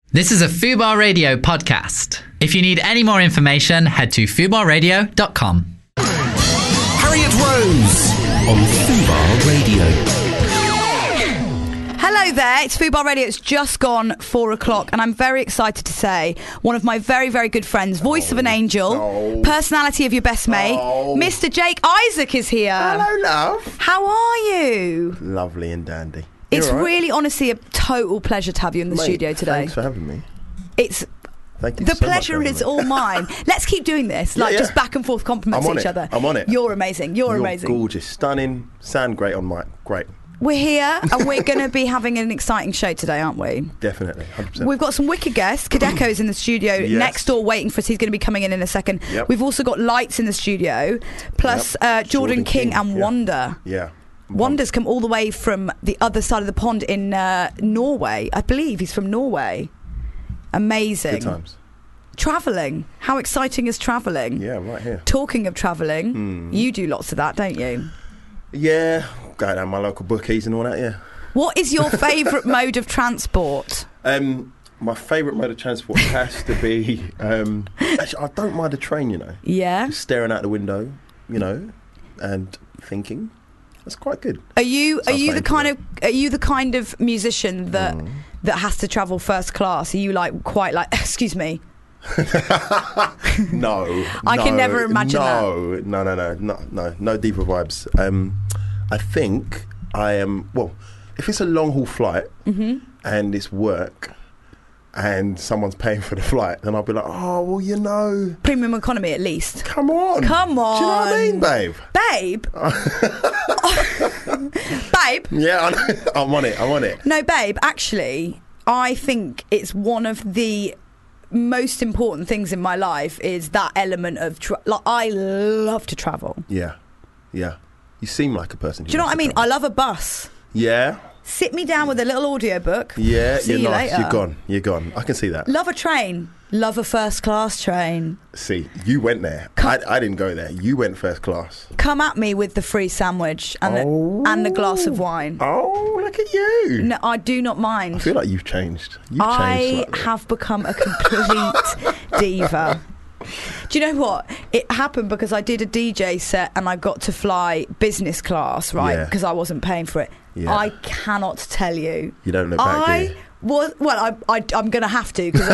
This is a Fubar Radio podcast. If you need any more information, head to fubarradio.com. Harriet Rose on Fubar Radio. Hello there, it's Fubar Radio. It's just gone 4 o'clock and I'm very excited to say one of my very, very good friends, voice of an angel, personality of your best mate, Mr. Jake Isaac is here. Hello, love. How are you? Lovely and dandy. It's You're all right? really, honestly, a total pleasure to have you in the studio today. Thanks for having me. The Thank you so much pleasure for is having me. all mine. Let's keep doing this, just back and forth compliments I'm on to each it. other. I'm on it. You're amazing. You're amazing. Gorgeous, stunning, sound great on mic. Great. We're here and we're going to be having an exciting show today, aren't we? Definitely, 100%. We've got some wicked guests. Kadeko's in the studio next door waiting for us. He's going to be coming in a second. Yep. We've also got Lights in the studio, plus Jordan King and Wanda. Yeah. Wanda's come all the way from the other side of the pond in Norway. I believe he's from Norway. Amazing. Good times. Travelling. How exciting is travelling? Yeah, right here. Talking of travelling, you do lots of that, don't you? Yeah, going down my local bookies and all that, yeah. What is your favourite mode of transport? My favourite mode of transport has to be... actually, I don't mind a train, you know. Yeah? Just staring out the window, you know, and thinking. That's quite good. Are you the Sounds kind of musician that has to travel first class? Are you excuse me? No. I can never imagine that. No diva vibes. I think I am, well, if it's a long haul flight and it's work and someone's paying for the flight, then I'll be like, oh, well, you know. Premium economy at least. Come on. Come on. Do you know what I mean, babe? Babe? Babe? Yeah, I'm on it. No, babe, actually, I think it's one of the most important things in my life is that element of, I love to travel. Yeah. You seem like a person who Do you know what I loves to mean? travel. I love a bus. Yeah. Sit me down with a little audiobook. Yeah, See you're you nice. later. You're gone. I can see that. Love a train. Love a first class train. See, you went there. I didn't go there. You went first class. Come at me with the free sandwich and the glass of wine. Oh, look at you. No, I do not mind. I feel like you've changed. I slightly. have become a complete diva. Do you know what? It happened because I did a DJ set and I got to fly business class, right? Yeah. Because I wasn't paying for it. Yeah. I cannot tell you. You don't look back, do you? I'm going to have to because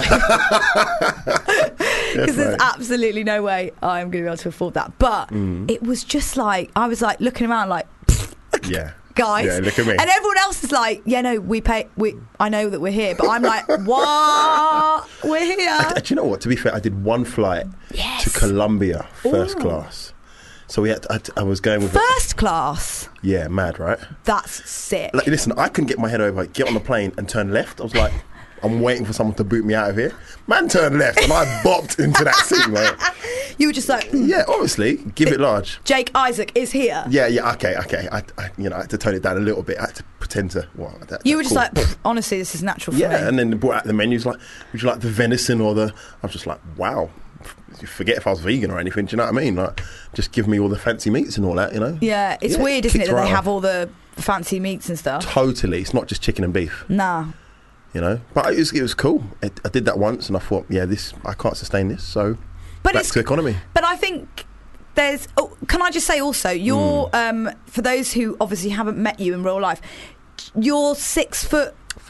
there's absolutely no way I'm going to be able to afford that. But it was just like, I was like looking around like, Yeah. guys. Yeah, look at me. And everyone else is like, yeah, no, I know that we're here. But I'm like, what? We're here. Do you know what? To be fair, I did one flight to Colombia first class. So I was going with First class? Yeah, mad, right? That's sick. Like, listen, I couldn't get my head over, get on the plane and turn left. I was like, I'm waiting for someone to boot me out of here. Man turned left and I bopped into that seat, mate. You were just like, Yeah, obviously, give it large. Jake Isaac is here. Yeah, okay. I had to tone it down a little bit. I had to pretend to. Well, You were just like, honestly, this is natural for me. Yeah, and then they brought out the menus like, would you like the venison or the? I was just like, wow. You forget if I was vegan or anything. Do you know what I mean? Like, just give me all the fancy meats and all that. You know? Yeah, it's weird, isn't it, kicked that right they off. have all the fancy meats and stuff. Totally, it's not just chicken and beef. Nah. You know, but it was cool. I did that once, and I thought, yeah, I can't sustain this. So, back to economy. But I think there's. Oh, can I just say also, you're for those who obviously haven't met you in real life, you're 6'4".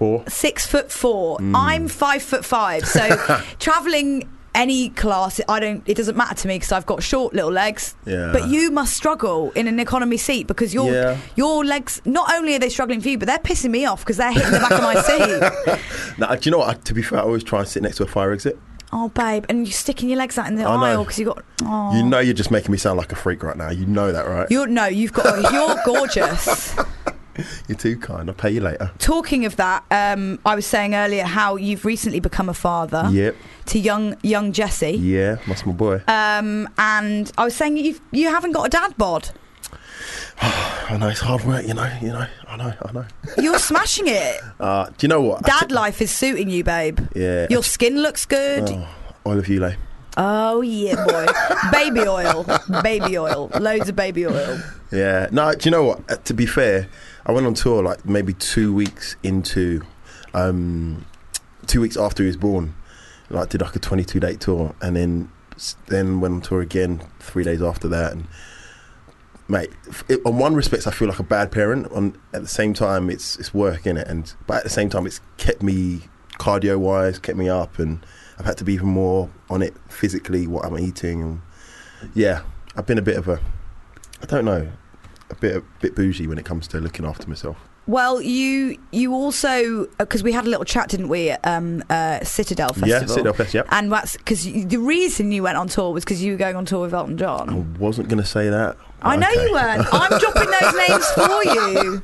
6'4". I'm 5'5". So travelling any class, it doesn't matter to me because I've got short little legs. Yeah. But you must struggle in an economy seat because your legs, not only are they struggling for you, but they're pissing me off because they're hitting the back of my seat. Now, do you know what? To be fair, I always try and sit next to a fire exit. Oh, babe, and you're sticking your legs out in the aisle because you got. Oh. You know, you're just making me sound like a freak right now. You know that, right? You're gorgeous. You're too kind. I'll pay you later. Talking of that, I was saying earlier how you've recently become a father. Yep. To young Jesse. Yeah, that's my boy. And I was saying you haven't got a dad bod. I know, it's hard work, you know. I know. You're smashing it. Do you know what? Dad life is suiting you, babe. Yeah. Your skin looks good. Oil of Ulay. Oh, yeah, boy. Baby oil. Loads of baby oil. Yeah. No, do you know what? To be fair, I went on tour like maybe 2 weeks into 2 weeks after he was born, like did like a 22-date tour, and then went on tour again 3 days after that. And mate, on one respect, I feel like a bad parent. At the same time, it's work, innit? But at the same time, it's kept me cardio-wise, kept me up, and I've had to be even more on it physically, what I'm eating. And yeah, I've been a bit of a bit bougie when it comes to looking after myself. Well, you also, because we had a little chat, didn't we, at Citadel Festival? Yeah, Citadel Festival, yep. And that's because the reason you went on tour was because you were going on tour with Elton John. I wasn't going to say that. I know you weren't. I'm dropping those names for you.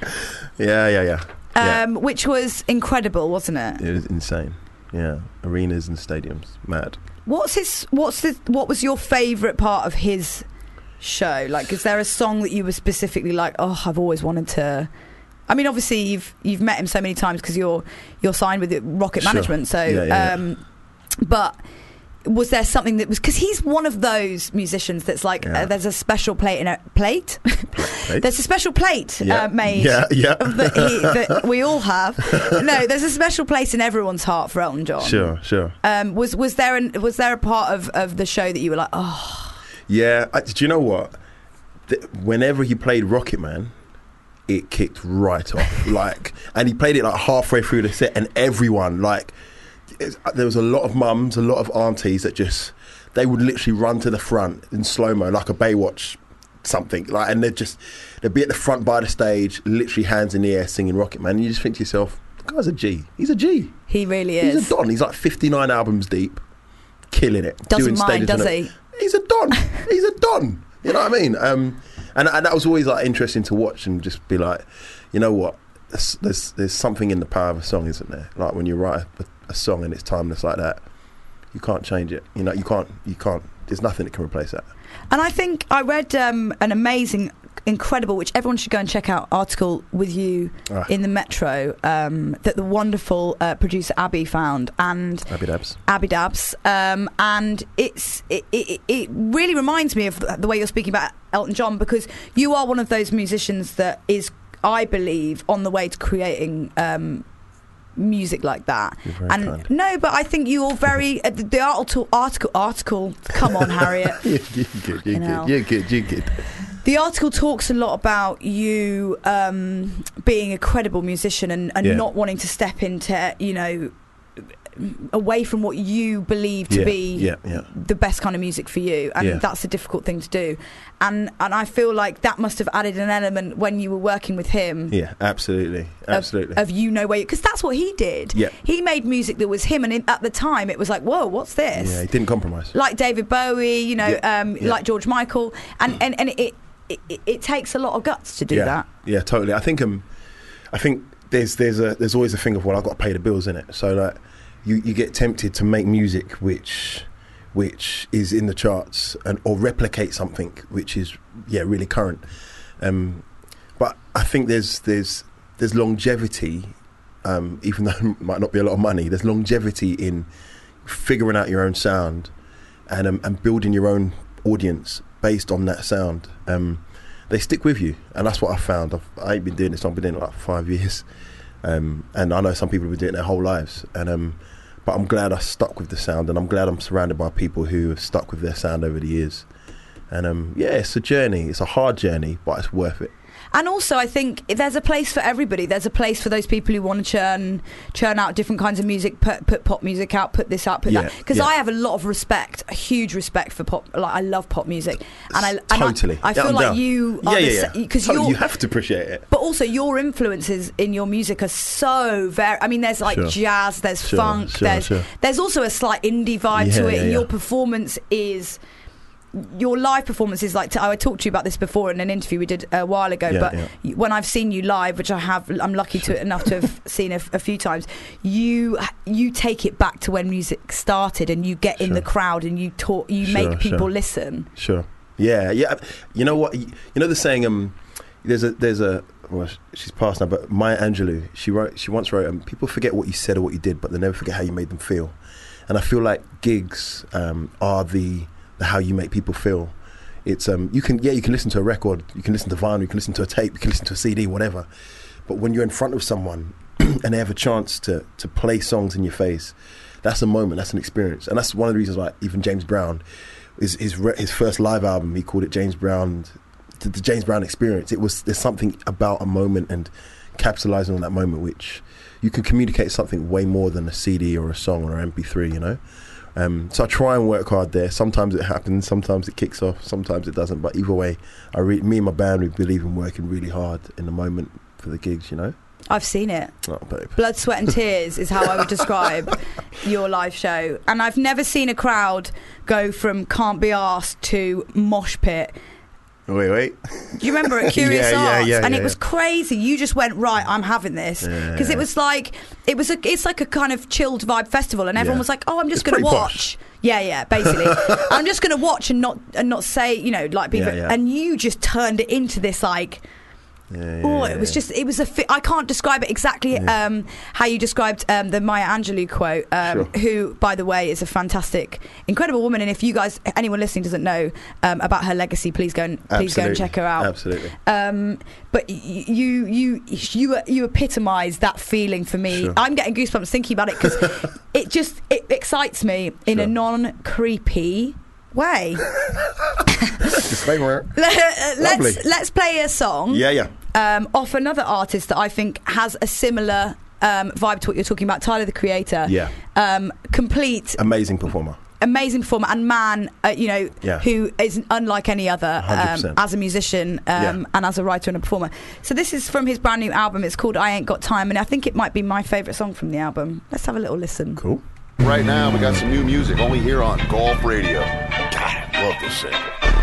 Yeah. Which was incredible, wasn't it? It was insane. Yeah, arenas and stadiums, mad. What was your favourite part of his show? Like, is there a song that you were specifically like, oh, I've always wanted to? I mean, obviously you've met him so many times because you're signed with Rocket Management. So, but was there something that was, because he's one of those musicians that's like there's a special plate in a plate. There's a special plate made that we all have. No, there's a special place in everyone's heart for Elton John. Sure. Was there a part of the show that you were like, oh? Yeah. Do you know what? Whenever he played Rocket Man, it kicked right off. And he played it like halfway through the set, and everyone there was a lot of mums, a lot of aunties that they would literally run to the front in slow-mo like a Baywatch something, and they'd be at the front by the stage, literally hands in the air singing Rocket Man, and you just think to yourself, the guy's a G. He's a G. He really is. He's a Don. He's like 59 albums deep, killing it. Doesn't mind, does he? He's a Don. He's a Don. You know what I mean? And that was always like interesting to watch and just be like, you know what? There's something in the power of a song, isn't there? Like when you write a song and it's timeless like that, you can't change it. You know, you can't. There's nothing that can replace that. And I think I read an amazing, incredible, which everyone should go and check out, article with you in the Metro that the wonderful producer Abby found, and Abby Dabs, and it really reminds me of the way you're speaking about Elton John, because you are one of those musicians that is, I believe, on the way to creating music like that. You're very kind. No, but I think you're very the article. Come on, Harriet. You're good. The article talks a lot about you being a credible musician and not wanting to step into, away from what you believe to be the best kind of music for you, and that's a difficult thing to do. And I feel like that must have added an element when you were working with him. Yeah, absolutely. Of because that's what he did. Yeah. He made music that was him, and at the time it was like, whoa, what's this? Yeah, he didn't compromise. Like David Bowie, like George Michael, and it takes a lot of guts to do that. Yeah, totally. I think there's always a thing of, well, I've got to pay the bills, innit? So like you get tempted to make music which is in the charts or replicate something which is really current. But I think there's longevity, even though it might not be a lot of money. There's longevity in figuring out your own sound and building your own audience based on that sound. They stick with you, and that's what I found. I ain't been doing this long. I've been doing it like 5 years, and I know some people have been doing it their whole lives. But I'm glad I stuck with the sound, and I'm glad I'm surrounded by people who have stuck with their sound over the years. And it's a journey. It's a hard journey, but it's worth it. And also, I think there's a place for everybody. There's a place for those people who want to churn out different kinds of music, put pop music out, put this out, put that. Because I have a lot of respect, a huge respect for pop. Like, I love pop music, and I feel like you are because you have to appreciate it. But also, your influences in your music are so very. I mean, there's like jazz, there's funk, there's also a slight indie vibe to it. Your performance is. Your live performance is like, I talked to you about this before in an interview we did a while ago, when I've seen you live, which I'm lucky enough to have seen a few times, you take it back to when music started, and you get in the crowd and you make people listen. Sure. Yeah. You know what? You know the saying, there's a well, she's passed now, but Maya Angelou, she once wrote, people forget what you said or what you did, but they never forget how you made them feel. And I feel like gigs are the how you make people feel. It's you can listen to a record, you can listen to vinyl, you can listen to a tape, you can listen to a CD, whatever. But when you're in front of someone and they have a chance to play songs in your face, that's a moment, that's an experience. And that's one of the reasons why even James Brown, his first live album, he called it James Brown, the James Brown Experience. There's something about a moment and capitalising on that moment which you can communicate something way more than a CD or a song or an MP3, you know. So I try and work hard there. Sometimes it happens, sometimes it kicks off, sometimes it doesn't. But either way, me and my band, we believe in working really hard in the moment for the gigs, you know. I've seen it. Oh, babe. Blood, sweat and tears is how I would describe your live show. And I've never seen a crowd go from can't be asked to mosh pit. Wait. Do you remember at Curious Arts? Yeah, and it was crazy. You just went, right, I'm having this. Because it was like, it's like a kind of chilled vibe festival, and everyone was like, oh, I'm just going to watch. Posh. Yeah, basically. I'm just going to watch and not say, you know, like people. And you just turned it into this like. It was just, I can't describe it exactly how you described the Maya Angelou quote, who, by the way, is a fantastic, incredible woman. And if you guys, anyone listening doesn't know about her legacy, please go and check her out. Absolutely. But you epitomise that feeling for me. I'm getting goosebumps thinking about it because it excites me in a non-creepy way. Disclaimer. Let's play a song. Off another artist that I think has a similar vibe to what you're talking about, Tyler the Creator. Complete amazing performer and man, who is unlike any other as a musician and as a writer and a performer. So this is from his brand new album. It's called I Ain't Got Time, and I think it might be my favourite song from the album. Let's have a little listen. Cool. Right now we got some new music only here on Golf Radio. God, I love this sample.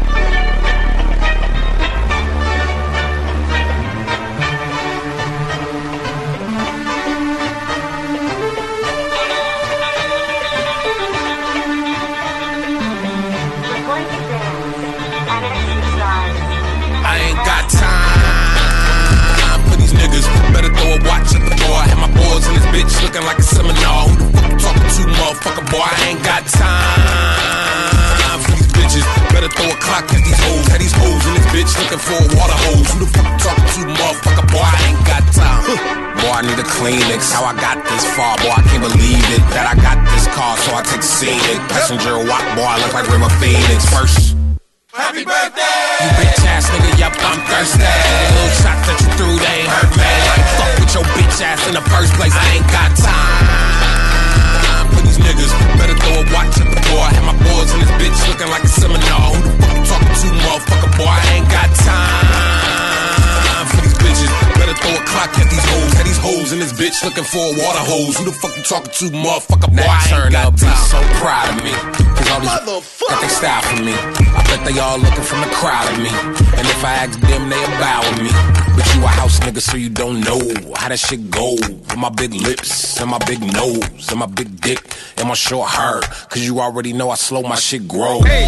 I ain't got time for these niggas. Better throw a watch at the door. I had my boys in this bitch looking like a seminar. Who the fuck you talking to, motherfucker, boy? I ain't got time for these bitches. Better throw a clock at these hoes. Had these hoes in this bitch looking for a water hose. Who the fuck you talking to, motherfucker, boy? I ain't got time. Boy, I need a Kleenex. How I got this far, boy, I can't believe it. That I got this car, so I take scenic. Passenger walk, boy, I look like River Phoenix. First, happy birthday! You bitch ass nigga, yup, I'm thirsty. Little shots that you threw, they ain't hurt me. Like, fuck with your bitch ass in the first place. I ain't got time for these niggas. Better throw a watch at the door. Had my boys in this bitch looking like a seminar. Who the fuck you talking to, motherfucker, boy? I ain't got time for these bitches. Better throw a clock at these hoes. Had these hoes in this bitch looking for a water hose. Who the fuck you talking to, motherfucker, boy? I ain't got time. So proud of me. All these got they style for me. I bet they all looking from the crowd at me. And if I ask them, they bow with me. But you a house nigga, so you don't know how that shit go. With my big lips, and my big nose, and my big dick, and my short hair. Cause you already know I slow my shit grow. Hey.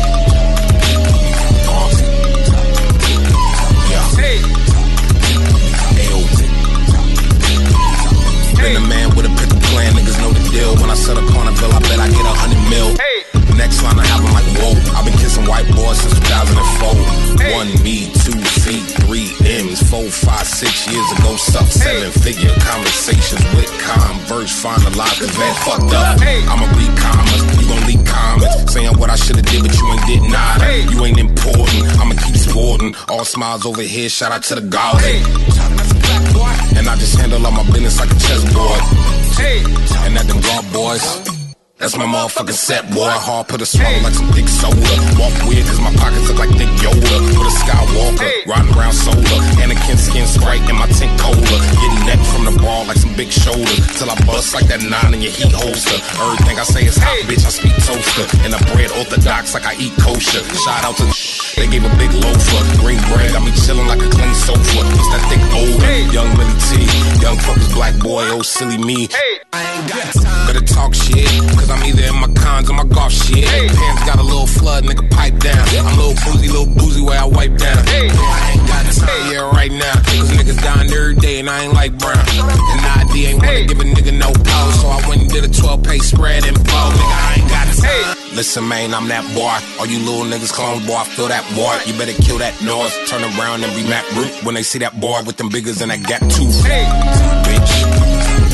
Been a man with a pickle plan, niggas know the deal. When I set a corner bill, I bet I get 100 mil. Next line I have, I'm like, whoa. I've been kissing white boys since 2004. 1 me, 2 feet, 3 M's, 4, 5, 6 years ago. Stuff 7-figure conversations with Converse. Finalized, cause man fucked up. I'ma read comments, you gon' leak comments. Saying what I should've did, but you ain't did nada. You ain't important, I'ma keep sporting. All smiles over here, shout out to the God. And I just handle all my business like a chessboard. And at them guard boys, that's my motherfucking set, boy. Hard put a swallow like some thick soda. Walk weird cause my pockets look like thick Yoda. With a Skywalker, riding around solar. Anakin skin Sprite in my tint cola. Getting neck from the ball like some big shoulders. Till I bust like that 9 in your heat holster. Everything I say is hot, bitch, I speak toaster. And I bread orthodox like I eat kosher. Shout out to they gave a big loafer. Green bread, got me chillin' like a clean sofa. It's that thick odor. Young Millie T, young fuckers, black boy, oh silly me. I ain't got time. Better talk shit, cause I'm either in my cons or my golf shit. Pants got a little flood, nigga, pipe down. I'm little boozy where I wipe down. I ain't got time, yeah, right now. Cause niggas dying every day and I ain't like brown. And ID ain't wanna give a nigga no pause. So I went and did a 12-page spread and blow. Nigga, I ain't got time. Listen, man, I'm that boy. All you little niggas clones, boy, I feel that boy. You better kill that noise. Turn around and be Matt Root when they see that boy with them biggers and that gap tooth. Bitch.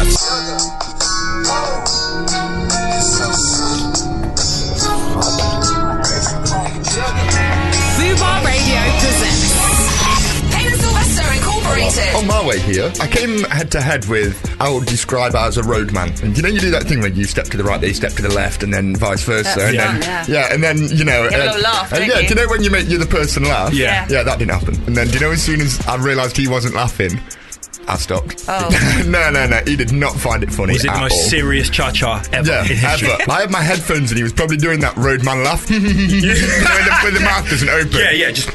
Fubar Radio presents Taylor Sylvester Incorporated. On my way here, I came head to head with, I would describe as a roadman. And you know, you do that thing where you step to the right, they step to the left, and then vice versa. And then, you know, You have a little laugh, don't do you? you know when you make the other person laugh? Yeah. Yeah, that didn't happen. And then, do you know, as soon as I realised he wasn't laughing, I stopped. Oh. No, he did not find it funny. Was it the at most all. serious cha-cha ever Yeah, in history? ever. I had my headphones and he was probably doing that roadman laugh. When the mouth doesn't open. Yeah, just...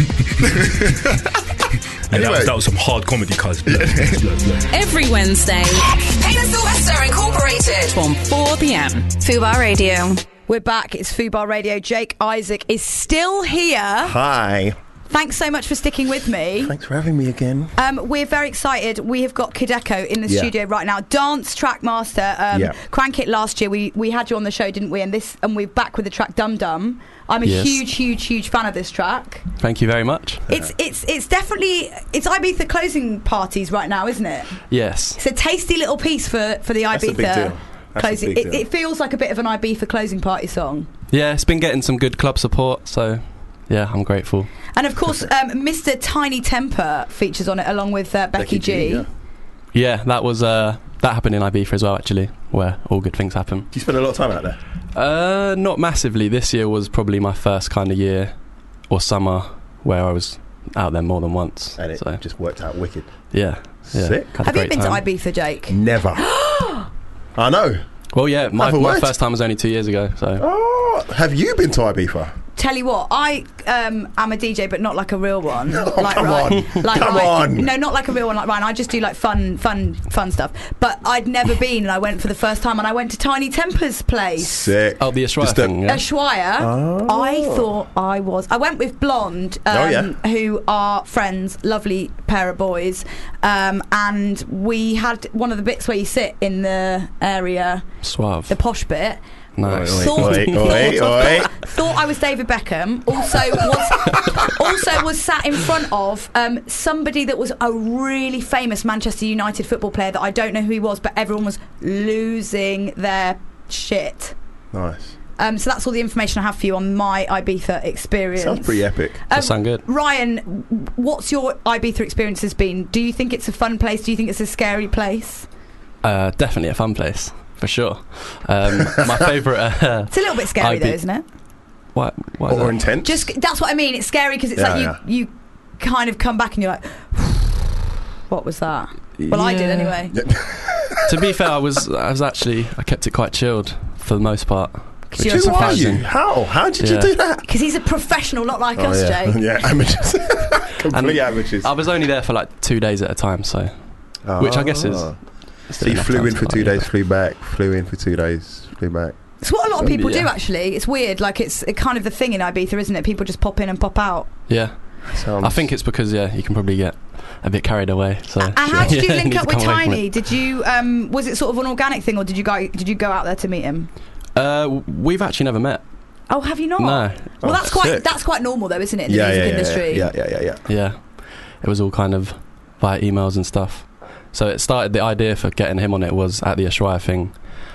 Anyway. that was some hard comedy, cuz. Every Wednesday, Taylor Sylvester Incorporated from 4 p.m. Fubar Radio. We're back. It's Fubar Radio. Jake Isaac is still here. Hi. Thanks so much for sticking with me. Thanks for having me again. We're very excited. We have got Kid Echo in the Yeah. studio right now. Dance track master. Crank It last year. We had you on the show, didn't we? And we're back with the track Dum Dum. I'm a huge fan of this track. Thank you very much. It's definitely Ibiza closing parties right now, isn't it? Yes. It's a tasty little piece for the Ibiza That's a big deal. That's closing. a big deal. It feels like a bit of an Ibiza closing party song. Yeah, it's been getting some good club support, so yeah, I'm grateful. And of course, Mr. Tiny Temper features on it along with Becky G. Yeah. Yeah, that was that happened in Ibiza as well, actually, where all good things happen. Do you spend a lot of time out there? Not massively. This year was probably my first kind of year or summer where I was out there more than once. And it just worked out wicked. Yeah. Sick. Had a Have you great been time. to Ibiza, Jake? Never. I know. Well, yeah, my Have a word. first time was only 2 years ago, so... Oh, have you been to Ibiza? Tell you what, I am a DJ, but not like a real one. Oh, like come Ryan. on. Like Come Ryan. on. No, not like a real one like Ryan. I just do like fun stuff. But I'd never been, and I went for the first time, and I went to Tiny Temper's place. Sick. Oh, the Ushuaia Just thing, yeah. Ushuaia. Oh. I thought I was. I went with Blonde, who are friends, lovely pair of boys, and we had one of the bits where you sit in the area, Suave. the posh bit. Nice. Thought Oi. thought I was David Beckham. Also was sat in front of somebody that was a really famous Manchester United football player that I don't know who he was, but everyone was losing their shit. Nice. So that's all the information I have for you on my Ibiza experience. Sounds pretty epic. Does sound good. Ryan, what's your Ibiza experience has been? Do you think it's a fun place? Do you think it's a scary place? Definitely a fun place, for sure. My favourite... It's a little bit scary though, isn't it? Why is Or that? intense. Just that's what I mean. It's scary because it's you kind of come back and you're like, what was that? Well, I did Yeah. anyway. To be fair, I kept it quite chilled for the most part. Because Which you're is a Who are surprising. you? How did you Yeah. do that? Because he's a professional, not like us, yeah. Jay. Yeah, amateurs. Complete And amateurs. I was only there for like 2 days at a time, so which I guess is. So still you enough flew time in to for like, 2 days, yeah. flew back, flew in for 2 days, flew back. It's what a lot of people do, Yeah. actually. It's weird. Like, it's kind of the thing in Ibiza, isn't it? People just pop in and pop out. Yeah, Sounds I think it's because you can probably get a bit carried away. So And how did you Yeah, link need up to with come away from Tiny? it. Did you was it sort of an organic thing, or did you go out there to meet him? We've actually never met. Oh, have you not? No. Well, Oh, that's sick. quite normal, though, isn't it? In the music industry. Yeah. Yeah, it was all kind of via emails and stuff. So it started. The idea for getting him on it was at the Ushuaia thing.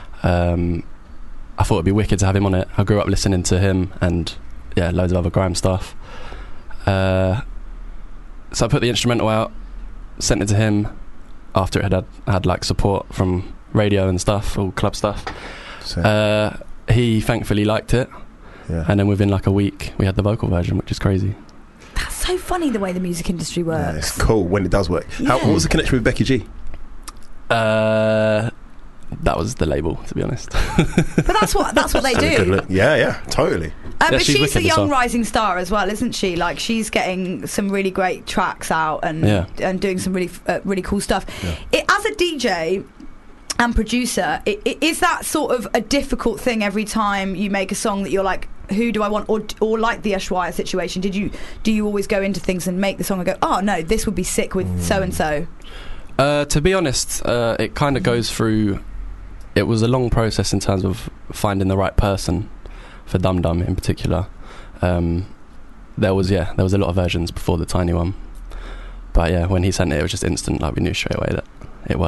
I thought it'd be wicked to have him on it. I grew up listening to him and loads of other grime stuff. So I put the instrumental out, sent it to him after it had like support from radio and stuff, all club stuff. So, He thankfully liked it, yeah. and then within like a week we had the vocal version, which is crazy. That's so funny the way the music industry Yeah, works. it's cool when it does work. Yeah. What was the connection with Becky G? That was the label, to be honest. But that's what they Good do. look. Yeah, totally. But she's she's wicked a as young well. rising star as well, isn't she? Like, she's getting some really great tracks out and doing some really cool stuff. Yeah. As a DJ and producer, is that sort of a difficult thing every time you make a song that you're like, who do I want? Or like the Ushuaia situation, do you always go into things and make the song and go, oh no, this would be sick with so and so? To be honest, it kind of goes through. It was a long process in terms of finding the right person for Dum Dum in particular. There was a lot of versions before the Tiny one, but when he sent it, it was just instant. Like, we knew straight away that it worked.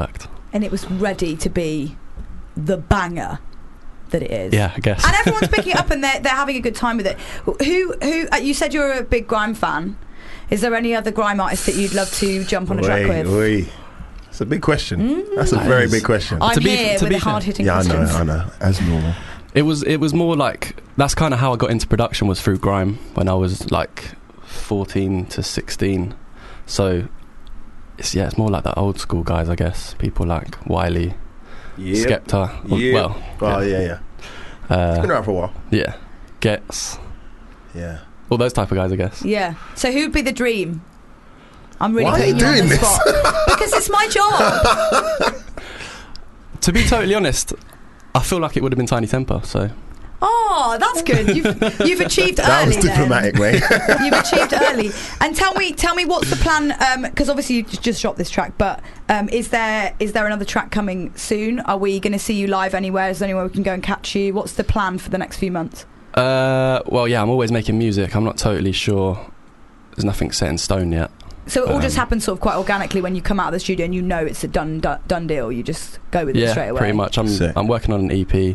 and it was ready to be the banger that it is. Yeah, I guess. And everyone's picking it up and they're having a good time with it. Who you said you're a big grime fan. Is there any other grime artist that you'd love to jump on a track with? It's a big question. That's a very big question. I'm here with the hard-hitting questions. I know. As normal. It was more like, that's kind of how I got into production, was through grime when I was like 14 to 16. So it's more like the old school guys, I guess. People like Wiley, Skepta. Yeah. It's been around for a while. Yeah. Gets. Yeah. All those type of guys, I guess. Yeah. So who'd be the dream? I'm really Why putting are you you on doing the spot. Because it's my job. To be totally honest, I feel like it would have been Tiny Temper, so... Oh, that's good. You've achieved early. That was diplomatic, mate. You've achieved early. And tell me what's the plan? Because obviously you just dropped this track, but is there another track coming soon? Are we going to see you live anywhere? Is there anywhere we can go and catch you? What's the plan for the next few months? Well, yeah, I'm always making music. I'm not totally sure. There's nothing set in stone yet. So it all just happens sort of quite organically when you come out of the studio and you know it's a done deal. You just go with it straight away. Yeah, pretty much. I'm working on an EP,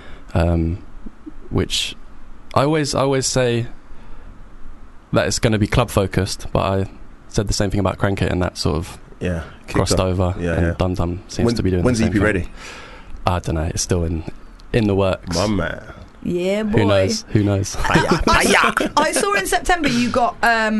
which I always say that it's going to be club focused, but I said the same thing about Crank It, and that sort of crossed over. And Dum Dum seems to be doing. When's the the same EP thing. ready? I don't know. It's still in the works. My man. Yeah, boy. Who knows? I saw in September you got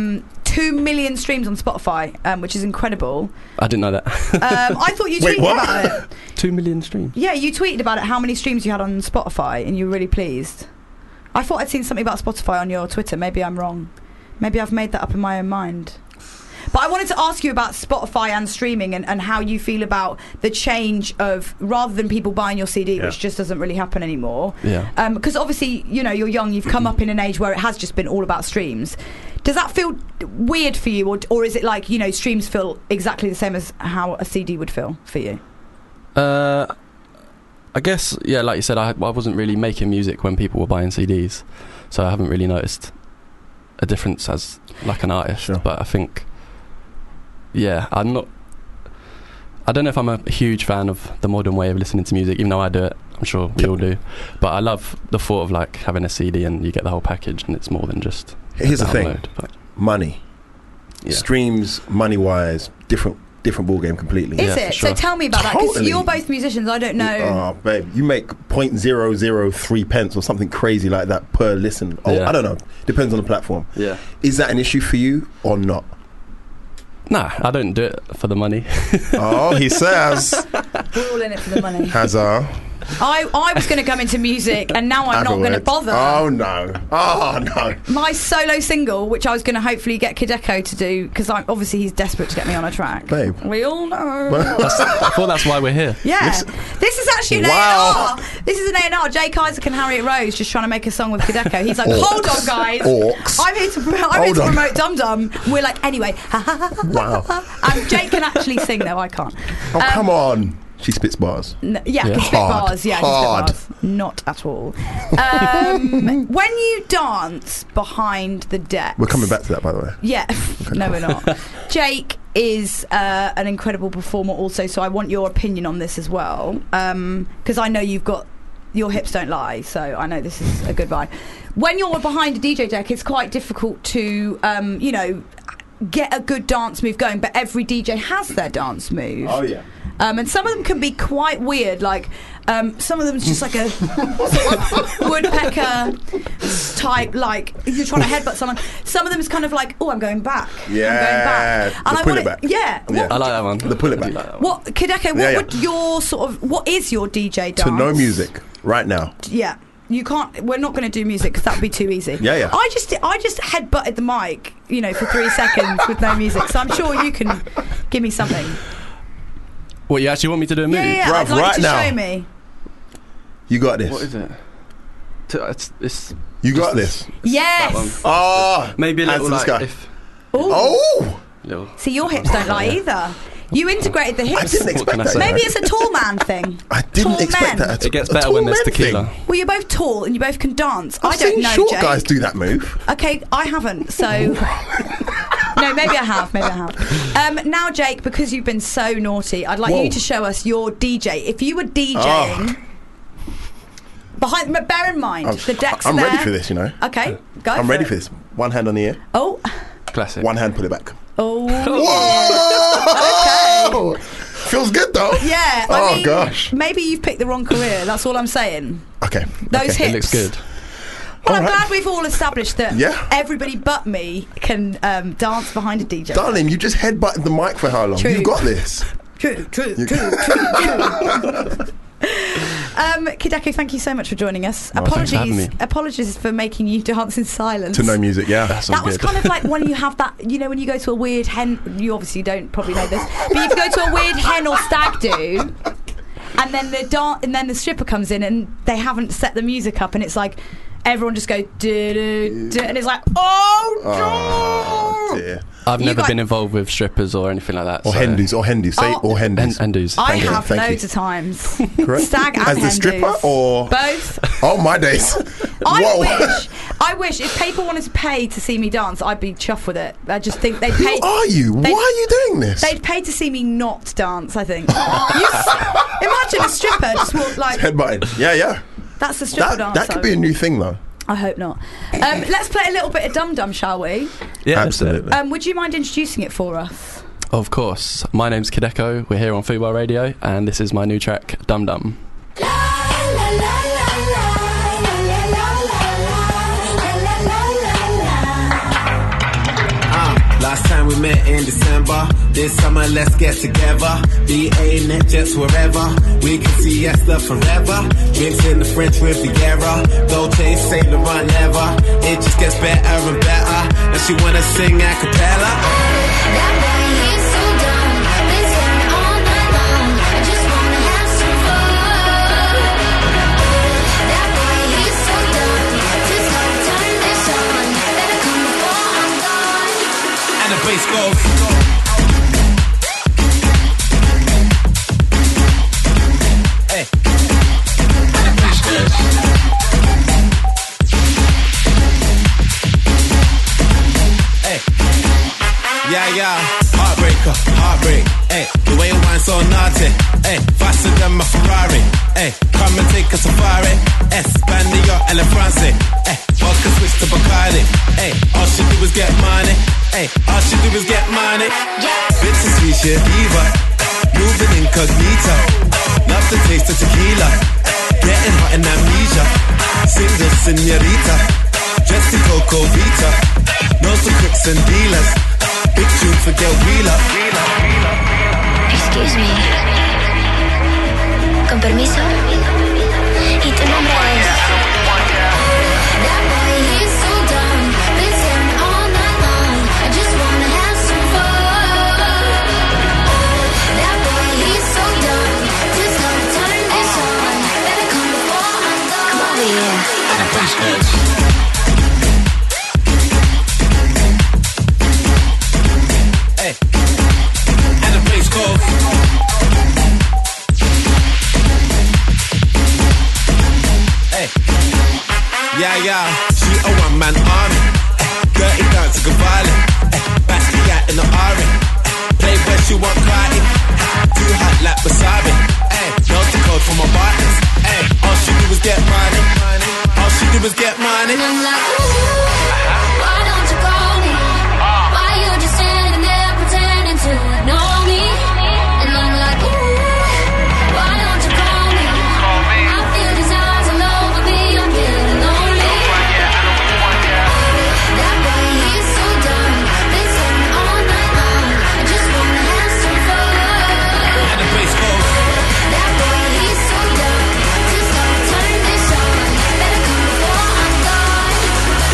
2 million streams on Spotify, which is incredible. I didn't know that. I thought you tweeted about it. 2 million streams? Yeah, you tweeted about it, how many streams you had on Spotify, and you were really pleased. I thought I'd seen something about Spotify on your Twitter. Maybe I'm wrong. Maybe I've made that up in my own mind. But I wanted to ask you about Spotify and streaming and how you feel about the change of, rather than people buying your CD, which just doesn't really happen anymore. Yeah. Because obviously, you're young, you've come up in an age where it has just been all about streams. Does that feel weird for you, or is it like, streams feel exactly the same as how a CD would feel for you? I guess, yeah, like you said, I wasn't really making music when people were buying CDs, so I haven't really noticed a difference as like an artist. Sure. But I think, yeah, I don't know if I'm a huge fan of the modern way of listening to music, even though I do it. I'm sure we all do. But I love the thought of like having a CD and you get the whole package, and it's more than just Here's the thing. Money. Yeah. Streams, money-wise, different ball game completely. Is it? Sure. So tell me about that, because you're both musicians. I don't know. Oh, babe, you make 0.003 pence or something crazy like that per listen. Oh, I don't know. Depends on the platform. Yeah. Is that an issue for you or not? Nah, I don't do it for the money. Oh, he says. We're all in it for the money. Hazard. I was going to come into music, and now I'm not going to bother. Oh no. My solo single, which I was going to hopefully get Kideko to do, because obviously he's desperate to get me on a track. Babe. We all know. I thought that's why we're here. Yeah. This is actually an A&R. This is an A&R. Jay Isaac and Harriet Rose just trying to make a song with Kideko. He's like, hold on, guys. Orcs. I'm here to promote Dum Dum. We're like, anyway. Wow. Jay can actually sing, though. I can't. Oh, come on. She spits bars. Can spit bars. Yeah, hard. Can spit bars. Not at all. When you dance behind the decks, We're coming back to that, by the way. Yeah, no, we're not. Jake is an incredible performer, also. So I want your opinion on this as well, because I know your hips don't lie. So I know this is a good vibe. When you're behind a DJ deck, it's quite difficult to, get a good dance move going. But every DJ has their dance move. Oh yeah. And some of them can be quite weird, like some of them is just like a sort of woodpecker type, like you're trying to headbutt someone. Some of them is kind of like, oh, I'm going back. Yeah, I'm going back. And pull it back. Yeah. I like that one. The pull it back. What, Kideko, would your what is your DJ dance? To no music right now. Yeah. You can't. We're not going to do music because that would be too easy. Yeah. I just headbutted the mic, for 3 seconds with no music. So I'm sure you can give me something. What, you actually want me to do a move? Yeah. Bruv, I'd like right to now. show me. You got this. What is it? It's you got this. Yes. Oh, maybe a little like if. Oh. Little. See, your hips don't lie either. You integrated the hips. I didn't expect that. Maybe it's a tall man thing. I didn't tall expect men. that. It gets better when there's tequila. Thing. Well, you're both tall and you both can dance. I've I don't seen know, short Jake. guys do that move. Okay, I haven't. So No, maybe I have. Now, Jake, because you've been so naughty, I'd like you to show us your DJ. If you were DJing... bear in mind, the deck's I'm there. ready for this, you know. Okay, go I'm for ready it. for this. One hand on the ear. Oh. Classic. One hand, put it back. Oh. Whoa! Okay. Feels good, though. Yeah. I mean, gosh. Maybe you've picked the wrong career. That's all I'm saying. Okay. Those hips. It looks good. Well, I'm glad we've all established that everybody but me can dance behind a DJ. Darling, you just headbutted the mic for how long? True. You got this. True. Kideko, thank you so much for joining us. Apologies for making you dance in silence. To no music, yeah. That was kind of like when you have that, you know, when you go to a weird hen, you obviously don't probably know this, but you go to a weird hen or stag do, and then the stripper comes in and they haven't set the music up, and it's like everyone just goes and it's like oh dear. I've never been involved with strippers or anything like that. Or hendus. Say or hendus. Hendus. I have loads of times. Correct. Stag and As the stripper or both? Oh my days. I wish if people wanted to pay to see me dance, I'd be chuffed with it. I just think they'd pay. Who are you? Why are you doing this? They'd pay to see me not dance, I think. Imagine a stripper just walk like headbutting. Yeah. That's the stripper dance. That could be a new thing, though. I hope not. Let's play a little bit of Dum Dum, shall we? Yeah, absolutely. Would you mind introducing it for us? Of course. My name's Kideko. We're here on Fubar Radio, and this is my new track, Dum Dum. Last time we met in December. This summer let's get together. BA, NetJets, wherever. We can see Esther forever. Drinks in the French Riviera. Dolce, Saint Laurent never. It just gets better and better. And she wanna sing a cappella. That boy, he's so dumb. Been staring all night long. I just wanna have some fun. That boy, he's so dumb. Just gotta turn this on. Better come before I'm gone. And the bass goes. Hey. And the bass goes. Hey. Yeah. Heartbreak. Hey. The way you whine so naughty. Hey. Faster than my Ferrari. Hey. Come and take a safari. Espandio, Ele France. Hey. Vodka switch to Bacardi. Hey. All she do is get money. Hey. All she do is get money. Bittersweet shit diva. Moving incognito. Love the taste of tequila. Getting hot in amnesia. Single señorita. Dressed in Coco Vita. Knows the crooks and dealers. Big tune for Del Wheeler. Excuse me. Con permiso. ¿Y tu nombre es? That boy, he's so dumb. Been staring all night long. I just wanna have some fun. That boy, he's so dumb. Just gotta turn this on. Better come before I'm gone. Come over here. And the bass goes. Hey. And the bass goes. Hey. Yeah. She a one-man army. Dirty dancing, good violent. Basquiat in the Ari. Play where she want crying. Too hot like wasabi. Knows the code for my partners. All she do is get money. All she do is get money. And I'm like, ooh, why don't you call me? Why you just standing there pretending to ignore me? And I'm like, ooh, why don't you call me? I feel these eyes all over me. I'm getting lonely. That boy, he's so dumb. Been staring all night long. I just wanna have some fun. And the bass goes. That boy, he's so dumb. Just gotta turn this on. Better come before I'm gone.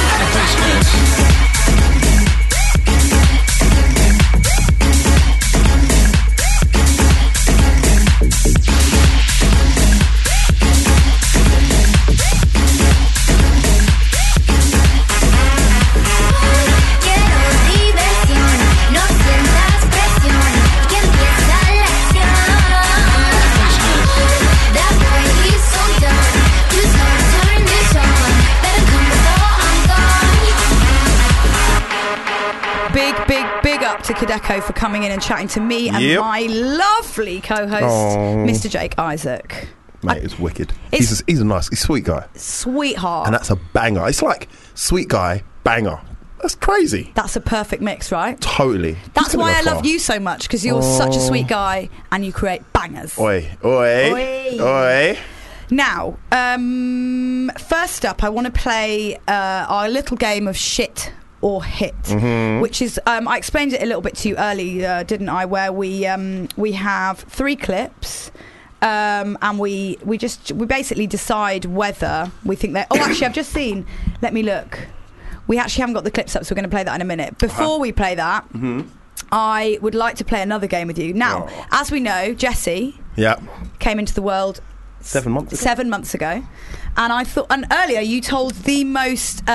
Dr. Kadeko, for coming in and chatting to me and my lovely co-host, Mr. Jake Isaac. Mate, it's wicked. He's a sweet guy. Sweetheart. And that's a banger. It's like sweet guy, banger. That's crazy. That's a perfect mix, right? Totally. That's why I love you so much, because you're such a sweet guy and you create bangers. Oi, oi, oi. Oi. Now, first up, I want to play our little game of shit or hit, which is I explained it a little bit to you earlier, didn't I? Where we have 3 clips. And we basically decide whether we think that. Oh, actually, I've just seen. Let me look. We actually haven't got the clips up, so we're going to play that in a minute. Before we play that, I would like to play another game with you. Now, as we know, Jesse came into the world 7 months ago. 7 months ago, and I thought. And earlier, you told the most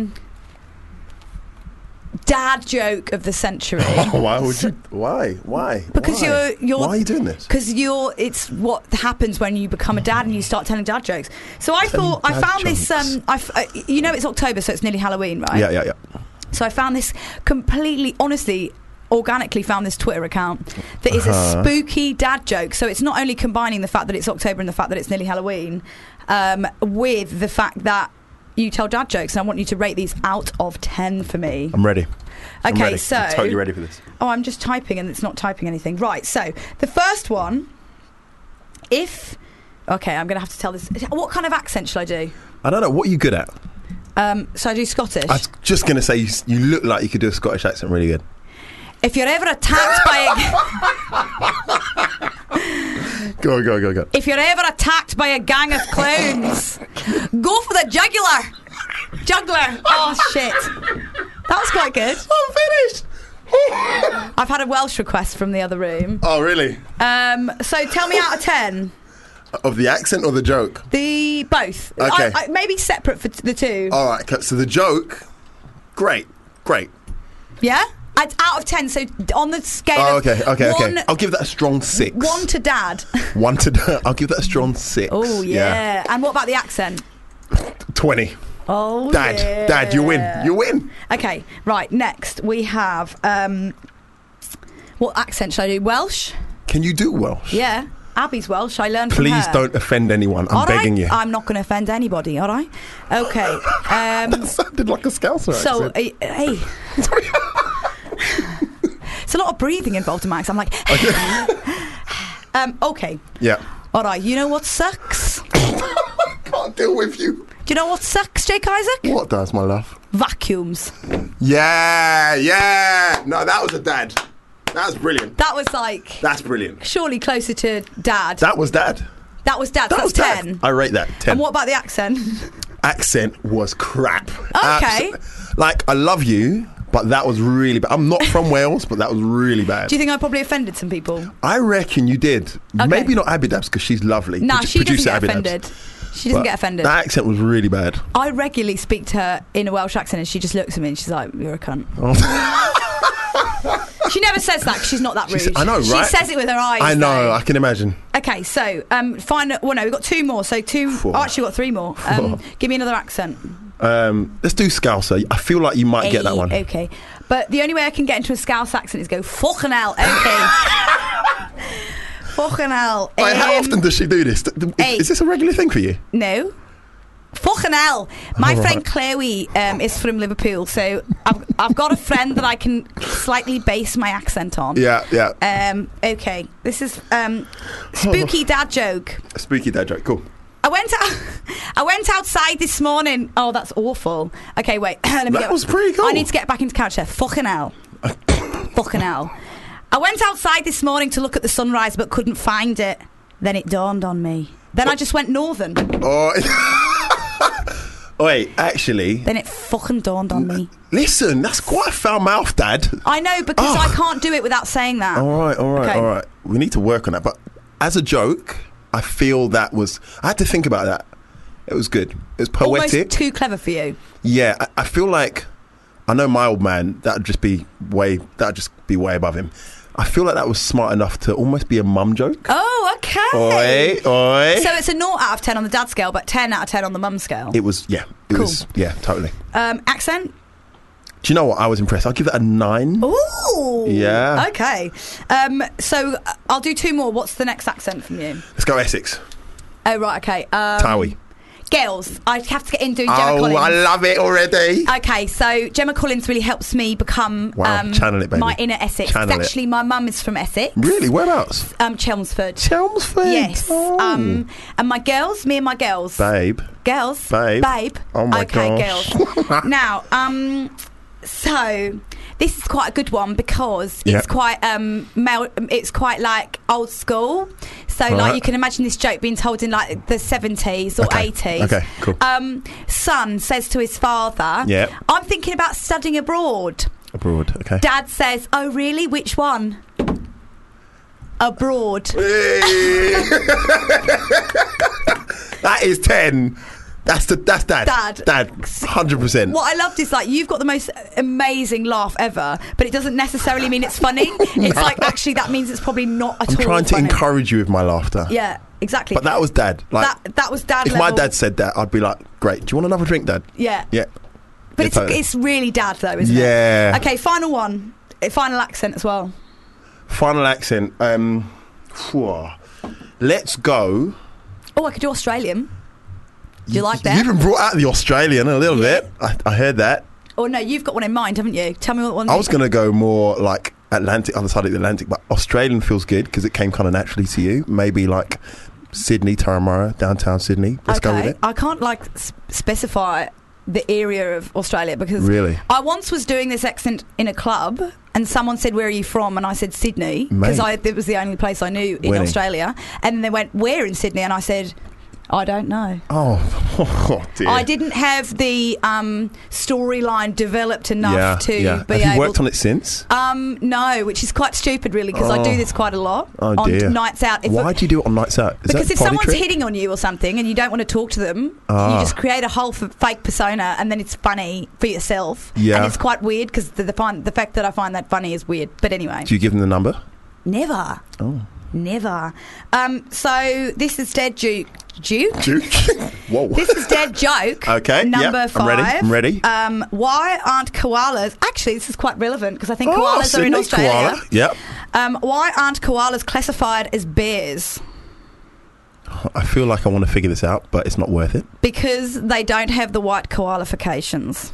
dad joke of the century. Why would you? Why? Because why? you're. Why are you doing this? Because it's what happens when you become a dad and you start telling dad jokes. So I thought I found this. You know, it's October, so it's nearly Halloween, right? Yeah. So I found this completely, honestly, organically found this Twitter account that is a spooky dad joke. So it's not only combining the fact that it's October and the fact that it's nearly Halloween, with the fact that you tell dad jokes, and I want you to rate these out of 10 for me. I'm ready. Okay, so I'm totally ready for this. Oh, I'm just typing and it's not typing anything. Right, so the first one, okay, I'm going to have to tell this. What kind of accent shall I do? I don't know. What are you good at? So I do Scottish. I was just going to say, you look like you could do a Scottish accent really good. If you're ever attacked by Go. If you're ever attacked by a gang of clowns, go for the jugular. Oh, shit. That was quite good. I'm finished. I've had a Welsh request from the other room. Oh, really? So tell me out of 10. Of the accent or the joke? The both. Okay. Maybe separate for the two. All right. So the joke, great. Yeah? Out of 10, so on the scale of okay. I'll give that a strong 6. 1 to dad. I'll give that a strong 6. Oh, yeah. And what about the accent? 20. Oh, Dad, you win. Okay, right, next we have, what accent should I do? Welsh? Can you do Welsh? Yeah, Abby's Welsh, I learned from her. Please don't offend anyone, I'm begging you. I'm not going to offend anybody, all right? Okay. That sounded like a Scouser accent. So, hey. It's a lot of breathing involved in my accent. I'm like, okay. Yeah. All right, you know what sucks? Can't deal with you. Do you know what sucks, Jake Isaac? What does, my love? Vacuums. Yeah. No, that was a dad. That was brilliant. That was like... That's brilliant. Surely closer to dad. That was dad. That was dad. That's 10. I rate that 10. And what about the accent? Accent was crap. Okay. Like, I love you, but that was really bad. I'm not from Wales, but that was really bad. Do you think I probably offended some people? I reckon you did. Okay. Maybe not Abby Dabs, because she's lovely. Nah, she doesn't get Abby offended. Dabs. She doesn't get offended. That accent was really bad. I regularly speak to her in a Welsh accent and she just looks at me and she's like, you're a cunt. She never says that because she's not that rude. I know, right? She says it with her eyes. I know, though. I can imagine. Okay, so, we've got 2 more. So 2... Four. Oh, actually, we've got 3 more. Give me another accent. Let's do Scouser. I feel like you might get that one. Okay. But the only way I can get into a Scouse accent is go, fucking hell. Okay. Fucking hell. Wait, how often does she do this? Is this a regular thing for you? No. Fucking hell. My friend Chloe is from Liverpool, so I've got a friend that I can slightly base my accent on. Yeah. Okay. This is spooky dad joke. A spooky dad joke, cool. I went outside this morning. Oh, that's awful. Okay, wait. That was pretty cool. I need to get back into couch there. Fucking hell. Fucking hell. I went outside this morning to look at the sunrise but couldn't find it. Then it dawned on me. Then I just went northern. Oh, wait, actually... Then it fucking dawned on me. Listen, that's quite a foul mouth, Dad. I know, because I can't do it without saying that. All right. We need to work on that. But as a joke, I feel that was... I had to think about that. It was good. It was poetic. Almost too clever for you. Yeah, I feel like... I know my old man, that'd just be way above him. I feel like that was smart enough to almost be a mum joke. Oh, okay. Oi. So it's a 0 out of 10 on the dad scale, but 10 out of 10 on the mum scale. It was, yeah. It was, yeah, totally. Accent? Do you know what? I was impressed. I'll give that a 9. Ooh. Yeah. Okay. So I'll do 2 more. What's the next accent from you? Let's go Essex. Oh, right, okay. Towie. Girls. I have to get into Gemma Collins. I love it already. Okay, so Gemma Collins really helps me become channel it, baby. my inner Essex. Channel it. Actually, my mum is from Essex. Really? Whereabouts? Chelmsford. Chelmsford? Yes. Oh. And my girls, me and my girls. Babe. Girls. Babe. Oh my gosh. Girls. Now, so this is quite a good one because it's quite it's quite like old school. So like you can imagine this joke being told in like the 70s or 80s. Okay, cool. Son says to his father, I'm thinking about studying abroad. Abroad, okay. Dad says, oh really? Which one? Abroad. That is 10. That's Dad. Dad. 100%. What I loved is like you've got the most amazing laugh ever, but it doesn't necessarily mean it's funny. It's like actually that means it's probably not at all. I'm trying to funny. encourage you with my laughter. Yeah, exactly. But that was Dad. Like that was Dad. If my dad said that, I'd be like, "Great. Do you want another drink, Dad?" Yeah. Yeah. But it's really Dad though, isn't it? Yeah. Okay, final one. Final accent as well. Final accent. Let's go. Oh, I could do Australian. Do you like that? You even brought out the Australian a little bit. I heard that. Oh no, you've got one in mind, haven't you? Tell me what one. I was going to go more like Atlantic, other side of the Atlantic, but Australian feels good because it came kind of naturally to you. Maybe like Sydney, Turramurra, downtown Sydney. Let's go with it. I can't like specify the area of Australia because really? I once was doing this accent in a club and someone said, where are you from? And I said Sydney because it was the only place I knew in Australia. And then they went, where in Sydney? And I said, I don't know. Oh dear. I didn't have the storyline developed enough to be able. Have you worked on it since? No, which is quite stupid really because I do this quite a lot on nights out. Why do you do it on nights out? Because if someone's hitting on you or something and you don't want to talk to them, you just create a whole fake persona and then it's funny for yourself. Yeah. And it's quite weird because the fact that I find that funny is weird. But anyway. Do you give them the number? Never. Oh. Never. So this is Dead Duke. Whoa. This is Dead Joke. Okay. Number 5. I'm ready. Why aren't koalas? Actually, this is quite relevant because I think koalas are in Australia. Koala. Yep. Why aren't koalas classified as bears? I feel like I want to figure this out, but it's not worth it. Because they don't have the white koalifications.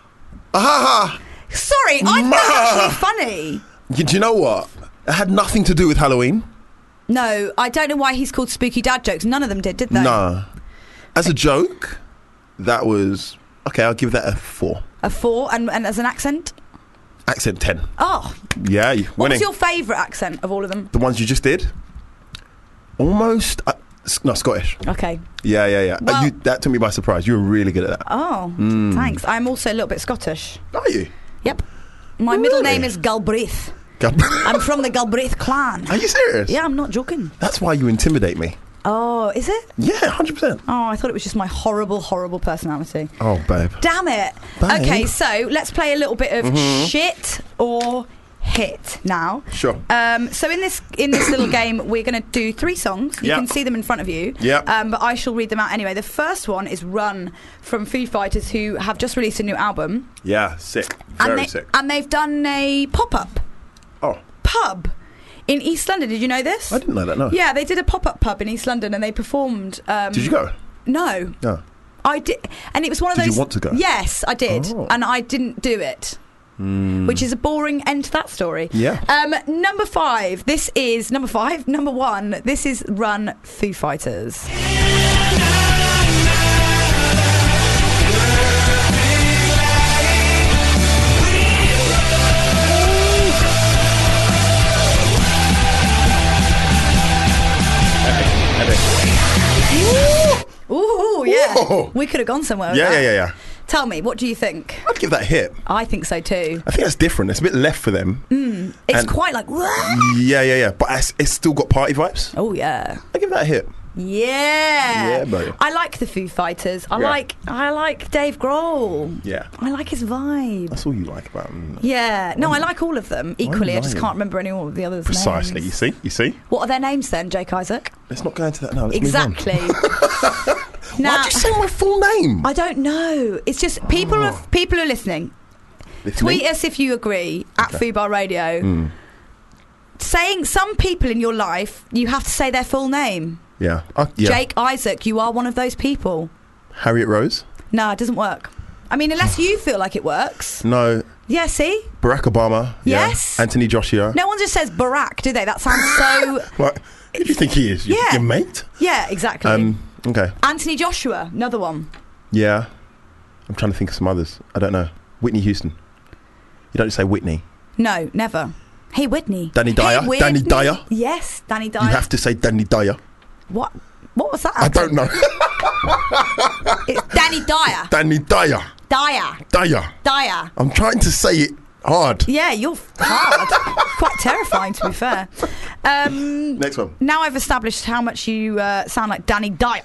Ah! Sorry, I think that's actually funny. Do you know what? It had nothing to do with Halloween. No, I don't know why he's called Spooky Dad Jokes. None of them did they? No. As a joke, that was... Okay, I'll give that a 4. A 4? And as an accent? Accent 10. Oh. Yeah, you're What winning. was your favourite accent of all of them? The ones you just did? Almost... no, Scottish. Okay. Yeah. Well, that took me by surprise. You were really good at that. Oh, thanks. I'm also a little bit Scottish. Are you? Yep. My middle name is Galbraith. I'm from the Galbraith clan. Are you serious? Yeah, I'm not joking. That's why you intimidate me. Oh, is it? Yeah, 100%. Oh, I thought it was just my horrible, horrible personality. Oh, babe. Damn it. Babe. Okay, so let's play a little bit of shit or hit now. Sure. So in this little game, we're going to do 3 songs. You can see them in front of you. Yeah. But I shall read them out anyway. The first one is Run from Foo Fighters, who have just released a new album. Yeah, sick. Very sick. And they've done a pop-up. Oh. Pub in East London. Did you know this? I didn't know that, no. Yeah, they did a pop-up pub in East London and they performed... did you go? No. No. I did. And it was one of those... Did you want to go? Yes, I did. Oh. And I didn't do it. Which is a boring end to that story. Yeah. Number 5. This is... Number 5? Number 1. This is Run Foo Fighters. Ooh, yeah. Whoa. We could have gone somewhere with that. Yeah. Tell me, what do you think? I'd give that a hit. I think so too. I think that's different. It's a bit left for them. It's quite like... Yeah. But it's still got party vibes. Oh, yeah. I'd give that a hit. Yeah. Yeah, buddy. I like the Foo Fighters. I like Dave Grohl. Yeah. I like his vibe. That's all you like about them. Yeah. No, I like all of them equally. I just lying? can't remember any of the others' Precisely. names. You see? What are their names then, Jake Isaac? Let's not go into that now. Let's Exactly. move on. Now, Why'd you say my full name? I don't know. It's just people are listening. Tweet us if you agree at Fubar Radio. Saying some people in your life, you have to say their full name. Yeah. Jake Isaac, you are one of those people. Harriet Rose? No, it doesn't work. I mean, unless you feel like it works. No. Yeah, see? Barack Obama. Yes. Yeah. Anthony Joshua. No one just says Barack, do they? That sounds so... What? Who do you think he is? Your mate? Yeah, exactly. Okay. Anthony Joshua, another one. Yeah. I'm trying to think of some others. I don't know. Whitney Houston. You don't say Whitney. No, never. Hey, Whitney. Danny Dyer. Hey, Danny Dyer. Yes, Danny Dyer. You have to say Danny Dyer. What was that? I don't know. It's Danny Dyer. Danny Dyer. Dyer. I'm trying to say it hard. Yeah, you're hard. Quite terrifying, to be fair. Next one. Now I've established how much you sound like Danny Dyer.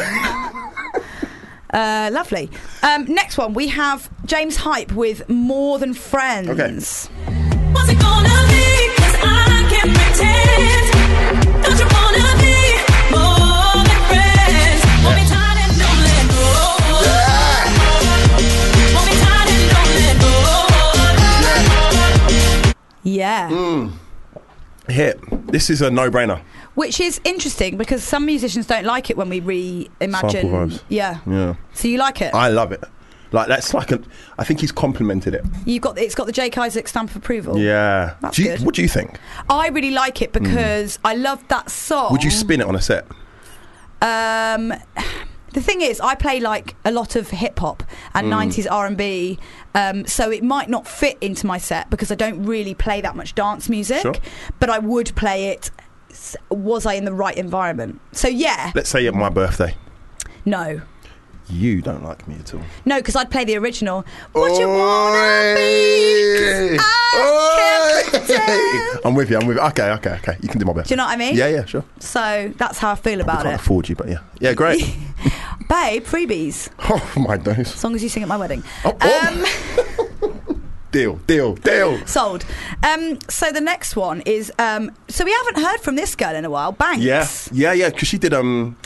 Lovely. Next one, we have James Hype with More Than Friends. Okay. What's it gonna be? 'Cause I can't pretend. Don't you wanna be more than friends? Want me tight and don't let go. Want me tight and don't let go. Yeah. Hit. This is a no-brainer. Which is interesting because some musicians don't like it when we reimagine. Sample vibes. Yeah. Yeah. So you like it? I love it. Like that's like I think he's complimented it. It's got the Jake Isaac stamp of approval. Yeah. That's good. What do you think? I really like it because I love that song. Would you spin it on a set? The thing is, I play like a lot of hip hop and 90s R&B, so it might not fit into my set because I don't really play that much dance music. Sure. But I would play it. Was I in the right environment? So yeah. Let's say at my birthday. No. You don't like me at all. No, because I'd play the original. What you wanna be? 'Cause I can't pretend. I'm with you. Okay. You can do my best. Do you know what I mean? Yeah, sure. So that's how I feel I about can't it. afford you, but yeah. Yeah, great. Babe, freebies. Oh, my days. As long as you sing at my wedding. Deal. Sold. So the next one is so we haven't heard from this girl in a while. Banks. Yeah. Because she did no,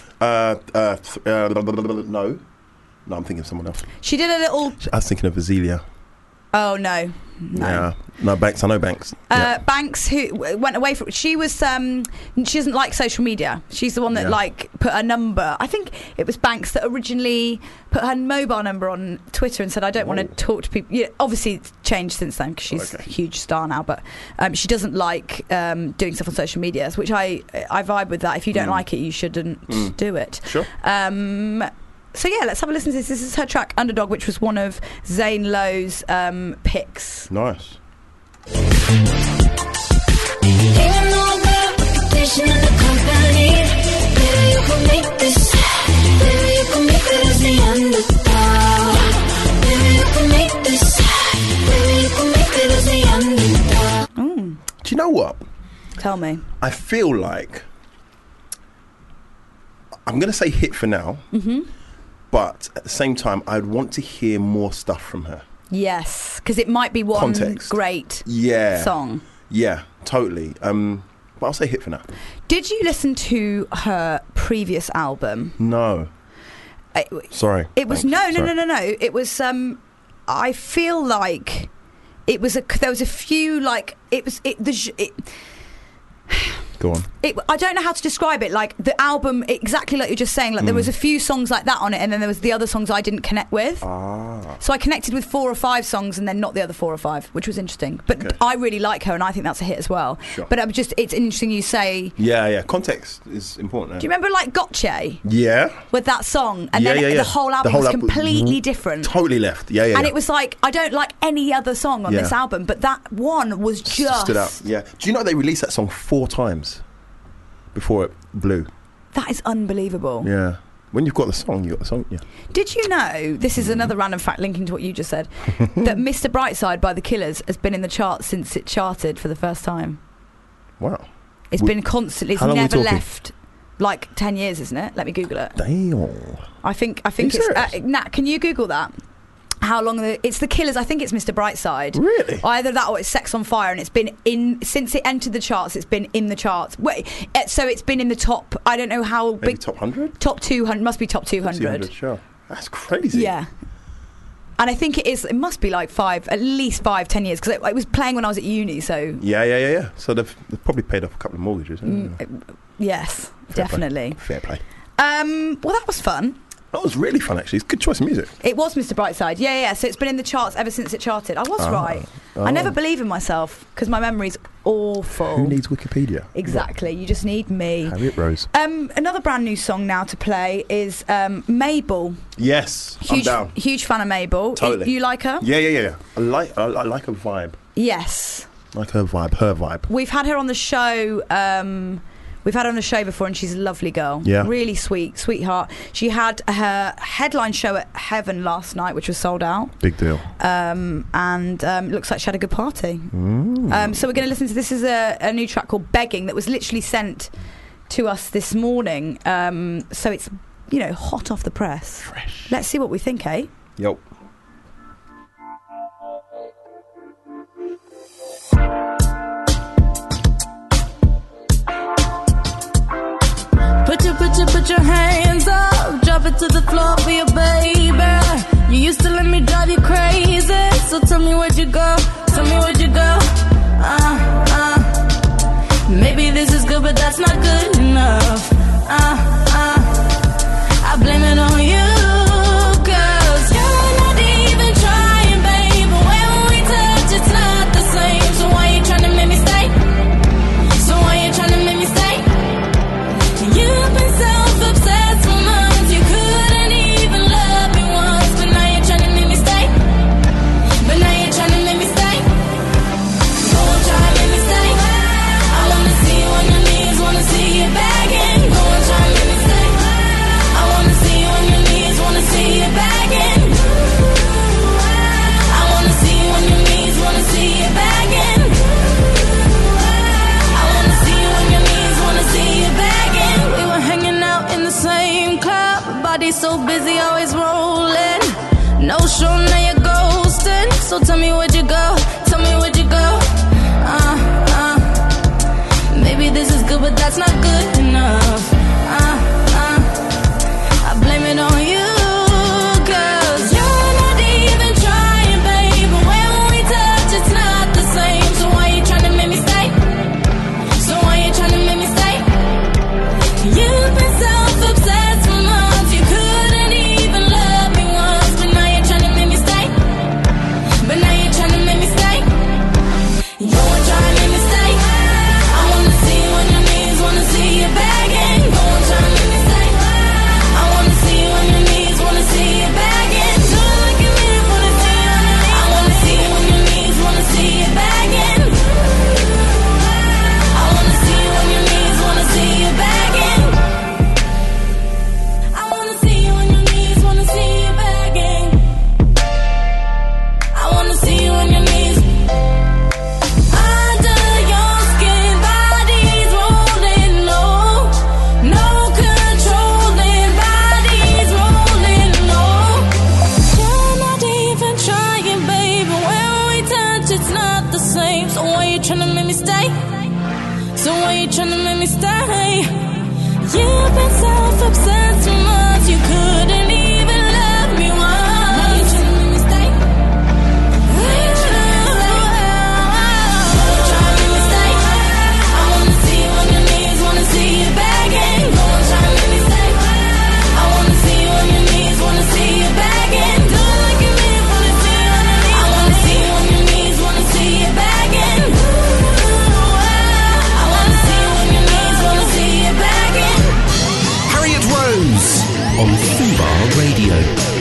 I'm thinking of someone else. She did a little. I was thinking of Azealia. Oh no. Yeah. No, Banks. I know Banks. Yeah. Banks, who went away from. She was. She doesn't like social media. She's the one that like put her number. I think it was Banks that originally put her mobile number on Twitter and said, "I don't want to talk to people." Yeah, obviously, it's changed since then because she's a huge star now. But she doesn't like doing stuff on social media, which I vibe with that. If you don't like it, you shouldn't do it. Sure. So yeah, let's have a listen to this. This is her track Underdog, which was one of Zane Lowe's picks. Nice. Even though I got a reputation in the company, maybe you can make this. Maybe you can make it as the underdog. Maybe you can make this. Maybe you can make it as the underdog. Do you know what? Tell me. I feel like I'm going to say hit for now. But at the same time, I'd want to hear more stuff from her. Yes, because it might be one Context. great song. Yeah, totally. But I'll say hit for now. Did you listen to her previous album? No. Sorry. It was Thanks. no. It was. I feel like it was there was a few like it was it. Go on. I don't know how to describe it. Like the album, exactly like you're just saying. Like there was a few songs like that on it, and then there was the other songs I didn't connect with. So I connected with 4 or 5 songs, and then not the other 4 or 5, which was interesting. But I really like her, and I think that's a hit as well. Sure. But it's interesting you say. Yeah. Context is important. Do you remember like Gotcha? Yeah. With that song, and then the whole album was completely different. Totally left. Yeah. And it was like I don't like any other song on this album, but that one was just stood out. Yeah. Do you know they released that song 4 times before it blew? That is unbelievable. Yeah. When you've got the song, you got the song. Yeah. Did you know, this is another random fact linking to what you just said, that Mr. Brightside by The Killers has been in the charts since it charted for the first time? Wow. It's been constantly, it's how long are we never talking? left. Like 10 years, isn't it? Let me Google it. Damn. I think it's Nat, can you Google that? How long it's The Killers? I think it's Mr. Brightside. Really? Either that or it's Sex on Fire, and it's been in since it entered the charts. It's been in the charts. Wait, so it's been in the top. I don't know how Maybe big. top 100. Top 200 must be top 200. Sure. That's crazy. Yeah. And I think it must be like at least 5-10 years, because it was playing when I was at uni, so... Yeah. So they've probably paid off a couple of mortgages. Yes, Fair definitely. Fair play. Well, that was fun. That was really fun, actually. It's a good choice of music. It was Mr. Brightside. Yeah. So it's been in the charts ever since it charted. I was right. I never believe in myself because my memory's awful. Who needs Wikipedia? Exactly. You just need me. Harriet Rose. Another brand new song now to play is Mabel. Yes, I'm down. Huge fan of Mabel. Totally. You like her? Yeah. I like her vibe. Yes. Like her vibe. We've had her on the show. We've had her on the show before, and she's a lovely girl. Yeah. Really sweetheart. She had her headline show at Heaven last night, which was sold out. Big deal. And looks like she had a good party. So we're going to listen to this is a new track called Begging that was literally sent to us this morning. So it's, hot off the press. Fresh. Let's see what we think, eh? Yo. Put your hands up, drop it to the floor for your baby. You used to let me drive you crazy, so tell me where'd you go, Maybe this is good, but that's not good enough. I blame it on you, 'cause you're not even trying, baby. When we touch, it's not the same. So why you trying to make me stay? You've been self-obsessed for months. You couldn't even love me once, but now you're trying to make me stay. Go on, try and make me stay. I wanna see you on your knees, wanna see you begging. Go on, try and make me stay. I wanna see you on your knees, wanna see you begging. I wanna see you on your knees, wanna see you begging. I wanna see you on your knees, wanna see you begging. We were hanging out in the same club, body so busy, always rolling. No show, now you're ghosting. So tell me where'd you go? Maybe this is good, but that's not good enough. I blame it on you, 'cause you're not even trying, baby. When we touch, it's not the same. So why you trying to make me stay? You've been self-obsessed for months. You couldn't even love me once, but now you're trying to make me stay. You wanna try and make me stay? I wanna see you on your knees, wanna see you begging. Go on, try and make me stay. I wanna see you on your knees, wanna see you begging. Do it like you mean, wanna see you on your knees. I wanna see you on your knees, wanna see you begging. I wanna see you on your knees, wanna see you begging. I wanna see you on your knees, wanna see you begging. I wanna see you on your knees. Under your skin, bodies rolling low. No controlling, bodies rolling low. You're not even trying, baby. When we touch, it's not the same. So why you tryna make me stay? You've been self-obsessed for months. You couldn't even love me once. Now you tryna make me stay? Try and make me stay. I wanna see you on your knees, wanna see you begging. Go on, try and make me stay. I wanna see you on your knees, wanna see you begging. Do it like you mean, wanna see you on your knees. I wanna see you on your knees, wanna see you begging. I wanna see you on your knees, wanna see you begging. Harriet Rose on Fubar Radio.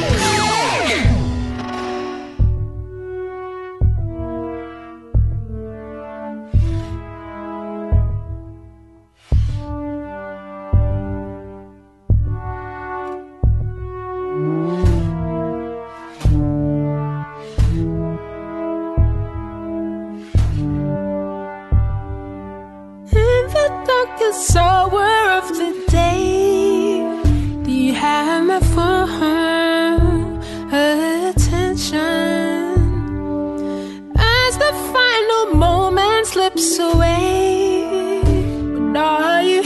In the darkest hour of the day, do you have my full attention? As the final moment slips away, but are you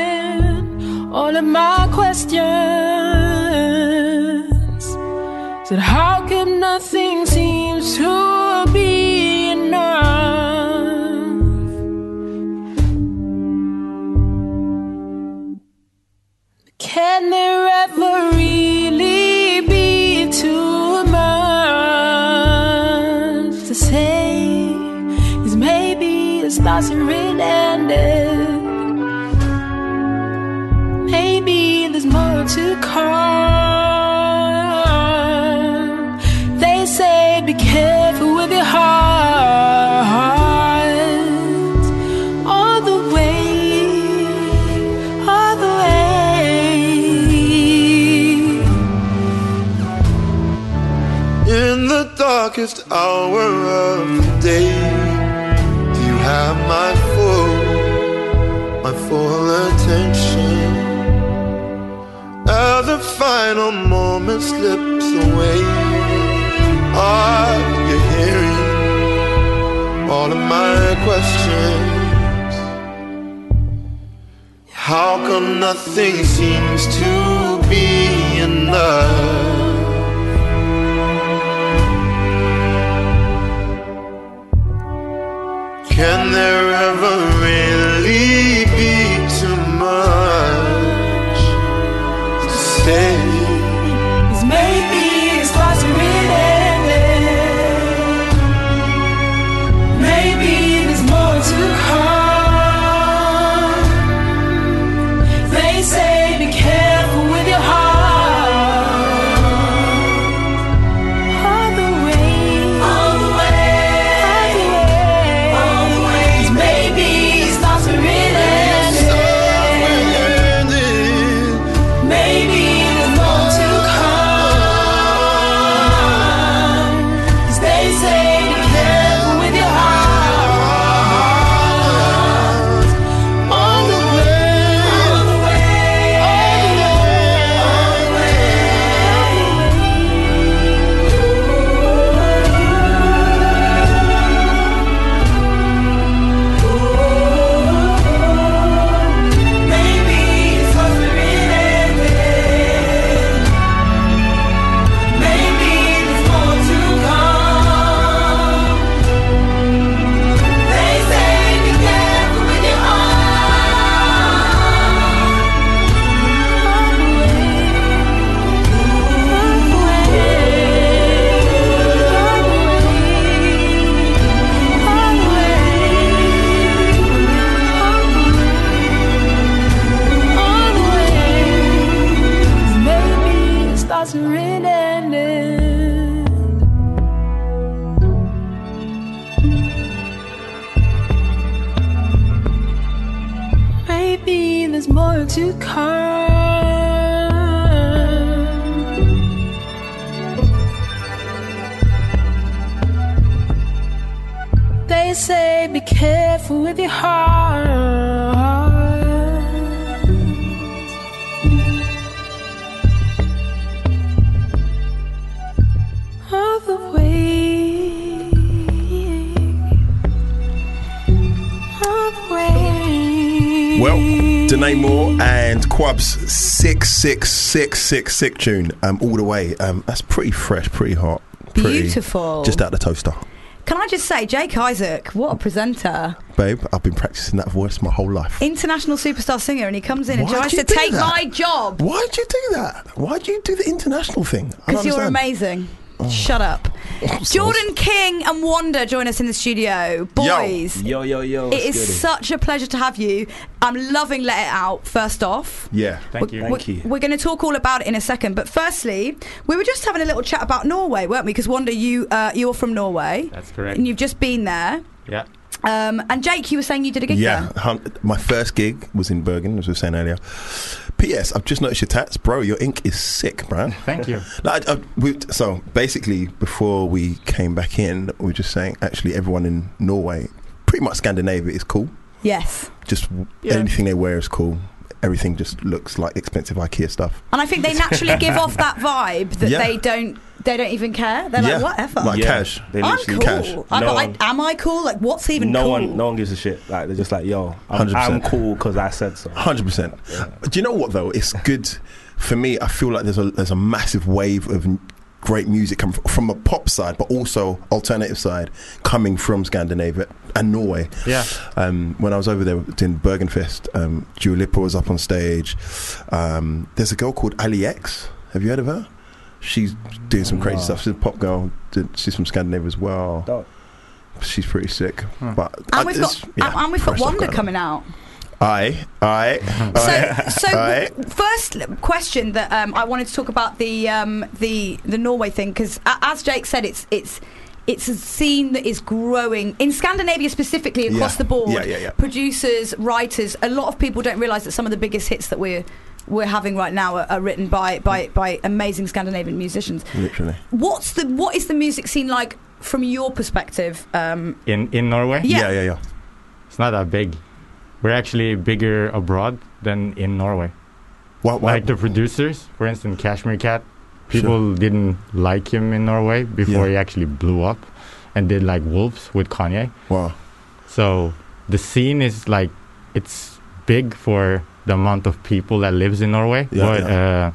hearing all of my questions? Said how come nothing seems to be enough? Can there ever really be too much to say? 'Cause maybe it's not ended. Maybe there's more to come. They say be careful with your heart. All the way, all the way. In the darkest hour of the day, do you have my full attention? As the final moment slips away, are you hearing all of my questions? How come nothing seems to be enough? Can there ever really be too much to say? 'Cause maybe it's not ended. Maybe there's more to come. They say be careful with your heart. All the way, all the way, all the way. 'Cause maybe it's not ended. Maybe there's more to come. 'Cause they say be careful with your heart. All the way, all the way, all the way, maybe it's not ended. Maybe there's more to come. They say be careful with your maybe it starts to end. Maybe there's more to come. They say be careful with your heart. All the way, all the way. Well, Danae Moore and Quab's 66666 sick tune, all the way. That's pretty fresh, pretty hot, pretty Beautiful. just out the toaster. Can I just say, Jake Isaac, what a presenter. Babe, I've been practicing that voice my whole life. International superstar singer, and he comes in and Why'd tries you to do take that? my job. Why'd you do that? Why'd you do the international thing? I Because don't you're understand. amazing. Shut up. Jordan King and Wanda join us in the studio. Boys. Yo. It is such a pleasure to have you. I'm loving Let It Out, first off. Yeah. Thank you. We're going to talk all about it in a second. But firstly, we were just having a little chat about Norway, weren't we? Because Wanda, you're from Norway. That's correct. And you've just been there. Yeah. And Jake, you were saying you did a gig there. My first gig was in Bergen, as we were saying earlier. P.S. I've just noticed your tats, bro. Your ink is sick, bro. Thank you. So basically, before we came back in, we were just saying, actually, everyone in Norway, pretty much Scandinavia, is cool. Yes. Just anything they wear is cool. Everything just looks like expensive IKEA stuff. And I think they naturally give off that vibe that Yeah. they don't even care. They're like, whatever. Like cash. They I'm literally cool. cash. Am I cool? Like, what's even no cool? one gives a shit. Like, they're just like, yo, I'm 100%. cool because I said so. 100%. Do you know what though? It's good for me. I feel like there's a massive wave of great music come from a pop side, but also alternative side, coming from Scandinavia and Norway. Yeah. When I was over there doing Bergenfest, Dua Lipa was up on stage. There's a girl called Ali X. Have you heard of her? She's doing some crazy stuff. She's a pop girl. She's from Scandinavia as well. Dope. She's pretty sick. But And we've got Wonder coming out. Aye. First question that I wanted to talk about the Norway thing, because as Jake said, it's a scene that is growing in Scandinavia specifically across the board. Producers, writers, a lot of people don't realise that some of the biggest hits that we're having right now are written by amazing Scandinavian musicians. Literally. What is the music scene like from your perspective? In Norway? Yeah. It's not that big. We're actually bigger abroad than in Norway. What? Like the producers, for instance, Kashmir Cat. People didn't like him in Norway before he actually blew up and did like Wolves with Kanye. Wow. So the scene is like, it's big for the amount of people that lives in Norway. I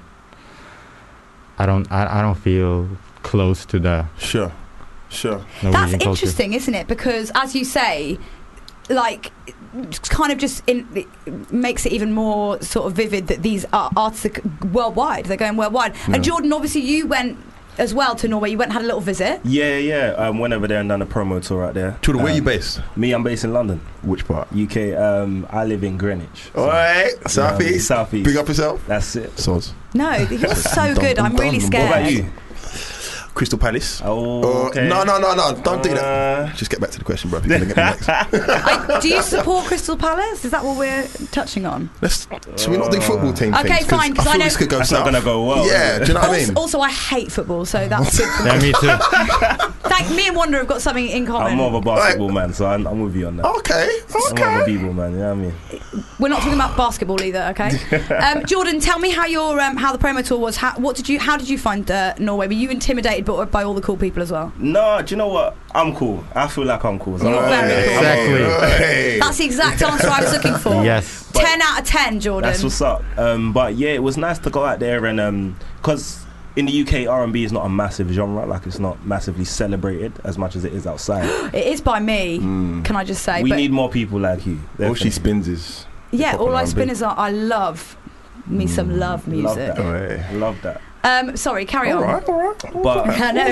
don't feel close to the Sure. Norwegian That's culture. interesting, isn't it? Because as you say, like, it's kind of just it makes it even more sort of vivid that these artists are worldwide. They're going worldwide. And Jordan, obviously, you went as well to Norway. You went and had a little visit. Yeah. Went over there and done a promo tour out there. Jordan, where are you based? Me, I'm based in London. Which part? UK. I live in Greenwich. All right, Southeast. Southeast. Big up yourself. That's it. Soz. No, you're so good. I'm really scared. What about you? Crystal Palace. Oh, okay. No. Don't do that. Just get back to the question, bro. You're gonna get next. Do you support Crystal Palace? Is that what we're touching on? Should we not do football team Okay, things? fine, 'cause I feel know- this could go That's south. not gonna go well. Yeah, do you know what I mean? Also, I hate football, so that's good. Yeah, me too. Me and Wonder have got something in common. I'm more of a basketball man, so I'm with you on that. Okay. I'm more of a b-ball man. You know what I mean? We're not talking about basketball either, okay? Jordan, tell me how your how the promo tour was. How did you find Norway? Were you intimidated by all the cool people as well? No, do you know what? I'm cool. I feel like I'm cool. So You're very cool. Exactly. That's the exact answer I was looking for. Yes. 10 out of 10, Jordan. That's what's up. But yeah, it was nice to go out there and because in the UK R&B is not a massive genre. Like, it's not massively celebrated as much as it is outside. It is by me. Can I just say? We need more people like you. All she spins is all I spin is I love me some love music. Love that. Sorry, carry on. All right. But I know.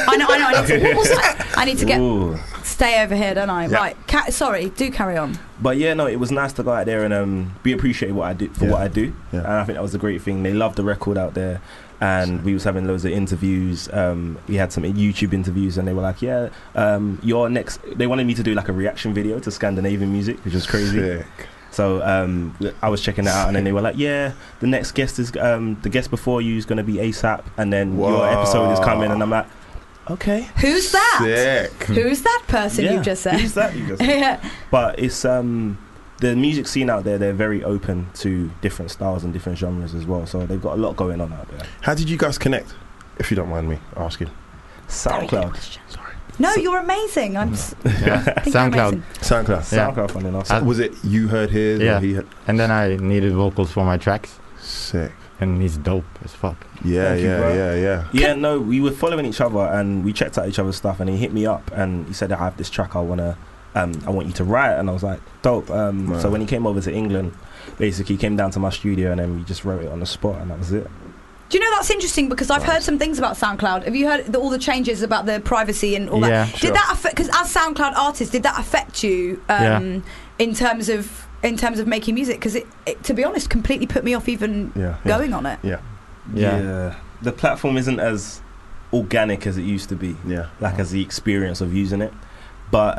I need to get stay over here, don't I? Yeah. Right. Sorry, do carry on. But yeah, no, it was nice to go out there and be appreciated what I do for what I do, and I think that was a great thing. They loved the record out there, and we was having loads of interviews. We had some YouTube interviews, and they were like, "Yeah, your next." They wanted me to do like a reaction video to Scandinavian music, which was crazy. Sick. So I was checking that out, and then they were like, "Yeah, the next guest is the guest before you is going to be ASAP, and then your episode is coming." And I'm like, "Okay, who's that? Sick. Who's that person you just said? Who's that you just said? Yeah. But it's the music scene out there. They're very open to different styles and different genres as well. So they've got a lot going on out there. How did you guys connect? If you don't mind me asking. SoundCloud. Sorry. No, you're amazing. SoundCloud. SoundCloud, funny enough. Was it you heard his? Yeah. Or he had? And then I needed vocals for my tracks. Sick. And he's dope as fuck. Yeah. Yeah, no, we were following each other and we checked out each other's stuff, and he hit me up and he said, "I have this track I want you to write," and I was like, dope. So when he came over to England, basically he came down to my studio and then we just wrote it on the spot, and that was it. Do you know that's interesting because I've heard some things about SoundCloud. Have you heard all the changes about the privacy and all that? Yeah, Did that affect? Because as SoundCloud artists, did that affect you in terms of making music? Because it, to be honest, completely put me off even going on it. Yeah. The platform isn't as organic as it used to be. Yeah. Like as the experience of using it, but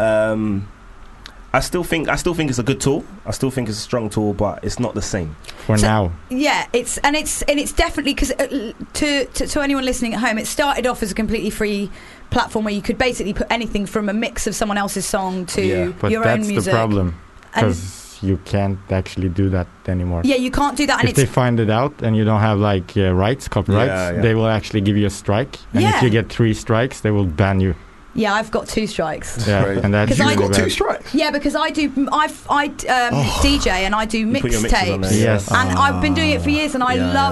I still think it's a good tool. I still think it's a strong tool, but it's not the same for now. Yeah, it's definitely because to anyone listening at home, it started off as a completely free platform where you could basically put anything from a mix of someone else's song to but your that's own music. the problem, because you can't actually do that anymore. Yeah, you can't do that. And if they find it out and you don't have like copyrights, they will actually give you a strike. And if you get 3 strikes, they will ban you. Yeah, I've got 2 strikes. Yeah, and that's you've got 2 strikes. Yeah, because I DJ and I do put your mixes on mixtapes. there, Yes. And I've been doing it for years, and I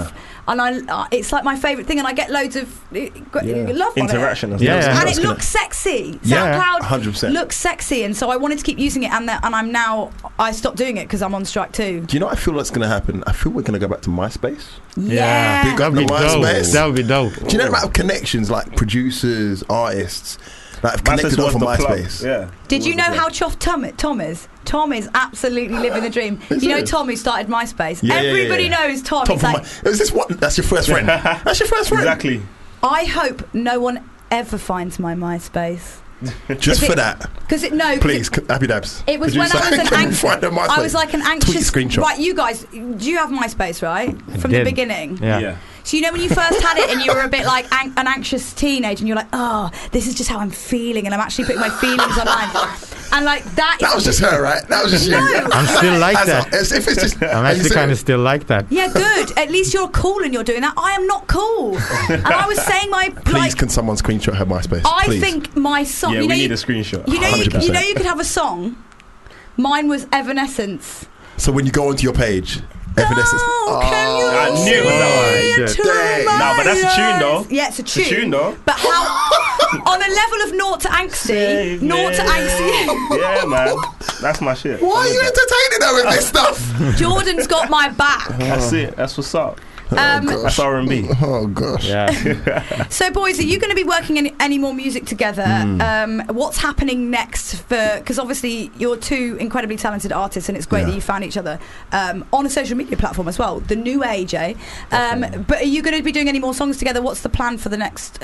and it's like my favourite thing, and I get loads of love interaction on as it. well. And it looks sexy. Yeah, SoundCloud 100%. looks sexy, and so I wanted to keep using it, and I stopped doing it because I'm on strike too. Do you know what I feel that's going to happen? I feel we're going to go back to MySpace. Yeah. Big up That'd be to MySpace. dope. That would be dope. Do you know the amount of connections, like producers, artists, that have connected off of MySpace? Yeah. Did you know how chuffed Tom is? Tom is absolutely living the dream. You know Tom who started MySpace? Everybody knows Tom. Tom It's from like, is this what? That's your first friend. That's your first friend. Exactly. I hope no one ever finds my MySpace. Just for that. Because Please, Happy Dabs. It was when I was an anxious. I was like an anxious. Tweet screenshot. Right, you guys, do you have MySpace, right? From the beginning? Yeah. So you know when you first had it and you were a bit like an anxious teenage and you're like, oh, this is just how I'm feeling and I'm actually putting my feelings online. And like that. That was just her, right? That was just you. I'm still like that. If it's just, I'm actually kind of still like that. Yeah, good. At least you're cool and you're doing that. I am not cool. And I was saying Please, can someone screenshot her MySpace? I think my song. Yeah, you know, we need a screenshot. You know, 100%. you could have a song. Mine was Evanescence. So when you go onto your page, Evanescence. I knew it was that one. No, but that's a tune though. Yeah, it's a tune. It's a tune though. But how? On a level of naught to angsty, Yeah, man. That's my shit. Why are you entertaining her with this stuff? Jordan's got my back. That's it. That's what's up. That's That's R&B. Oh gosh. Yeah. So, boys, are you going to be working any more music together? What's happening next? Because obviously you're two incredibly talented artists, and it's great that you found each other on a social media platform as well. The new AJ. But are you going to be doing any more songs together? What's the plan for the next?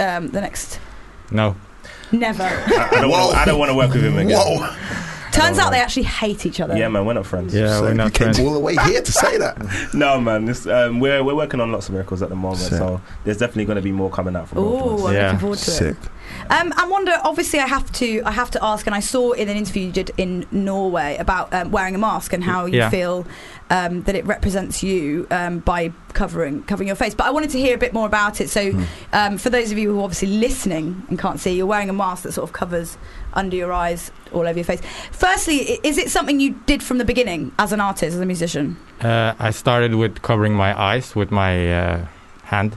No. Never. I don't want to work with him again. Whoa. Turns out they actually hate each other. Yeah, man, we're not friends. Yeah, So we're not you came friends. all the way here to say that. No, man. This, we're working on lots of records at the moment, so there's definitely going to be more coming out from both of Oh, us. I'm Yeah. looking forward to Sick. it. I wonder. Obviously, I have to ask, and I saw in an interview you did in Norway about wearing a mask and how you feel that it represents you by covering your face. But I wanted to hear a bit more about it. So, for those of you who are obviously listening and can't see, you're wearing a mask that sort of covers under your eyes, all over your face. Firstly, is it something you did from the beginning as an artist, as a musician? I started with covering my eyes with my hand.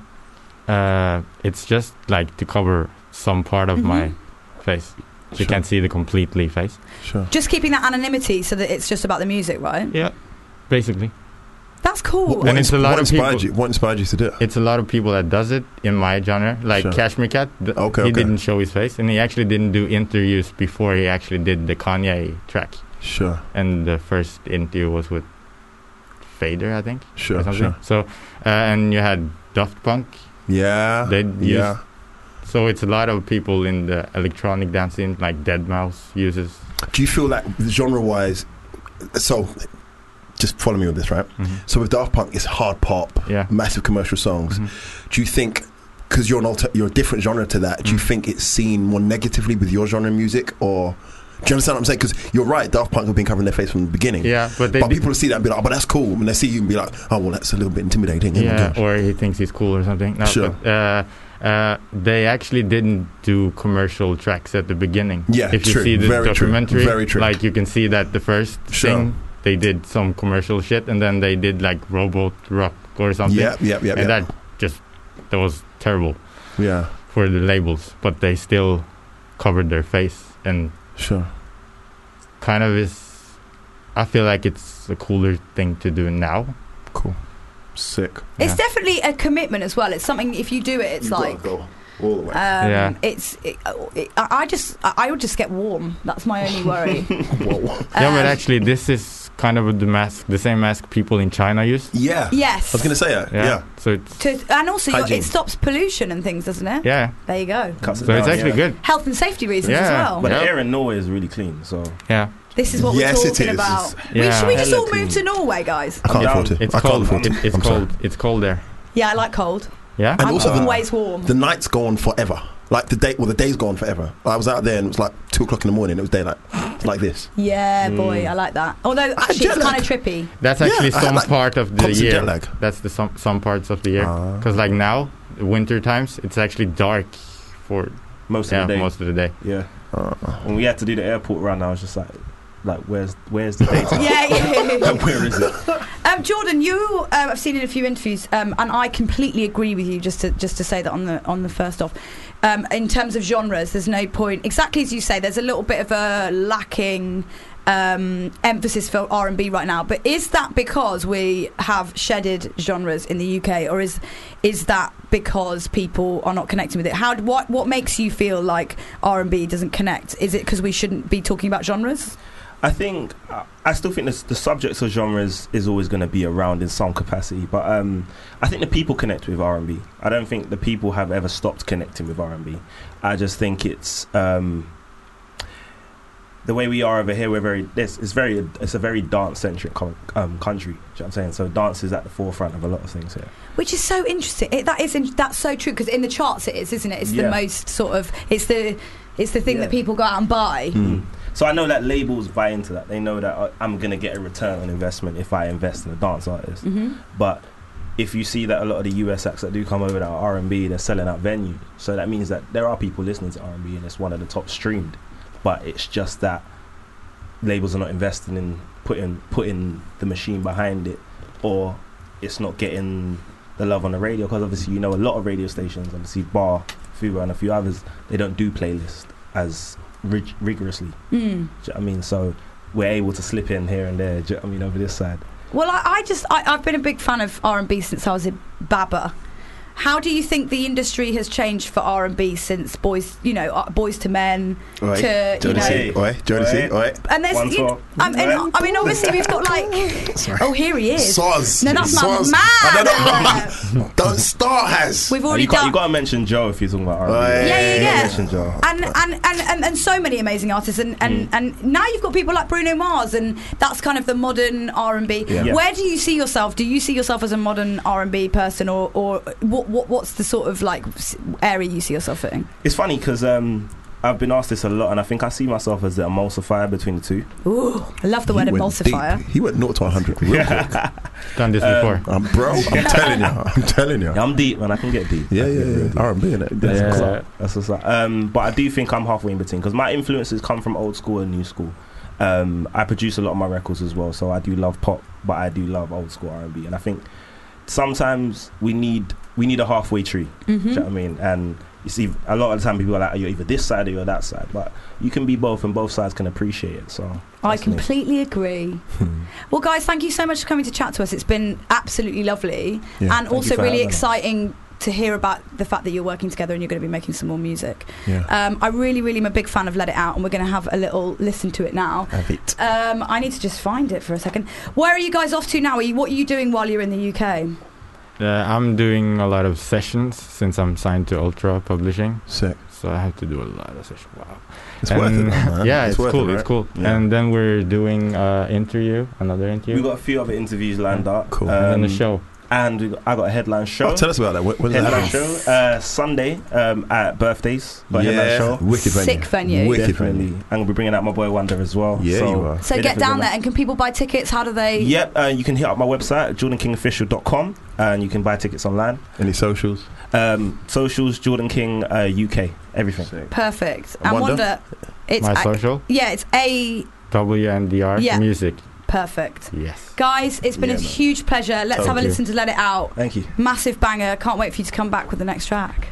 It's just like to cover some part of my face. You can't see the completely face. Sure. Just keeping that anonymity so that it's just about the music, right? Yeah, basically. That's cool. And it's a lot of people. What inspired you to do it? It's a lot of people that does it in my genre, like Cashmere Cat. He didn't show his face, and he actually didn't do interviews before he actually did the Kanye track. Sure. And the first interview was with Fader, I think. Sure, or something. sure. So, and you had Daft Punk. Yeah. So it's a lot of people in the electronic dance scene, like Deadmau5 uses. Do you feel like genre-wise? So, just follow me with this, right? So with Daft Punk, it's hard pop, massive commercial songs. Do you think, because you're a different genre to that, do you think it's seen more negatively with your genre of music, or do you understand what I'm saying? Because you're right, Daft Punk have been covering their face from the beginning. Yeah, but people see that and be like, oh, but that's cool. And they see you and be like, oh, well, that's a little bit intimidating. Yeah, or he thinks he's cool or something. No, Sure. But, they actually didn't do commercial tracks at the beginning. Yeah, if you true. see the Very true. documentary, Very true. like you can see that the first thing they did some commercial shit, and then they did like Robot Rock or something. And that was terrible. Yeah, for the labels, but they still covered their face and kind of is. I feel like it's a cooler thing to do now. Cool. Sick. It's definitely a commitment as well. It's something, if you do it, it's like go all the way. I would just get warm. That's my only worry. Yeah, but actually, this is kind of the same mask people in China use. Yeah. Yes. I was going to say that. Yeah. So it's and also hygiene. it stops pollution and things, doesn't it? Yeah. There you go. So it's actually good. Health and safety reasons as well. But the air in Norway is really clean, so yeah. This is what we're talking about. Should we just all move to Norway, guys? I can't afford to. It's I can't cold. afford to. It's I'm cold. sorry. It's cold there. Yeah, I like cold. Yeah. And I'm also always warm. The night's gone forever. Like the day's gone forever. I was out there and it was like 2:00 in the morning. It was daylight. It's like this. Yeah, boy, I like that. Although actually, it's kind of trippy. That's actually some part of the constant year. jet lag. That's the some parts of the year. Because like now, winter times, it's actually dark for most of the day. Yeah. When we had to do the airport run, I was just like where's the daytime? Yeah. Where is it? Jordan, you I've seen in a few interviews, and I completely agree with you. Just to say that on the first off, in terms of genres, there's no point. Exactly as you say, there's a little bit of a lacking emphasis for R&B right now. But is that because we have shedded genres in the UK, or is that because people are not connecting with it? What makes you feel like R&B doesn't connect? Is it because we shouldn't be talking about genres? I still think the subjects of genres is always going to be around in some capacity, but I think the people connect with R&B. I don't think the people have ever stopped connecting with R&B. I just think it's the way we are over here. It's a very dance centric country. Do you know what I'm saying? So dance is at the forefront of a lot of things here. Which is so interesting. That's so true, because in the charts it is, isn't it? It's the most sort of it's the thing that people go out and buy. So I know that labels buy into that. They know that I'm going to get a return on investment if I invest in a dance artist. But if you see that a lot of the US acts that do come over that are R&B, they're selling out venues. So that means that there are people listening to R&B and it's one of the top streamed. But it's just that labels are not investing in putting the machine behind it, or it's not getting the love on the radio. Because obviously, a lot of radio stations, obviously Bar, Fuba and a few others, they don't do playlists as rigorously. Do you know what I mean? So we're able to slip in here and there, do you know what I mean, over this side. Well, I've been a big fan of R&B since I was in Baba. How do you think the industry has changed for R&B since Boys to Men to Jodeci? And there's I mean obviously we've got like oh, here he is. Soz. No, that's my man. Don't start, Has. We've already you got to mention Joe if you're talking about R&B. Yeah. Mention Joe. And so many amazing artists, and now you've got people like Bruno Mars, and that's kind of the modern R&B. Where do you see yourself? Do you see yourself as a modern R&B person, or what's the sort of like area you see yourself in? It's funny because I've been asked this a lot, and I think I see myself as the emulsifier between the two. Ooh, I love the word emulsifier. He went 0 to 100 real quick. Done this before. I'm telling you. I'm deep, man. I can get deep. Yeah. R&B, innit? That's what's up. But I do think I'm halfway in between, because my influences come from old school and new school. I produce a lot of my records as well, so I do love pop, but I do love old school R&B, and I think sometimes we need a halfway tree. Do you know what I mean? And you see, a lot of the time people are like, you're either this side or you're that side, but you can be both, and both sides can appreciate it. So I completely agree. Well, guys, thank you so much for coming to chat to us. It's been absolutely lovely, and also really exciting to hear about the fact that you're working together and you're going to be making some more music. I really am a big fan of Let It Out, and we're going to have a little listen to it now. I need to just find it for a second. Where are you guys off to now? What are you doing while you're in the UK? I'm doing a lot of sessions since I'm signed to Ultra Publishing. Sick. So I have to do a lot of sessions. Wow. It's worth it, man. Yeah, it's cool. Right? It's cool. Yeah. And then we're doing another interview. We've got a few other interviews lined up. Cool. And then the show. And I got a headline show. Tell us about that. When's headline show? Sunday at Birthdays. Headline show. Wicked venue. Sick venue. Wicked venue. And we'll be bringing out my boy Wonder as well. Yeah, you are. So get down there, and can people buy tickets? How do they? Yep, you can hit up my website, jordankingofficial.com, and you can buy tickets online. Any socials? Socials, Jordan King UK, everything. Sick. Perfect. And Wonder, it's my social? Yeah, it's WNDR Music. Perfect. Yes. Guys, it's been a huge pleasure. Let's have a listen to Let It Out. Thank you. Massive banger. Can't wait for you to come back with the next track.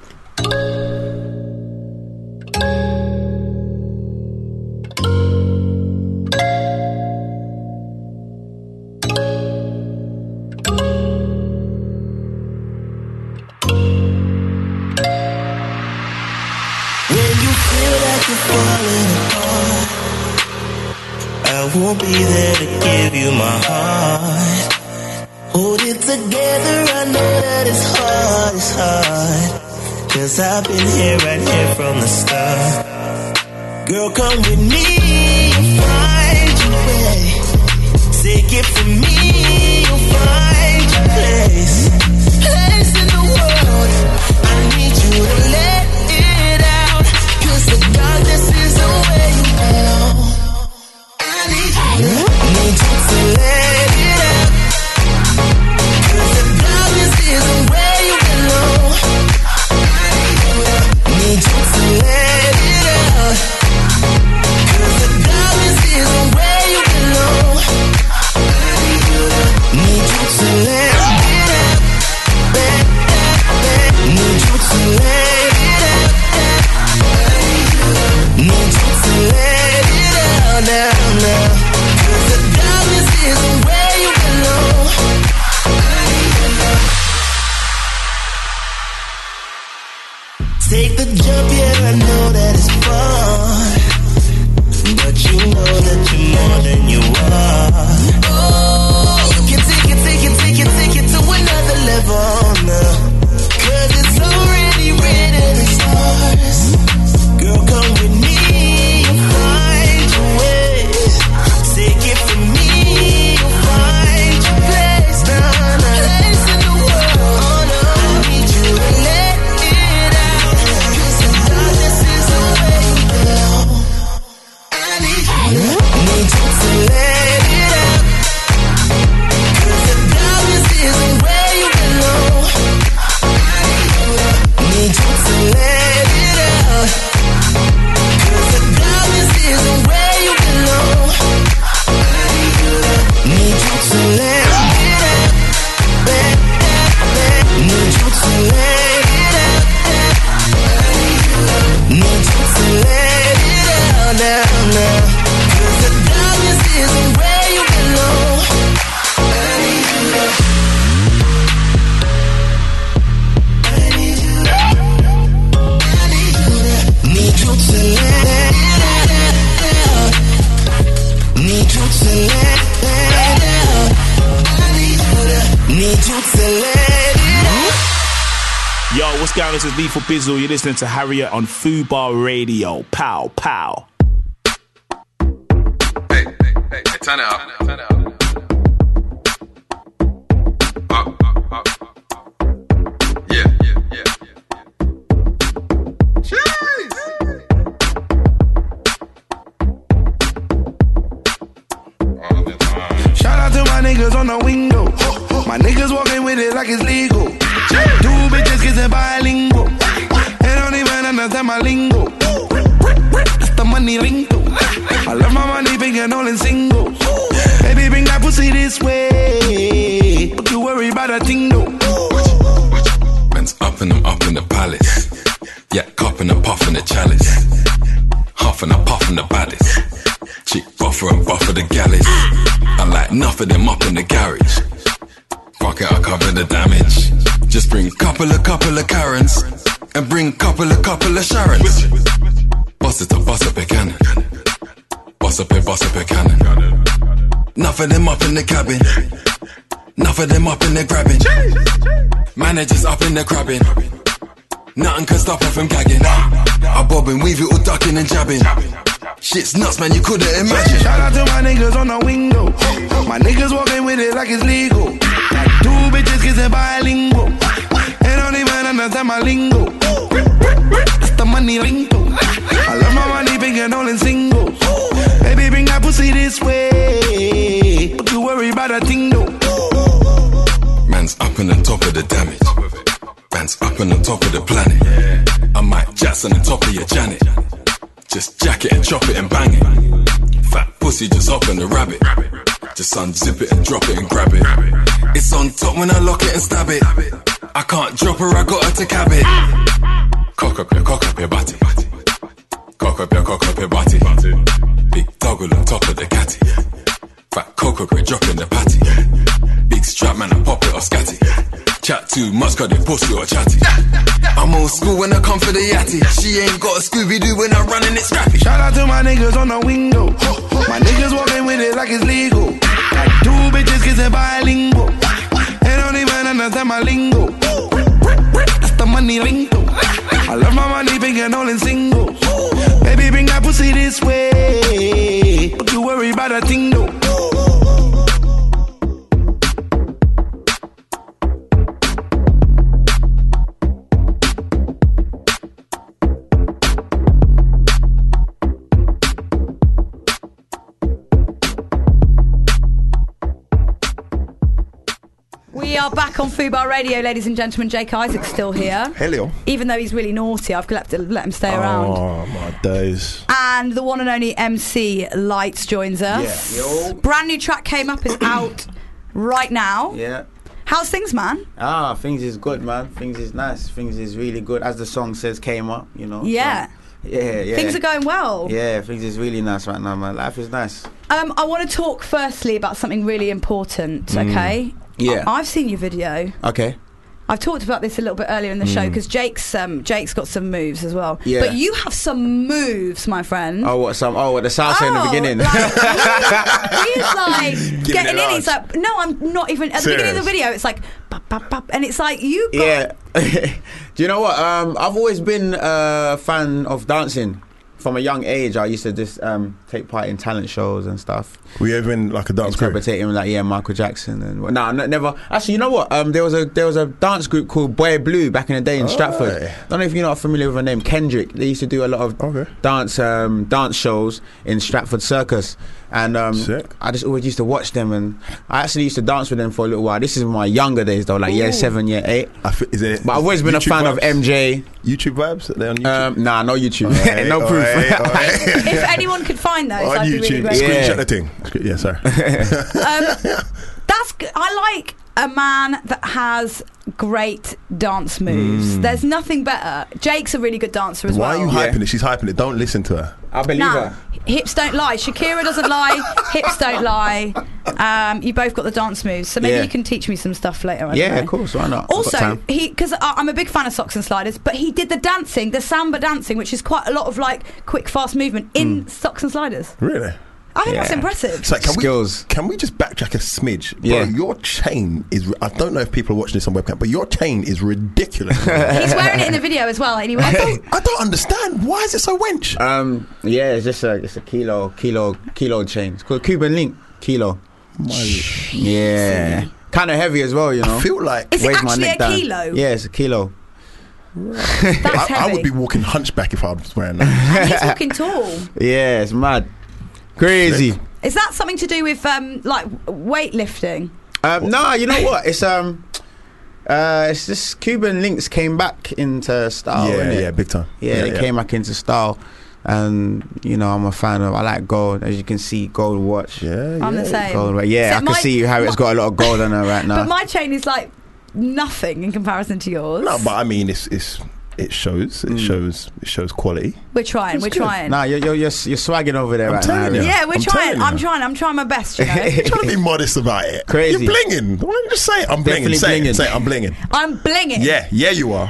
When you feel like you're falling apart, I won't be there to give you my heart. Hold it together, I know that it's hard. 'Cause I've been here, right here from the start. Girl, come with me, you'll find your way. Take it from me, you'll find your place. Place in the world, I need you to let it out. 'Cause the darkness is the way you belong. I need you to let it out. 'Cause the darkness is the way you belong. I need you to let it out. 'Cause the darkness is the way you belong. Take the jump, yeah, I know that it's fun, but you know that you're more than you are. Oh, you can take it to another level now, 'cause it's already written in stars. Girl, come with me, you'll find your way. Take it from me, you'll find your place. Place in the world. Oh no, I need you to let it out, 'cause the darkness is the way you belong. I need you to let it out, 'cause the darkness is the way you belong. I need you to let it out, 'cause the darkness is the way you belong. Need you to let it out, need you to let it out, need you to let it out now, 'cause the darkness is the way you belong. Need you to let it out, need you to let it out, need you to let it out. Yo, what's going on? This is Lethal Bizzle. You're listening to Harriet on Fubar Radio. Pow, pow. Hey, turn it up. Up. Yeah. Jeez. Shout out to my niggas on the window. My niggas walking with it like it's legal. Two bitches kissing bilingual. They don't even understand my lingo. It's the money lingo. I love my money big and all in singles. Baby, bring that pussy this way. Don't you worry about a thing though. Man's up and I'm up in the palace. Yeah, cupping and puffing the chalice. Huffing and puffing the baddest. Chick buffer and buffer the galleys. I like enough of them up in the garage. Fuck it, I'll cover the damage. Just bring couple of Karens. And bring couple of Sharons. Bust it a cannon. Bust up a cannon. Enough of them up in the cabin. Enough of them up in the grabbing. Managers up in the crabbing. Nothing can stop her from gagging. I bob and weave it all ducking and jabbing. Shit's nuts, man, you couldn't imagine. Shout out to my niggas on the window. My niggas walking with it like it's legal. Two bitches kissing bilingual. They don't even understand my lingo. It's the money lingo. I love my money big and all in singles. Baby, bring that pussy this way. Don't you worry about a thing though. Man's up on the top of the damage. Man's up on the top of the planet. I might Jackson on the top of your Janet. Just jack it and chop it and bang it. Fat pussy just hop on the rabbit. Just unzip it and drop it and grab it. It's on top when I lock it and stab it. I can't drop her, I got her to cab it. Cock up your body. Cock up your body. Big dog on top of the catty. Fat coco dropping the patty. Big strap man, I pop it or scatty. Chat too much, got the pussy or chatty. I'm old school when I come for the yatty. She ain't got a Scooby-Doo when I'm running it scrappy. Shout out to my niggas on the window. My niggas walking with it like it's legal. Two bitches kissing bilingual. They don't even understand my lingo. It's the money lingo. I love my money big and all in singles. Baby, bring that pussy this way. Don't you worry about a thing though. We are back on Fubar Radio, ladies and gentlemen. Jake Isaac's still here. Hello. Even though he's really naughty, I've got to let him stay around. Oh, my days. And the one and only MC Lights joins us. Yeah. Yo. Brand new track came up, is out right now. Yeah. How's things, man? Things is good, man. Things is nice. Things is really good. As the song says, came up, you know. Yeah. So, yeah. Things are going well. Yeah, things is really nice right now, man. Life is nice. I want to talk firstly about something really important, okay? Yeah. I've seen your video. Okay. I've talked about this a little bit earlier in the show because Jake's got some moves as well. Yeah. But you have some moves, my friend. Oh, what the salsa in the beginning? He's like getting in. He's like, no, I'm not even at the beginning of the video. It's like, bop, bop, bop, and it's like you. Yeah. Do you know what? I've always been a fan of dancing. From a young age, I used to just take part in talent shows and stuff. Were you ever in like a dance group? Interpreting like Michael Jackson and never. Actually, you know what? There was a dance group called Boy Blue back in the day in Stratford. I don't know if you're not familiar with her name, Kendrick. They used to do a lot of dance shows in Stratford Circus, and I just always used to watch them, and I actually used to dance with them for a little while. This is my younger days though, like year 7, year 8. But I've always been a fan of MJ. YouTube vibes? Are they on YouTube? Nah, no YouTube. No proof. If anyone could find those, on I'd be really YouTube, grateful. screenshot the thing. Yeah, sorry. I like a man that has great dance moves. There's nothing better. Jake's a really good dancer as Why well. are you hyping it? She's hyping it. Don't listen to her. I believe her. Hips don't lie. Shakira doesn't lie. Hips don't lie. You both got the dance moves, so maybe you can teach me some stuff later. Of course. Why not? Also, because I'm a big fan of Socks and Sliders, but he did the dancing, the samba dancing, which is quite a lot of like quick, fast movement in Socks and Sliders. Really? I think that's impressive. So can we just backtrack a smidge? Bro, your chain is... I don't know if people are watching this on webcam, but your chain is ridiculous. He's wearing it in the video as well, anyway. I don't understand. Why is it so wench? It's just a kilo chain. It's called Cuban Link. Kilo. Yeah. Kind of heavy as well, you know. I feel like... Is it actually a kilo? Yeah, it's a kilo. That's I would be walking hunchback if I was wearing that. And he's walking tall. Yeah, it's mad. Crazy. Is that something to do with like weightlifting? No, you know what? It's just Cuban Links came back into style. Yeah, big time. Yeah, they came back into style. And you know, I'm a fan of. I like gold, as you can see, gold watch. I'm the same. Gold, yeah, so I can see how it's got a lot of gold on her right now. But my chain is like nothing in comparison to yours. No, but I mean, it shows quality. We're trying. Nah, you're swagging over there right now. Yeah, we're trying. I'm trying my best. You know? You're trying to be modest about it. Crazy. You're blinging. Why don't you just say it? I'm blinging. Say it. I'm blinging. I'm blinging. Yeah, you are.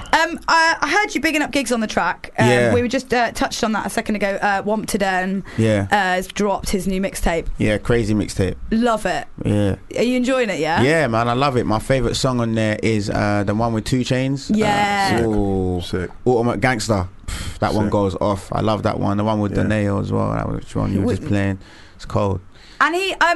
I heard you bigging up gigs on the track. We were just touched on that a second ago. Wompteden has dropped his new mixtape. Yeah, crazy mixtape. Love it. Yeah. Are you enjoying it? Yeah. Yeah, man, I love it. My favourite song on there is the one with 2 Chainz. Yeah. Sick. Ultimate Gangster. That one goes off. I love that one. The one with Daneo as well. That was one you were just playing. It's cold. And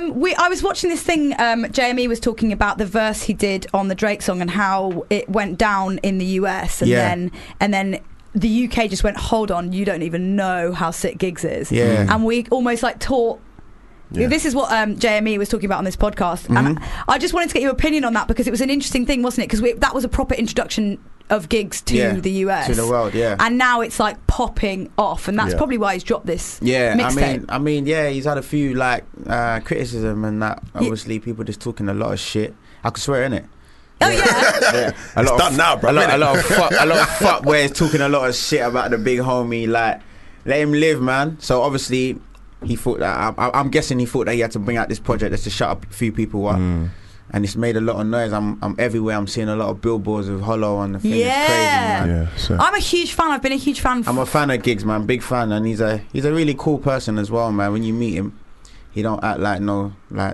I was watching this thing. JME was talking about the verse he did on the Drake song and how it went down in the US, and then the UK just went, hold on, you don't even know how sick Gigs is. Yeah. And we almost like taught. Yeah. This is what JME was talking about on this podcast, and I just wanted to get your opinion on that because it was an interesting thing, wasn't it? Because that was a proper introduction of Gigs to the US, to the world, and now it's like popping off, and that's probably why he's dropped this mixtape. I mean, he's had a few like criticism and that. Obviously, people just talking a lot of shit. I could swear, innit? Oh yeah, it's done now, bro. A lot of fuck where he's talking a lot of shit about the big homie. Like, let him live, man. So obviously, he thought that. I'm guessing he thought that he had to bring out this project just to shut up a few people up. And it's made a lot of noise. I'm everywhere. I'm seeing a lot of billboards with Hollow on the thing. It's crazy, man. So. I'm a huge fan. I've been a huge fan. I'm a fan of Gigs, man. Big fan, and he's a really cool person as well, man. When you meet him, he don't act like no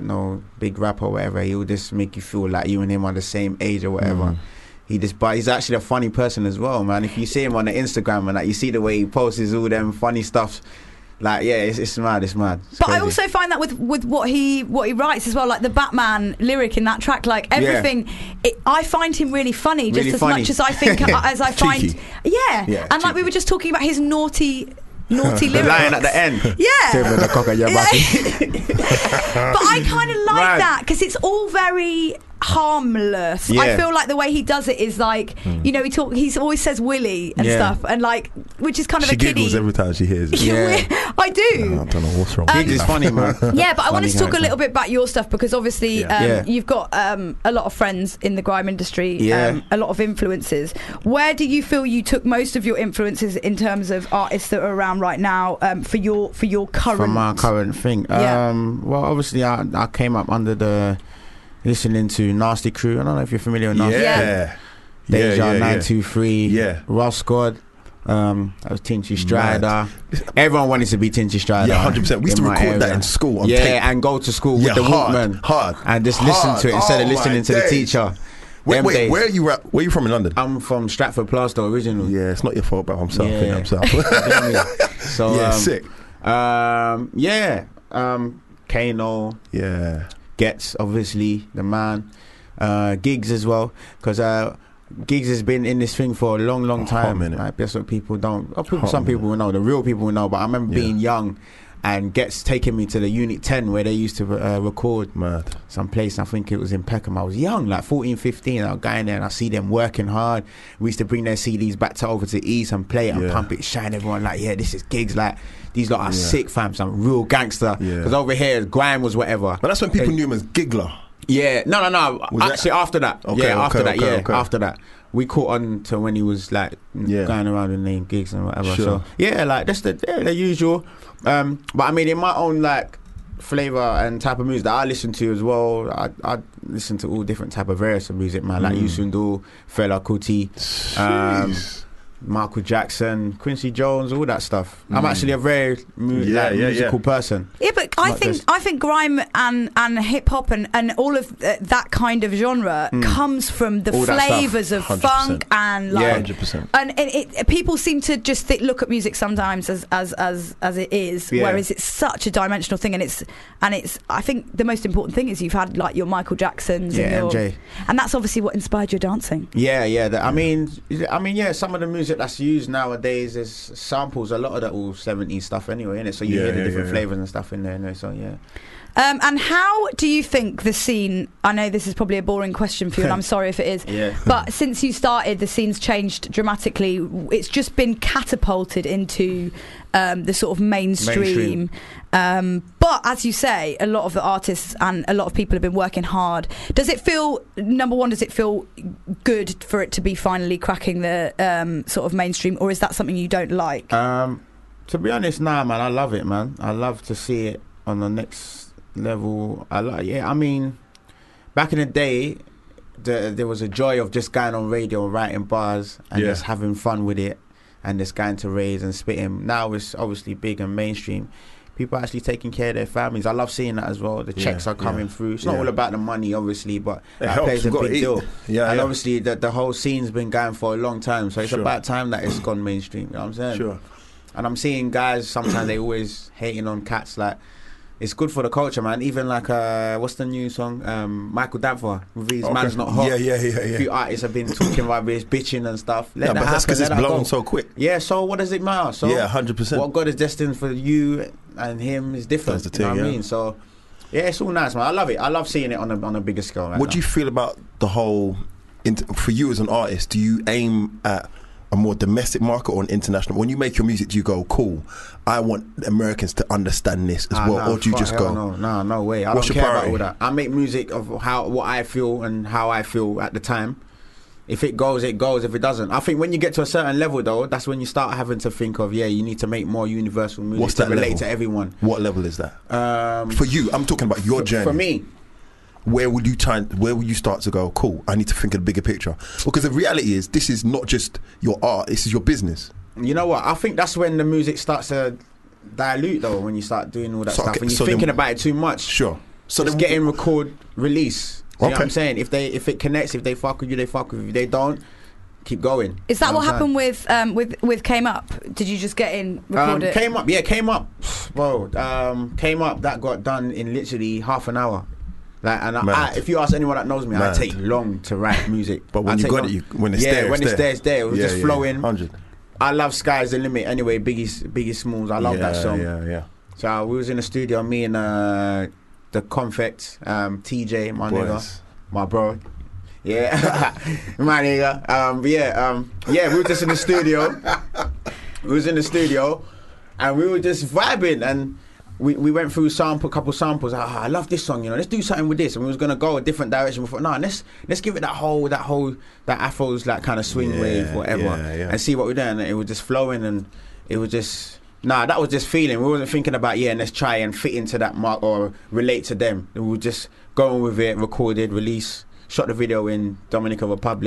big rapper or whatever. He'll just make you feel like you and him are the same age or whatever. But he's actually a funny person as well, man. If you see him on the Instagram and like you see the way he posts all them funny stuff. Like, yeah, it's mad. It's but crazy. I also find that with what he writes as well, like the Batman lyric in that track, like everything. I find him really funny, really just funny. as much as I think as I find. Yeah, and cheeky. like we were just talking about his naughty lyrics. The line at the end. Yeah. But I kind of like Right. that because it's all very harmless. Yeah. I feel like the way he does it is like, you know, he always says Willy and stuff, and like, which is kind of She a kiddie. giggles every time she hears it. I do. I don't know what's wrong. Gigs is funny, man. Yeah, but I wanted to talk a character. little bit about your stuff because obviously you've got a lot of friends in the grime industry, a lot of influences. Where do you feel you took most of your influences in terms of artists that are around right now for your current? For my current thing. Well, obviously, I came up under the listening to Nasty Crew. I don't know if you're familiar with Nasty Crew. Deja 923, Ross Squad. That was Tinchy Strider. Everyone wanted to be Tinchy Strider. Yeah, 100%. We used to record that in school on tape. And go to school with the Walkman. Hard. And just listen to it instead of listening to the teacher. Wait, where are you from in London? I'm from Stratford Plaster originally. Yeah, it's not your fault, but I'm south. Yeah. I'm south. So, sick. Kano. Yeah. Gets, obviously, the man. Gigs as well, because Gigs has been in this thing for a long time. Like, that's what people don't. Some people will know. The real people will know. But I remember being young, and Gets taking me to the Unit 10 where they used to record some place. I think it was in Peckham. I was young, like 14, 15. I was going there and I see them working hard. We used to bring their CDs back over to East and play it and pump it, shine everyone like, yeah, this is Gigs. Like, these lot are sick, fam. Some real gangster. Because over here, grime was whatever. But that's when people knew him as Giggler. Yeah, no. Actually, after that. After that. We caught on to when he was like going around and name Gigs and whatever. Sure. So like that's the usual. But I mean, in my own like flavor and type of music that I listen to as well, I listen to all different type of various of music, man. Like Yusundu, Fela Kuti, Michael Jackson, Quincy Jones, all that stuff. I'm actually a very musical person. Yeah, but I think grime and hip hop and all of that kind of genre comes from the all flavors of 100%. funk and like 100%. and people seem to just look at music sometimes as it is, whereas it's such a dimensional thing, and it's I think the most important thing is you've had like your Michael Jacksons and your MJ. And that's obviously what inspired your dancing. I mean, some of the music that's used nowadays is samples a lot of that all 70s stuff anyway, innit? So you hear the different flavors and stuff in there anyway, so and how do you think the scene, I know this is probably a boring question for you and I'm sorry if it is, but since you started, the scene's changed dramatically. It's just been catapulted into the sort of mainstream. But as you say, a lot of the artists and a lot of people have been working hard. Does it feel, number one, does it feel good for it to be finally cracking the sort of mainstream, or is that something you don't like? To be honest, nah, man, I love it, man. I love to see it on the next level. I mean, back in the day, there was a joy of just going on radio and writing bars and just having fun with it and just going to raves and spitting. Now it's obviously big and mainstream. People are actually taking care of their families. I love seeing that as well. The checks are coming through. It's not all about the money, obviously, but that plays a big deal. And obviously the whole scene's been going for a long time, so it's about time that it's gone mainstream. You know what I'm saying? Sure. And I'm seeing guys, sometimes they always hating on cats, like, it's good for the culture, man. Even like, what's the new song? Michael Danforth with his Man's Not Hot. A few artists have been talking about this, bitching and stuff. Let that but happen. that's because it's blown so quick. Yeah, so what does it matter? So 100%. What God is destined for you and him is different. That's the thing, you know what I mean? So, yeah, it's all nice, man. I love it. I love seeing it on a bigger scale. What do you feel about the whole, for you as an artist, do you aim at a more domestic market or an international? When you make your music, do you go, cool, I want Americans to understand this as well, or do you just go, no way, I what's don't your care priority? about all that. I make music of what I feel and how I feel at the time. If it goes, it goes. If it doesn't, I think when you get to a certain level, though, that's when you start having to think of, you need to make more universal music. What's that to relate level? to everyone. What level is that? For you, I'm talking about your journey. For me, where would you start to go, cool, I need to think of the bigger picture? Because the reality is, this is not just your art, this is your business. You know what? I think that's when the music starts to dilute, though, when you start doing all that stuff. And you're thinking about it too much. Sure. So just get in, record, release. You know what I'm saying? If it connects, if they fuck with you, they fuck with you. If they don't, keep going. Is that what happened with Came Up? Did you just get in, record it? Came Up. Bro, Came Up, that got done in literally half an hour. Like, and if you ask anyone that knows me, I take long to write music. But when you got it, when it's there, it's there. It was just flowing. 100. I love Sky's the Limit anyway, Biggie Smalls. I love that song. Yeah. So we was in the studio, me and the Confect, TJ, my nigga, my bro. Yeah, my nigga. We were just in the studio. And we were just vibing, and we went through a couple samples. I love this song, let's do something with this. And we was gonna go a different direction. We thought, let's give it that Afro's like kind of swing wave, whatever, and see what we're doing. And it was just flowing, and it was just that was just feeling. We wasn't thinking about let's try and fit into that mark or relate to them. We were just going with it, recorded, release, shot the video in Dominican Republic,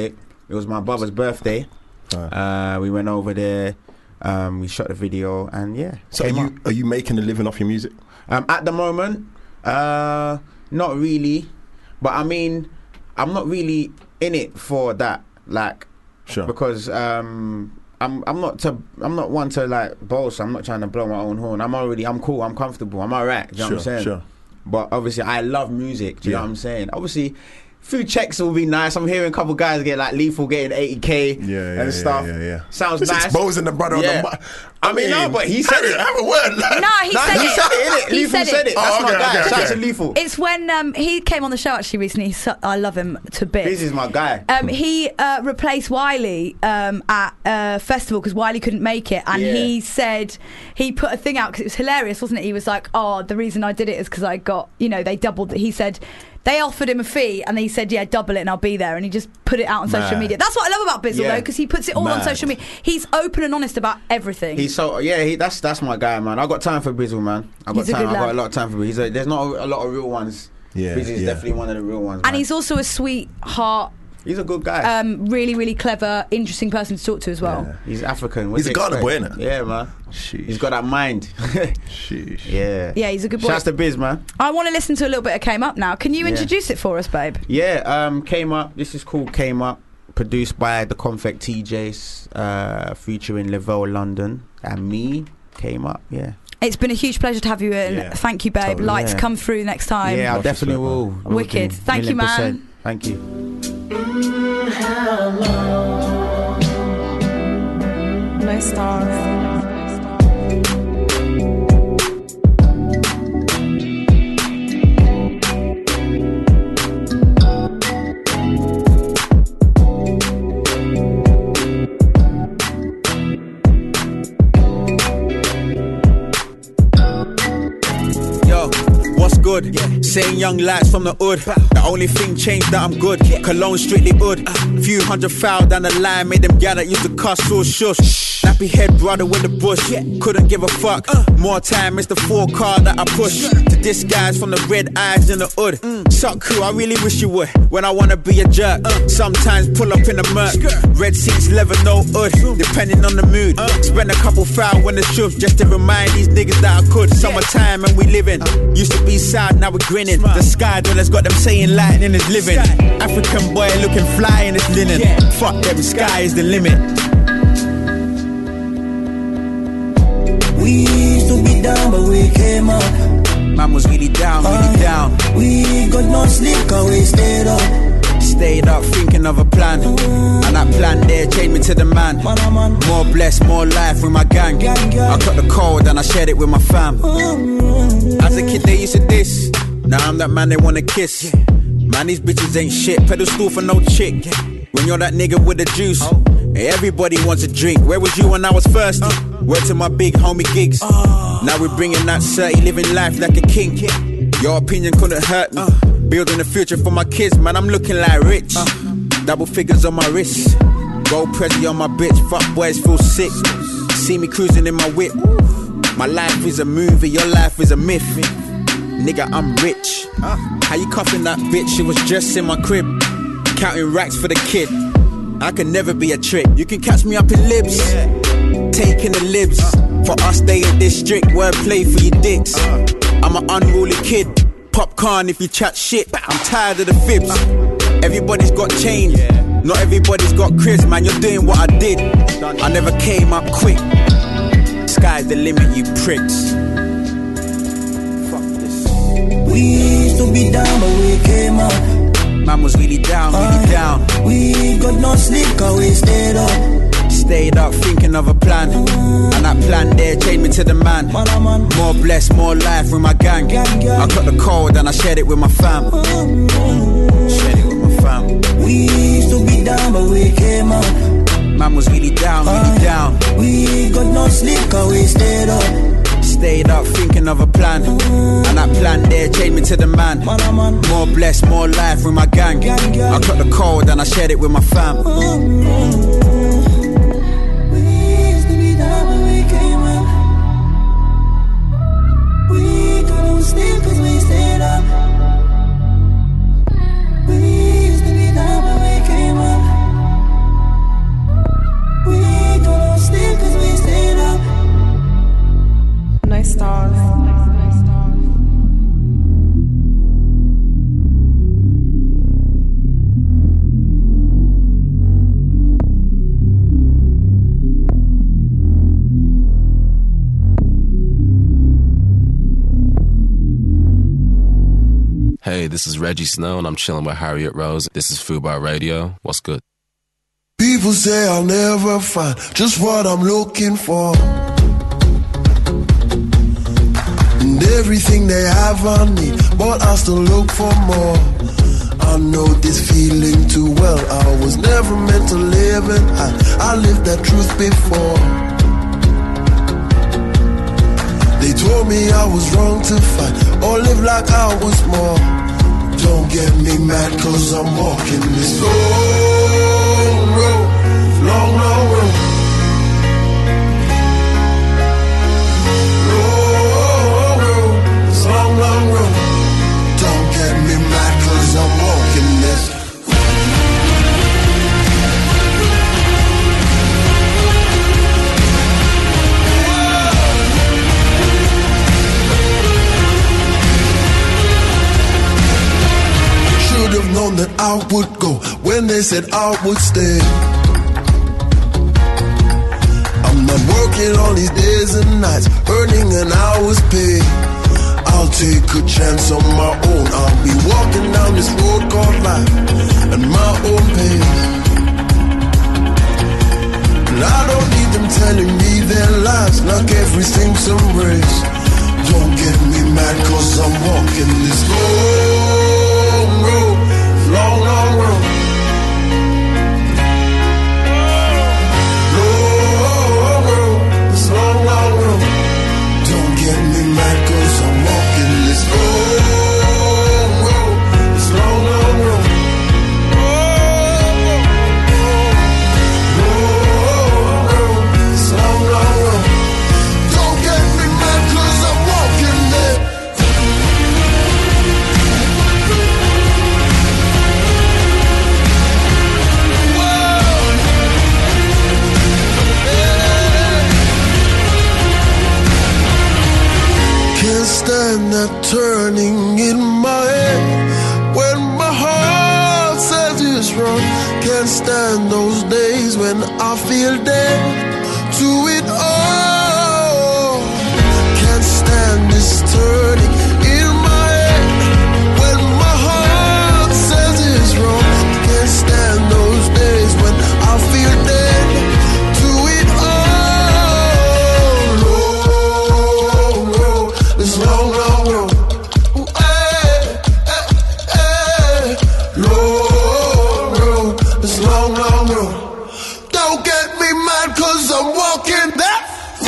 It was my brother's birthday. We went over there. We shot the video, and yeah. So are you making a living off your music? At the moment, not really. But I mean, I'm not really in it for that. Like, because I'm not one to like boast. I'm not trying to blow my own horn. I'm cool. I'm comfortable. I'm alright. You know what I'm saying? Sure. But obviously, I love music. Do you know what I'm saying? Obviously, few checks will be nice. I'm hearing a couple guys get like Lethal getting 80k and stuff. Sounds Just nice. exposing the brother on the I mean, no, but he said it. Have a word. No, he said it. He said it. That's my guy. Shout out to Lethal. It's when he came on the show actually recently. I love him to bits. This is my guy. He replaced Wiley at a festival because Wiley couldn't make it, and he said he put a thing out because it was hilarious, wasn't it? He was like, "Oh, the reason I did it is because I got, they doubled." He said they offered him a fee, and he said, "Yeah, double it, and I'll be there." And he just put it out on social media. That's what I love about Bizzle though, because he puts it all on social media. He's open and honest about everything. That's my guy, man. I got time for Bizzle, man. I got a lot of time for Bizzle. There's not a lot of real ones. Bizzle is definitely one of the real ones. And man. he's also a sweetheart. He's a good guy. Really, really clever, interesting person to talk to as well. Yeah. He's African. He's a Ghana boy, innit? Yeah, man. Sheesh. He's got that mind. Sheesh. Yeah. Yeah, he's a good boy. Shouts to Biz, man. I want to listen to a little bit of Came Up now. Can you introduce it for us, babe? Yeah, Came Up. This is called Came Up. Produced by the Confect TJs, featuring Lavelle London and me. Came Up, yeah. It's been a huge pleasure to have you in. Yeah. Thank you, babe. Totally, Lights come through next time. Yeah, I definitely will. Wicked. Thank you, man. Thank you. No stars. Good. Saying young lads from the hood. The only thing changed that I'm good. Cologne strictly hood. Few hundred foul down the line, made them gal that used to cuss all shush. Nappy head brother with the bush. Couldn't give a fuck. More time, it's the 4 car that I push. To this guys from the red eyes in the hood. Suck crew, I really wish you would. When I wanna be a jerk, sometimes pull up in the murk. Red seats, leather, no hood. Depending on the mood. Spend a couple foul when the shoot, just to remind these niggas that I could. Summertime and we living. Used to be sad, now we're grinning. The sky dwellers got them saying lightning is living. African boy looking fly in his linen. Fuck them, sky is the limit. We used to be down, but we came up. Man was really down, really down. We got no sleep, cause we stayed up. Stayed up thinking of a plan. And that plan there changed me to the man. More blessed, more life with my gang. I cut the code and I shared it with my fam. As a kid they used to diss. Now I'm that man they wanna kiss. Man, these bitches ain't shit. Pedestal for no chick. When you're that nigga with the juice, everybody wants a drink. Where was you when I was thirsty? Word to my big homie gigs. Now we're bringing that 30, living life like a king. Your opinion couldn't hurt me. Building a future for my kids, man, I'm looking like rich. Double figures on my wrist. Gold Prezi on my bitch, fuck boys feel sick. See me cruising in my whip. My life is a movie, your life is a myth. Nigga, I'm rich. How you cuffing that bitch? She was just in my crib. Counting racks for the kid. I can never be a trick. You can catch me up in libs. Taking the libs. For us, they in district. Wordplay for your dicks. I'm an unruly kid. Popcorn if you chat shit. I'm tired of the fibs. Everybody's got change. Not everybody's got Chris, man. You're doing what I did. I never came up quick. Sky's the limit, you pricks. We used to be down, but we came up. Man was really down, really down. We got no sleep, cause we stayed up. Stayed up thinking of a plan. And that plan there changed me to the man. More blessed, more life with my gang. I cut the code and I shared it with my fam. Shared it with my fam. We used to be down, but we came up. Man was really down, really down. We got no sleep, cause we stayed up. Stayed up thinking of a plan. And that plan there changed me to the man. More blessed, more life with my gang. I cut the code and I shared it with my fam. Sleep cause we stayed up. We used to be down, but we came up. Hey, this is Reggie Snow, and I'm chilling with Harriet Rose. This is Fubar Radio. What's good? People say I'll never find just what I'm looking for. And everything they have I need, but I still look for more. I know this feeling too well. I was never meant to live and I lived that truth before. They told me I was wrong to fight or live like I was more. Don't get me mad cause I'm walking this long road, long, long road. Long road, this long, long road. Don't get me mad cause I'm walking this. Should have known that I would go when they said I would stay. I'm not working all these days and nights, earning an hour's pay. I'll take a chance on my own. I'll be walking down this road called life at my own pace. And I don't need them telling me their lives like everything's a race. Don't get me mad cause I'm walking this long road. Long, long road. Long road. This long, long road. Don't get me mad cause I'm walking this long road. This long, long road. Long road. This long, long road. Don't get me mad cause I'm walking it. Can't stand that turning in my head when my heart says it's wrong. Can't stand those days when I feel dead to it all. Can't stand this turning in my head when my heart says it's wrong. Can't stand those days when I feel dead to it all. Long road, this long, long road. Ooh, eh, eh, eh. Long road, this long, long road. Don't get me mad cause I'm walking that.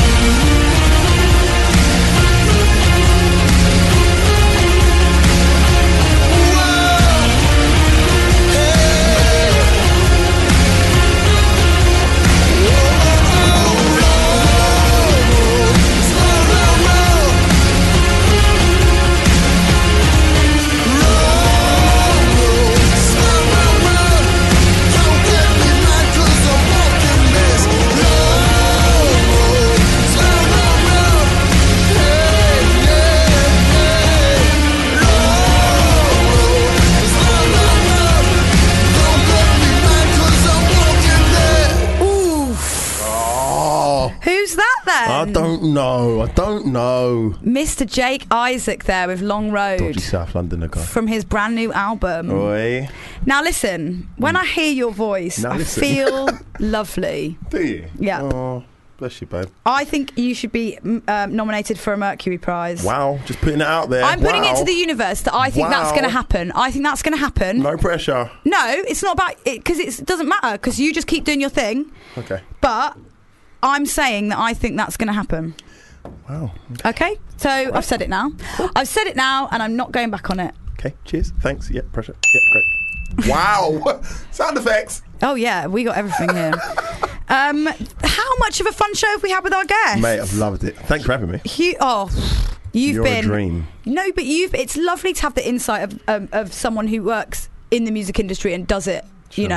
Who's that then? I don't know. Mr. Jake Isaac there with Long Road. Dodgy South Londoner guy. From his brand new album. Oi. Now listen, when I hear your voice, I feel lovely. Do you? Yeah. Oh, bless you, babe. I think you should be nominated for a Mercury Prize. Wow, just putting it out there. I'm putting it to the universe that I think that's going to happen. I think that's going to happen. No pressure. No, it's not about it because it doesn't matter because you just keep doing your thing. Okay. But I'm saying that I think that's going to happen. Wow. Okay, so I've said it now. I've said it now, and I'm not going back on it. Okay, cheers. Thanks. Yeah, pressure. Yeah, great. Wow. Sound effects. Oh, yeah, we got everything here. How much of a fun show have we had with our guests? Mate, I've loved it. Thanks for having me. You've been a dream. No, but it's lovely to have the insight of someone who works in the music industry and does it, you know?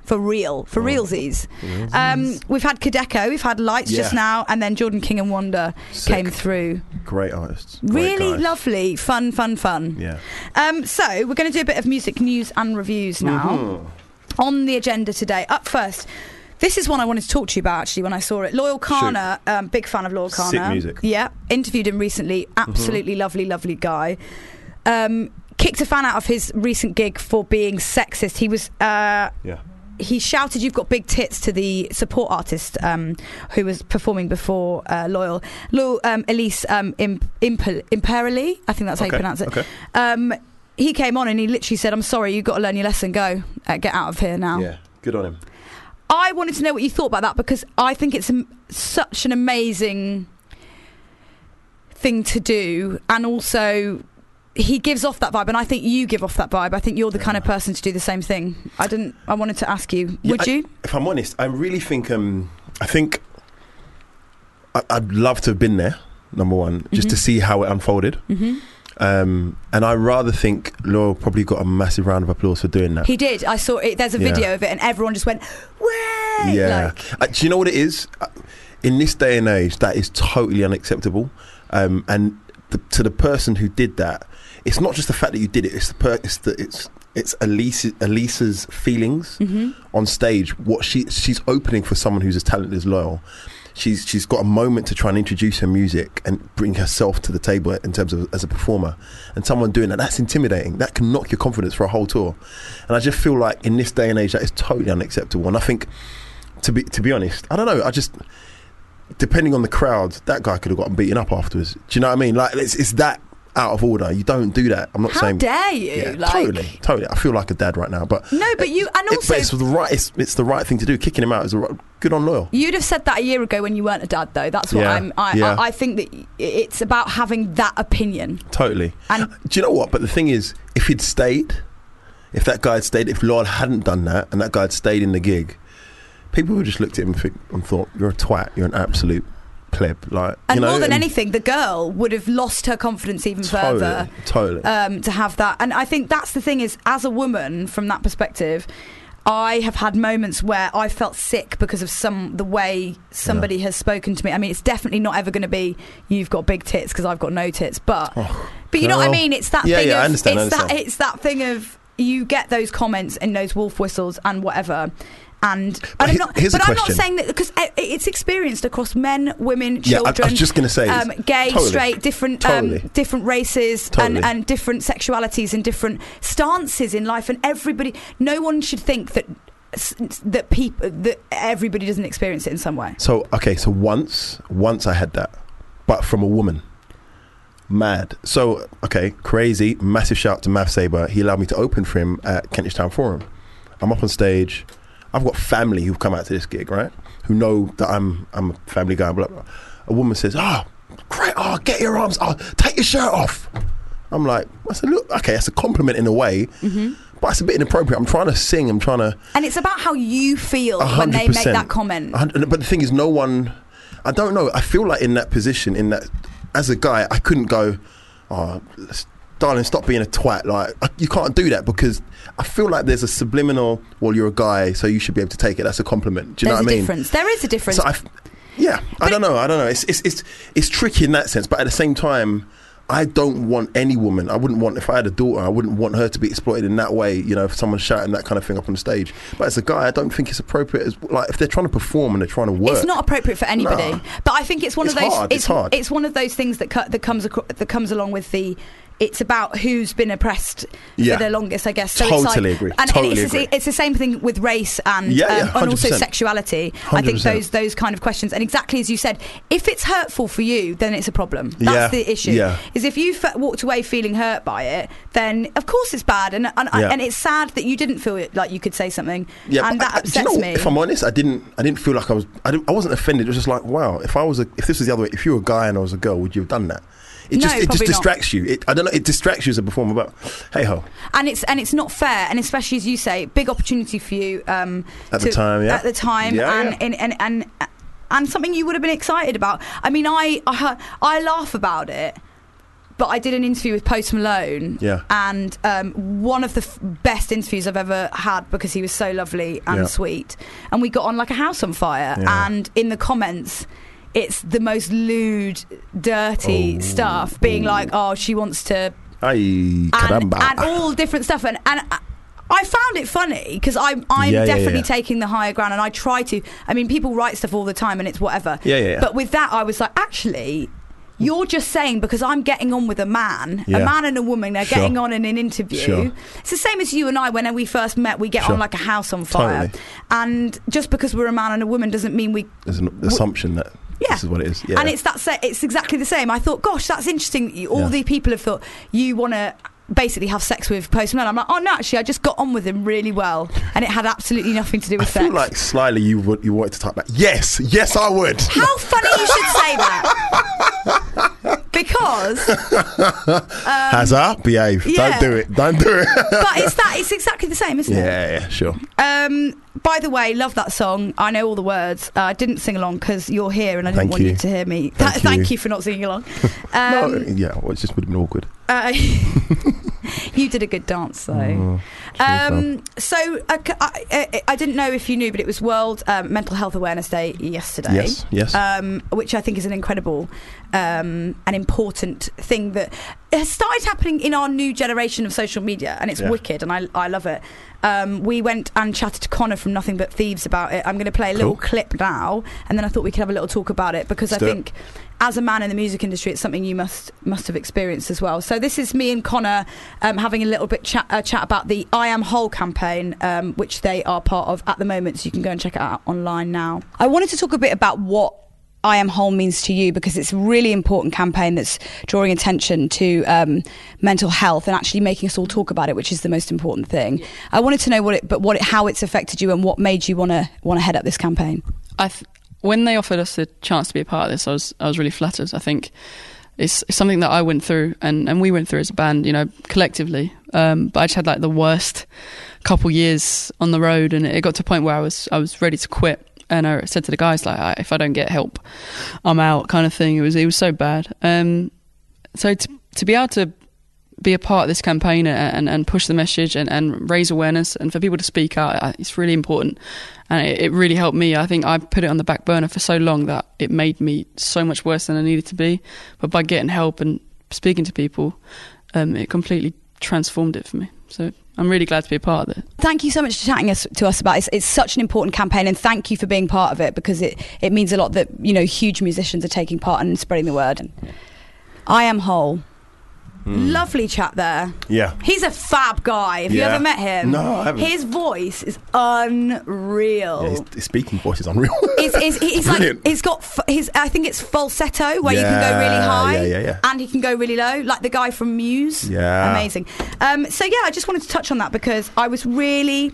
For realsies. We've had Kadeko, we've had Lights just now, and then Jordan King and Wonder came through. Great artists. Great Really guys. lovely, fun. Yeah. So we're going to do a bit of music news and reviews now. On the agenda today, up first, this is one I wanted to talk to you about actually when I saw it. Loyal Kana, big fan of Loyal Kana. Sick music. Yeah, interviewed him recently. Absolutely lovely guy. Kicked a fan out of his recent gig for being sexist. He was he shouted "You've got big tits" to the support artist who was performing before Loyal Elise Imperali, I think that's how you pronounce it. Okay. He came on and he literally said, "I'm sorry, you've got to learn your lesson, go get out of here now." Yeah, good on him. I wanted to know what you thought about that, because I think it's such an amazing thing to do, and also he gives off that vibe, and I think you give off that vibe. I think you're the kind of person to do the same thing. I wanted to ask you, would you? If I'm honest, I really think I'd love to have been there, number one, just to see how it unfolded. And I rather think Loyal probably got a massive round of applause for doing that. He did. I saw it. There's a video of it, and everyone just went, "Way!" Yeah. Do you know what it is? In this day and age, that is totally unacceptable. And to the person who did that, it's not just the fact that you did it. It's Elisa's feelings on stage. What she's opening for someone who's as talented as Loyal. She's got a moment to try and introduce her music and bring herself to the table in terms of as a performer, and someone doing that's intimidating. That can knock your confidence for a whole tour. And I just feel like in this day and age that is totally unacceptable. And I think to be honest, I don't know, depending on the crowd, that guy could have gotten beaten up afterwards. Do you know what I mean? Like it's that out of order. You don't do that. I'm not saying. How dare you? Yeah, totally. I feel like a dad right now, but no, but you and also it's the right thing to do. Kicking him out is good on Loyal. You'd have said that a year ago when you weren't a dad, though. That's what I think that it's about having that opinion. Totally. And do you know what? But the thing is, if that guy had stayed, if Loyal hadn't done that, and that guy had stayed in the gig, people would just looked at him and thought, "You're a twat. You're an absolute pleb." Like, and more than anything, the girl would have lost her confidence even further. Totally. To have that, and I think that's the thing is, as a woman, from that perspective, I have had moments where I felt sick because of the way somebody has spoken to me. I mean, it's definitely not ever going to be "You've got big tits" because I've got no tits, but you know what I mean. It's that thing. I understand. It's that thing of you get those comments and those wolf whistles and whatever. And I'm not saying that because it's experienced across men, women, children. I was just going to say, gay, straight, different races and different sexualities and different stances in life. And everybody, no one should think that everybody doesn't experience it in some way. So once I had that, but from a woman. Mad. So crazy. Massive shout to Mav Saber. He allowed me to open for him at Kentish Town Forum. I'm up on stage. I've got family who've come out to this gig, right? Who know that I'm a family guy. Blah, blah. A woman says, great, get your arms, take your shirt off. I'm like, I said, look, that's a compliment in a way, but it's a bit inappropriate. I'm trying to sing, and it's about how you feel 100%, when they make that comment. But the thing is, no one, I don't know, I feel like in that position, as a guy, I couldn't go, darling, stop being a twat. Like, you can't do that, because I feel like there's a subliminal, well, you're a guy, so you should be able to take it. That's a compliment. Do you know what I mean? Difference. There is a difference. So I don't know. It's tricky in that sense, but at the same time, I don't want any woman. I wouldn't want, if I had a daughter, I wouldn't want her to be exploited in that way. You know, if someone's shouting that kind of thing up on the stage. But as a guy, I don't think it's appropriate. If they're trying to perform and they're trying to work, it's not appropriate for anybody. Nah. But I think it's one of those. It's hard. It's one of those things that comes along with the. It's about who's been oppressed for the longest, I guess. So totally agree. And it's the same thing with race and also sexuality. 100%. I think those kind of questions. And exactly as you said, if it's hurtful for you, then it's a problem. That's the issue. Yeah. Is if you walked away feeling hurt by it, then of course it's bad. And it's sad that you didn't feel like you could say something. Yeah, and that upsets me. If I'm honest, I didn't feel like I wasn't offended. It was just like, wow, if this was the other way, if you were a guy and I was a girl, would you have done that? It just distracts you. I don't know. It distracts you as a performer, but hey ho. And it's not fair, and especially as you say, big opportunity for you at the time, and something you would have been excited about. I mean, I laugh about it, but I did an interview with Post Malone, and one of the best interviews I've ever had because he was so lovely and sweet, and we got on like a house on fire. And in the comments, it's the most lewd, dirty stuff, being like, "Oh, she wants to," and all different stuff, and I found it funny because I'm definitely taking the higher ground, and I try to. I mean, people write stuff all the time, and it's whatever. But with that, I was like, actually, you're just saying because I'm getting on with a man and a woman, they're getting on in an interview. It's the same as you and I. When we first met, we get on like a house on fire, and just because we're a man and a woman doesn't mean we. There's an assumption that. This is what it is. And it's exactly the same. I thought, gosh, that's interesting. All the people have thought you want to basically have sex with Post Malone. I'm like, oh no, actually I just got on with him really well, and it had absolutely nothing to do with sex. I feel like slyly you wanted to type that. Yes I would. How funny you should say that. Because Hazza, behave. Don't do it. But it's exactly the same, isn't it? Yeah, sure. By the way, love that song. I know all the words. I didn't sing along because you're here and I didn't want you to hear me. Thank you for not singing along. It just would have been awkward. You did a good dance though. So I didn't know if you knew, but it was World Mental Health Awareness Day yesterday. Yes. Which I think is an incredible an important thing that has started happening in our new generation of social media, and it's wicked, and I love it. We went and chatted to Connor from Nothing But Thieves about it. I'm going to play a little clip now, and then I thought we could have a little talk about it, because I think as a man in the music industry, it's something you must have experienced as well. So this is me and Connor having a little bit chat about the I Am Whole campaign, which they are part of at the moment, so you can go and check it out online now. I wanted to talk a bit about what I Am Whole means to you, because it's a really important campaign that's drawing attention to mental health and actually making us all talk about it, which is the most important thing. I wanted to know how it's affected you and what made you want to head up this campaign. When they offered us the chance to be a part of this, I was really flattered. I think it's something that I went through and we went through as a band, collectively. But I just had like the worst couple years on the road, and it got to a point where I was ready to quit. And I said to the guys, like, if I don't get help, I'm out, kind of thing. It was so bad. So to be able to be a part of this campaign and push the message and raise awareness, and for people to speak out, it's really important. And it really helped me. I think I put it on the back burner for so long that it made me so much worse than I needed to be. But by getting help and speaking to people, it completely transformed it for me. So I'm really glad to be a part of it. Thank you so much for chatting to us about it. It's such an important campaign, and thank you for being part of it, because it means a lot that huge musicians are taking part and spreading the word. I Am Whole. Lovely chat there. Yeah. He's a fab guy. Have you ever met him? No, I haven't. His voice is unreal. Yeah, his speaking voice is unreal. He's like, he's got I think it's falsetto, where you can go really high and he can go really low, like the guy from Muse. Yeah. Amazing. So I just wanted to touch on that, because I was really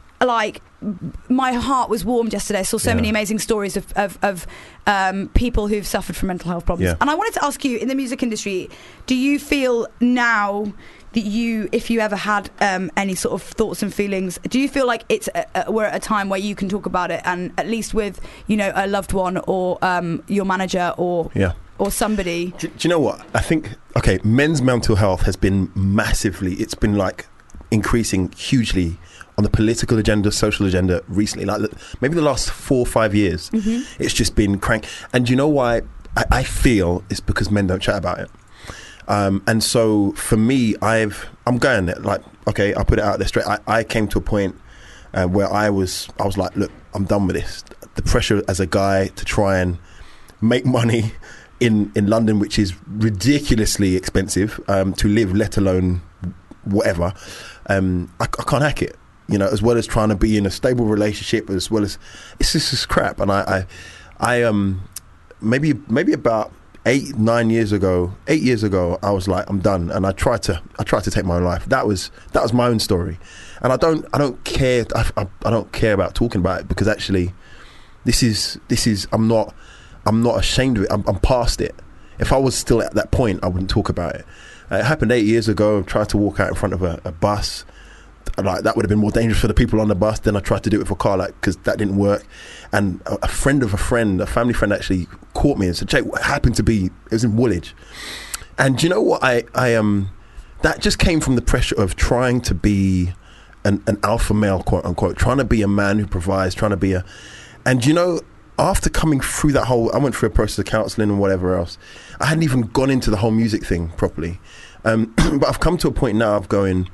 my heart was warmed yesterday. I saw so many amazing stories of people who've suffered from mental health problems. And I wanted to ask you, in the music industry, do you feel now that if you ever had any sort of thoughts and feelings, do you feel like we're at a time where you can talk about it, and at least with a loved one or your manager or somebody? Do you know what? I think, men's mental health has been massively, it's been like increasing hugely on the political agenda, social agenda recently, like maybe the last 4 or 5 years. It's just been crank. And you know why I feel it's because men don't chat about it. And so for me, I'm going there, like, I'll put it out there straight. I came to a point where I was like, look, I'm done with this. The pressure as a guy to try and make money in London, which is ridiculously expensive to live, let alone whatever. I can't hack it. As well as trying to be in a stable relationship, as well as it's just crap. And I maybe about 8 years ago, I was like, I'm done, and I tried to take my own life. That was my own story, and I don't care. I don't care about talking about it, because actually, this is I'm not ashamed of it. I'm past it. If I was still at that point, I wouldn't talk about it. It happened 8 years ago. I tried to walk out in front of a bus. Like, that would have been more dangerous for the people on the bus. Then I tried to do it with a car, because that didn't work. And a friend of a friend, a family friend, actually caught me and said, Jake, what happened to be, it was in Woolwich. And you know what? I that just came from the pressure of trying to be an alpha male, quote unquote, trying to be a man who provides, trying to be a. And you know, after coming through that whole, I went through a process of counselling and whatever else. I hadn't even gone into the whole music thing properly. But I've come to a point now of going,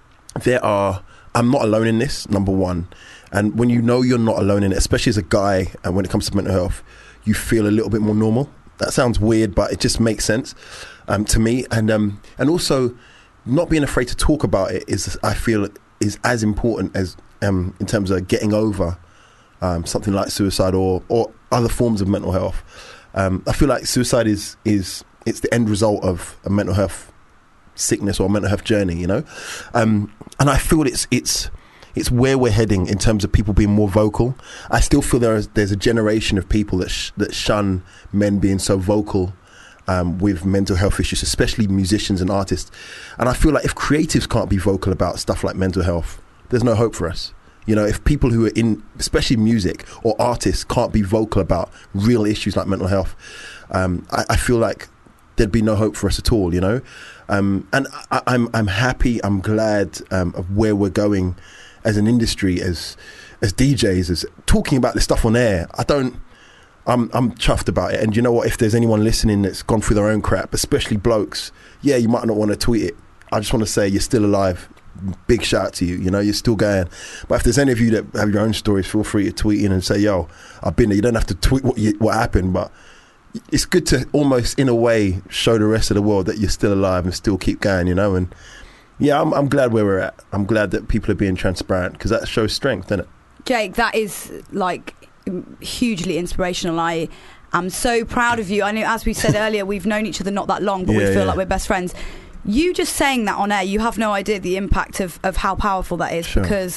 I'm not alone in this, number one. And when you know you're not alone in it, especially as a guy, and when it comes to mental health, you feel a little bit more normal. That sounds weird, but it just makes sense to me. And also, not being afraid to talk about it I feel, is as important as in terms of getting over something like suicide or other forms of mental health. I feel like suicide it's the end result of a mental health sickness or a mental health journey, you know. And I feel it's where we're heading in terms of people being more vocal. I still feel there's a generation of people that shun men being so vocal with mental health issues, especially musicians and artists. And I feel like if creatives can't be vocal about stuff like mental health, there's no hope for us. You know, if people who are in, especially music or artists, can't be vocal about real issues like mental health, I feel like there'd be no hope for us at all, you know. And I'm happy, I'm glad of where we're going as an industry, as DJs, as talking about this stuff on air. I'm chuffed about it. And you know what, if there's anyone listening that's gone through their own crap, especially blokes, yeah, you might not want to tweet it. I just want to say you're still alive. Big shout out to you, you know, you're still going. But if there's any of you that have your own stories, feel free to tweet in and say, yo, I've been there. You don't have to tweet what happened, but it's good to almost, in a way, show the rest of the world that you're still alive and still keep going, you know. And yeah, I'm glad where we're at. I'm glad that people are being transparent, because that shows strength, doesn't it? Jake, that is like hugely inspirational. I am so proud of you. I know, as we said earlier, we've known each other not that long, but we feel like we're best friends. You just saying that on air, you have no idea the impact of how powerful that is, because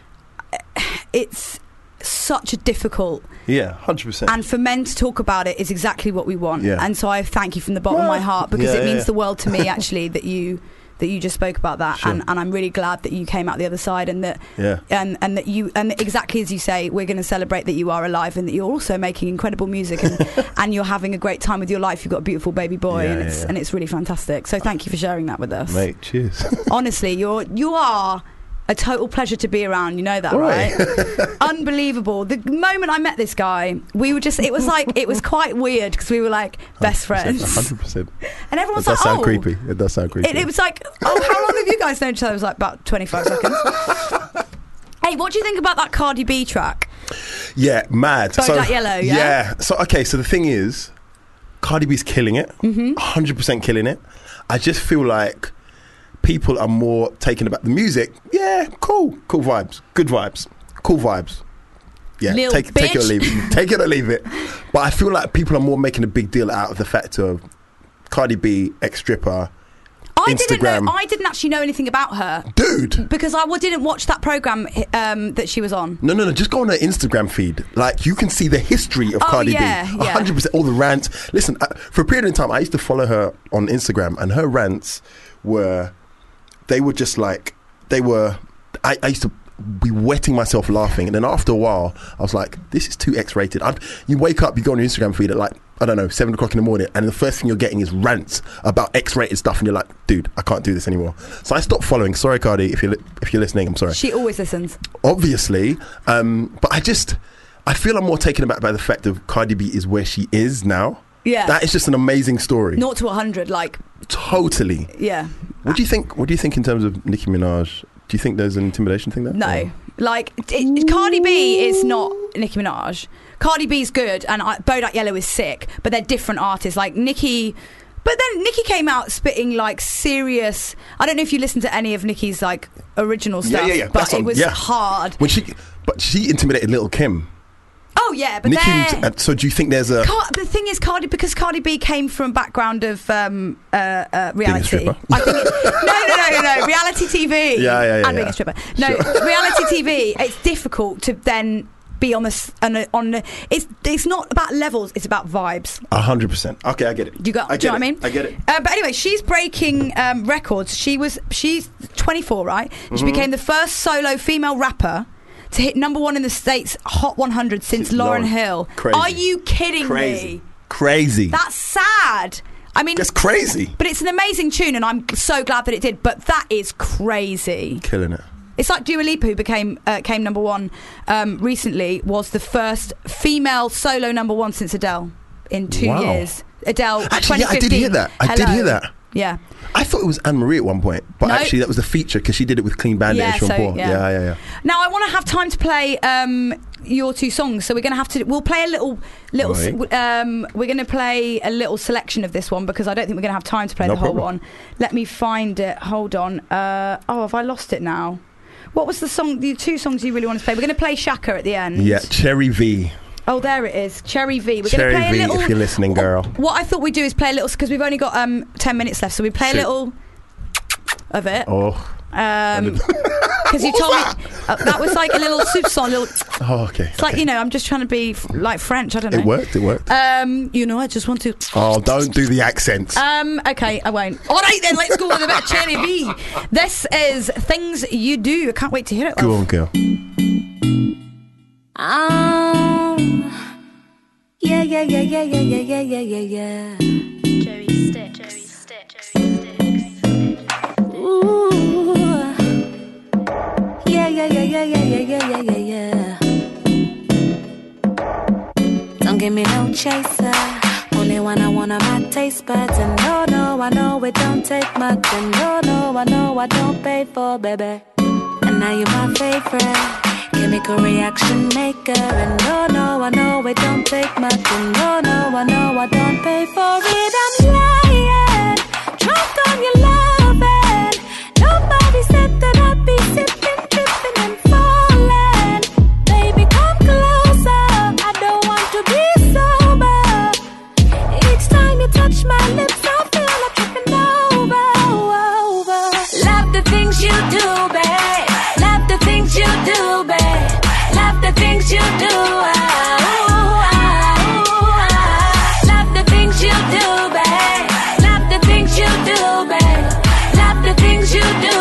it's such a difficult... Yeah, 100%. And for men to talk about it is exactly what we want. Yeah. And so I thank you from the bottom of my heart, because it means the world to me, actually, that you just spoke about that. And I'm really glad that you came out the other side, and that and that you, and exactly as you say, we're going to celebrate that you are alive and that you're also making incredible music, and you're having a great time with your life. You've got a beautiful baby boy, and it's really fantastic. So thank you for sharing that with us. Mate, cheers. Honestly, you are a total pleasure to be around, you know that, right? Unbelievable. The moment I met this guy, we were just, it was quite weird, because we were like best friends. 100%. And everyone's like, does sound creepy. It does sound creepy. It was like, how long have you guys known each other? It was like about 25 seconds. Hey, what do you think about that Cardi B track? Yeah, mad. Bodak Yellow, yeah? So, okay, so the thing is, Cardi B's killing it. 100% killing it. I just feel like people are more taken about the music. Yeah, cool vibes, good vibes, cool vibes. Yeah, take it or leave it. Take it or leave it. But I feel like people are more making a big deal out of the fact of Cardi B, ex-stripper, Instagram. I didn't actually know anything about her, dude, because I didn't watch that program that she was on. No. Just go on her Instagram feed. Like, you can see the history of Cardi B. 100%. All the rants. Listen, for a period of time, I used to follow her on Instagram, and her rants were. They were just like, I used to be wetting myself laughing. And then after a while, I was like, this is too X-rated. You wake up, you go on your Instagram feed at like, I don't know, 7 o'clock in the morning, and the first thing you're getting is rants about X-rated stuff. And you're like, dude, I can't do this anymore. So I stopped following. Sorry, Cardi, if you're listening, I'm sorry. She always listens. Obviously. But I feel I'm more taken aback by the fact of Cardi B is where she is now. Yeah. That is just an amazing story. 0 to 100, like... Totally. Yeah. What do you think in terms of Nicki Minaj? Do you think there's an intimidation thing there? No. Or? Like, Cardi B is not Nicki Minaj. Cardi B's good, and Bodak Yellow is sick, but they're different artists. Like, Nicki... But then Nicki came out spitting, like, serious... I don't know if you listen to any of Nicki's, like, original stuff, but it was hard. But she intimidated Lil' Kim. Oh yeah, but Nicki, so do you think there's a... the thing is, because Cardi B came from a background of reality. I think no, reality TV. Yeah. And being a stripper. No, reality TV. It's difficult to then be on the. It's not about levels. It's about vibes. 100%. Okay, I get it. Do you know what I mean? I get it. But anyway, she's breaking records. She's 24, right? She became the first solo female rapper to hit #1 in the States Hot 100 since Lauryn Hill. Crazy. Are you kidding me? Crazy. That's sad. I mean, that's crazy. But it's an amazing tune, and I'm so glad that it did. But that is crazy. Killing it. It's like Dua Lipa, who came number one recently, was the first female solo number one since Adele in 2 years. Adele, actually, 2015. I did hear that. I did hear that. Yeah. I thought it was Anne Marie at one point, but actually that was the feature because she did it with Clean Bandit and Sean Paul. Yeah. Now I want to have time to play your two songs, so we're going to have to. We'll play a little. We're going to play a little selection of this one because I don't think we're going to have time to play the whole one. Let me find it. Hold on. Have I lost it now? What was the song? The two songs you really want to play? We're going to play Shaka at the end. Yeah, Cherry V. Oh, there it is. Cherry V. We're Cherry going to play a little. If you're listening, girl. What I thought we'd do is play a little because we've only got 10 minutes left, so we play a little of it. Oh. Because you told me that was like a little soup song. Oh, okay. It's like, I'm just trying to be like French. I don't know. It worked. I just want to. Oh, don't do the accents. Okay, I won't. All right then, let's go with a bit of Cherry V. This is Things You Do. I can't wait to hear it. Go on, girl. Yeah. Jerry Stick. Ooh. Yeah. Don't give me no chaser. Only when I want my taste buds. And no, I know it don't take much. And no, I know I don't pay for, baby. And now you're my favorite. Chemical reaction maker. And no, I know it don't take much. And no, I know I don't pay for it. I'm lying, drunk on your loving. Nobody said that I'd be sipping, tripping and falling. Baby, come closer, I don't want to be sober. Each time you touch my lips, I feel like tripping over. Love the things you do, babe. Love the things you do, babe. Love the things you do. Love the things you do, babe. Love the things you do, babe. Love the things you do.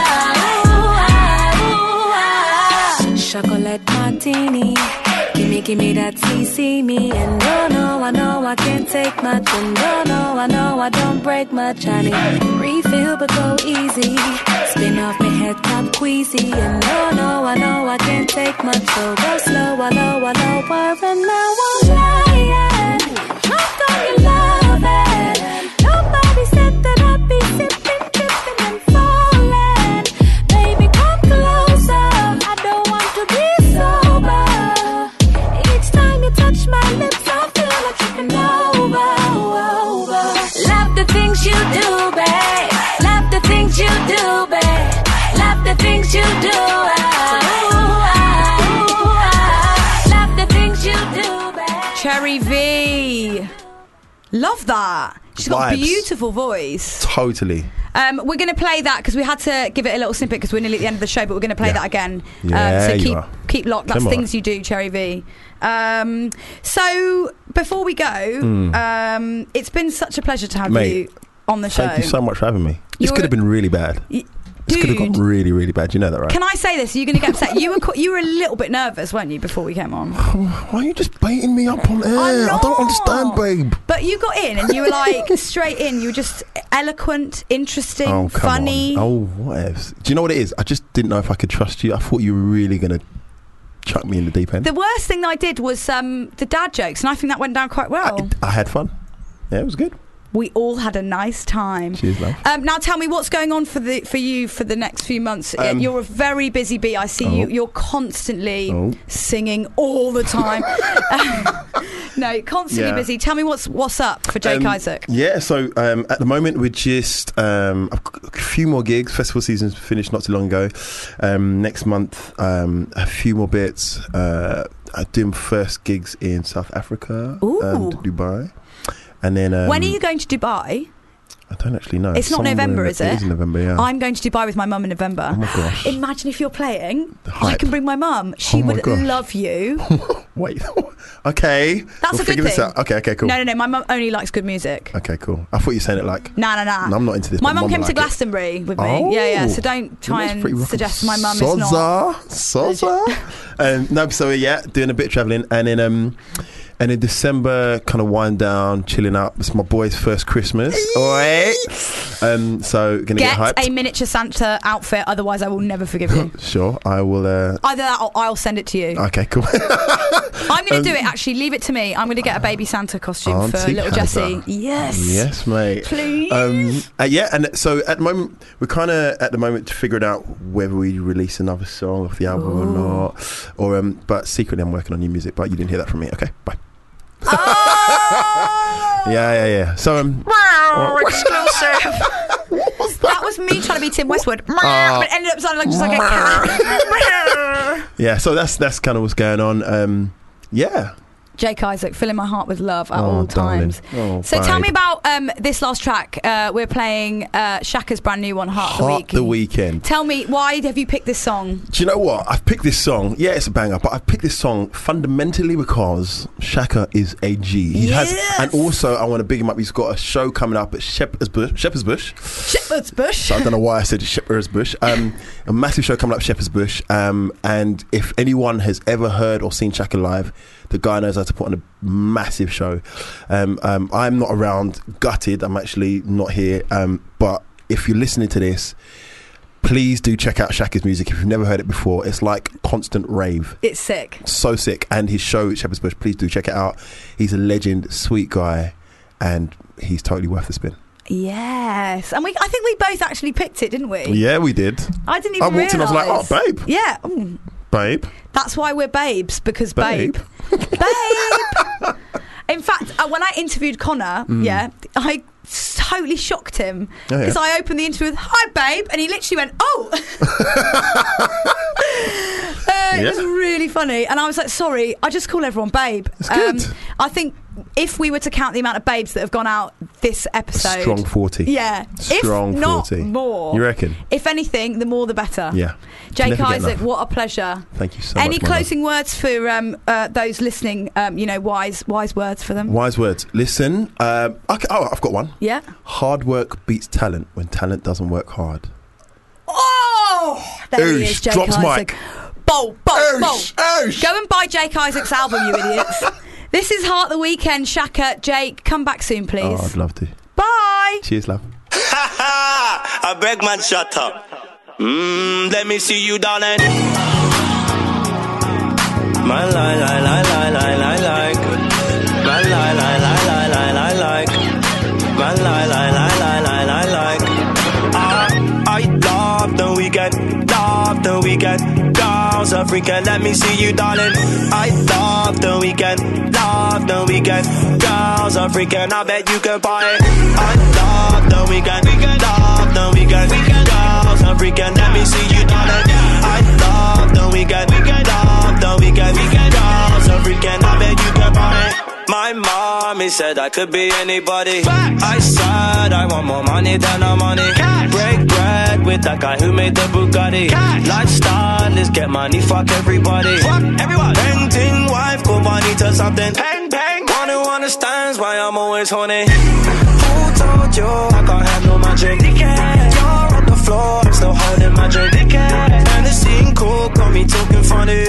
Chocolate martini. Give me that see me. And no, I know I can't take much. And no, I know I don't break much. I need refill but go easy. Spin off my head top queasy. And no, I know I can't take much. So go slow, I know, and now I'm lying. Drunk on your loving. Nobody said that I'd be sipping, tripping and falling. Baby, come closer, I don't want to be sober. Each time you touch my lips, I feel like tripping over. Love the things you do, babe. Love the things you do, babe. Love the things you do. Love the things you do, babe. Cherry V. Love that. She's got a Vibes. beautiful voice. Totally. We're going to play that because we had to give it a little snippet because we're nearly at the end of the show, but we're going to play that again. Yeah, so you are. keep locked. That's Come on. Things You Do, Cherry V. So before we go, it's been such a pleasure to have Mate, you on the show. Thank you so much for having me. This You're could have been really bad. This could have gone really, really bad. You know that, right? Can I say this? Are you going to get upset? You were a little bit nervous, weren't you, before we came on? Why are you just baiting me up on air? I don't understand, babe. But you got in and you were like straight in. You were just eloquent, interesting, Oh, come funny. on. Oh, whatever. Do you know what it is? I just didn't know if I could trust you. I thought you were really going to chuck me in the deep end. The worst thing that I did was the dad jokes, and I think that went down quite well. I had fun. Yeah, it was good. We all had a nice time. Cheers, love. Now tell me what's going on for you for the next few months. You're a very busy bee. I see you're constantly singing all the time. No, constantly busy. Tell me what's up for Jake Isaac. Yeah, so at the moment we're just I've got a few more gigs. Festival season's finished not too long ago. Next month a few more bits. I do my first gigs in South Africa and Dubai. And then when are you going to Dubai? I don't actually know. It's not November, is it? It is in November, yeah. I'm going to Dubai with my mum in November. Oh my gosh. Imagine if you're playing. Hype. I can bring my mum. She Oh my would gosh. love you. Wait. Okay. That's we'll a good figure this thing. out. Okay, cool. No. My mum only likes good music. Okay, cool. I thought you were saying it like... No. No, I'm not into this. My but mum came to liked it. Glastonbury with me. Oh. Yeah. So don't try That's and pretty rock suggest and my mum is not. Soza. No, so yeah, doing a bit of travelling. And then And in December, kind of wind down, chilling out. It's my boy's first Christmas. All right. So gonna get hyped. Get a miniature Santa outfit, otherwise I will never forgive you. Sure, I will. Either that or I'll send it to you. Okay, cool. I'm going to do it, actually. Leave it to me. I'm going to get a baby Santa costume for little Jessie. Yes. Yes, mate. Please. Yeah, and so at the moment, we're kind of figuring out whether we release another song off the album or not. Or but secretly, I'm working on new music, but you didn't hear that from me. Okay, bye. Yeah. So exclusive. That was me trying to be Tim Westwood, but it ended up sounding like just like a cat. Yeah, so that's kind of what's going on. Yeah. Jake Isaac, filling my heart with love at all times. So tell me about this last track. We're playing Shaka's brand new one, Heart the Weekend. Tell me, why have you picked this song? Do you know what? I've picked this song. Yeah, it's a banger, but I've picked this song fundamentally because Shaka is a G. And also, I want to big him up. He's got a show coming up at Shepherd's Bush. So I don't know why I said Shepherd's Bush. A massive show coming up at Shepherd's Bush. And if anyone has ever heard or seen Shaka live, the guy knows how to put on a massive show. I'm not around, gutted. I'm actually not here. But if you're listening to this, please do check out Shaka's music. If you've never heard it before, it's like constant rave. It's sick. So sick. And his show at Shepherd's Bush, please do check it out. He's a legend, sweet guy, and he's totally worth the spin. Yes. And I think we both actually picked it, didn't we? Yeah, we did. I didn't even realise. I walked in, I was like, oh, babe. Yeah. Babe. That's why we're babes, because babe. In fact, when I interviewed Connor, I totally shocked him because I opened the interview with "Hi, babe," and he literally went, "Oh." It was really funny, and I was like, "Sorry, I just call everyone babe." It's good. I think if we were to count the amount of babes that have gone out this episode, strong 40. Yeah, strong if not 40. More. You reckon? If anything, the more the better. Yeah. Jake Isaac, what a pleasure. Thank you so much. Any closing words for those listening? Wise words for them. Wise words. Listen. I've got one. Yeah. Hard work beats talent when talent doesn't work hard. Oh, there he is, Jake drops Isaac. Mic. Bowl. Go and buy Jake Isaac's album, you idiots. This is Heart the Weekend. Shaka, Jake, come back soon, please. Oh, I'd love to. Bye. Cheers, love. I beg, man, shut up. Let me see you, darling. My lie, lie, lie, lie, lie, lie, like. My lie, lie, lie, lie, lie, lie, like. My lie, lie, lie, lie, lie, lie, like. I love the weekend, love the weekend. Girls are freaking, let me see you, darling. I love the weekend, love the weekend. Girls are freaking, I bet you can buy it. I love the weekend, love the weekend. Girls are freaking, let me see you, darling. I love the weekend, love the weekend. Girls are freaking, I bet you can buy it. My mommy said I could be anybody. I said I want more money than no money. Break bread with that guy who made the Bugatti. Lifestyle is get money, fuck everybody. Painting wife, go money to something. Bang, bang. One who understands why I'm always horny. Who told you I can't handle my drink? You're on the floor, I'm still holding my drink. And the scene cool, got me talking funny.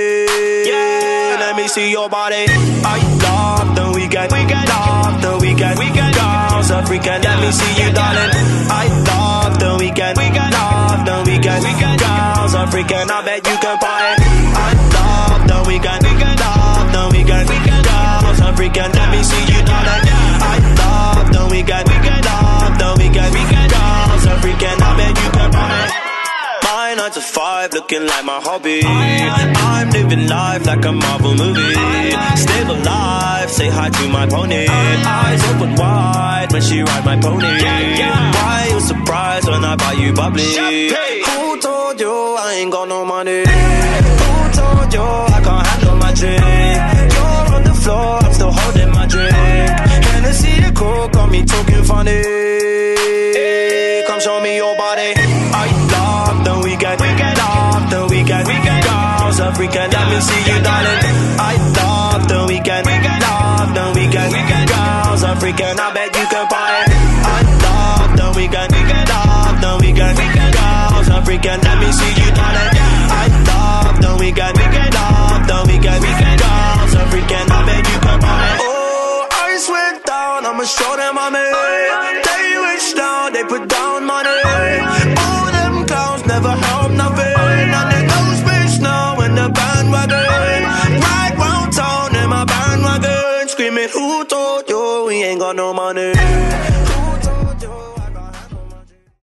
Let me see your body. I love the weekend, love the weekend. Girls are freaking, let me see you, darling. I love the weekend, love the weekend. Girls are freaking, I bet you can buy it. I love the weekend, love the weekend. Girls are freaking, let me see you, darling. I love the weekend, love the weekend. Girls are freaking, I bet you can buy it. 9 to 5, looking like my hobby. I'm living life like a Marvel movie. Stable life, say hi to my pony. Eyes open wide when she ride my pony. Why you surprised when I buy you bubbly? Who told you I ain't got no money? Who told you I can't handle my drink? You're on the floor, I'm still holding my drink. Hennessy the coke got me talking funny. Come show me your body. I love the weekend, love the weekend. Girls are freaking, let me see you, darling. I love the weekend, love the weekend. Girls are freaking, I bet you can buy it. I love the weekend, love the weekend. Girls are freaking, let me see you, darling. I love the weekend, love the weekend. Girls are freaking, I bet you can buy it. went down, I'ma show them I'm it. They wish down, they put down money. All them clowns never help nothing. And they no space now in the bandwagon. Right round town in my bandwagon, screaming, who told you we ain't got no money?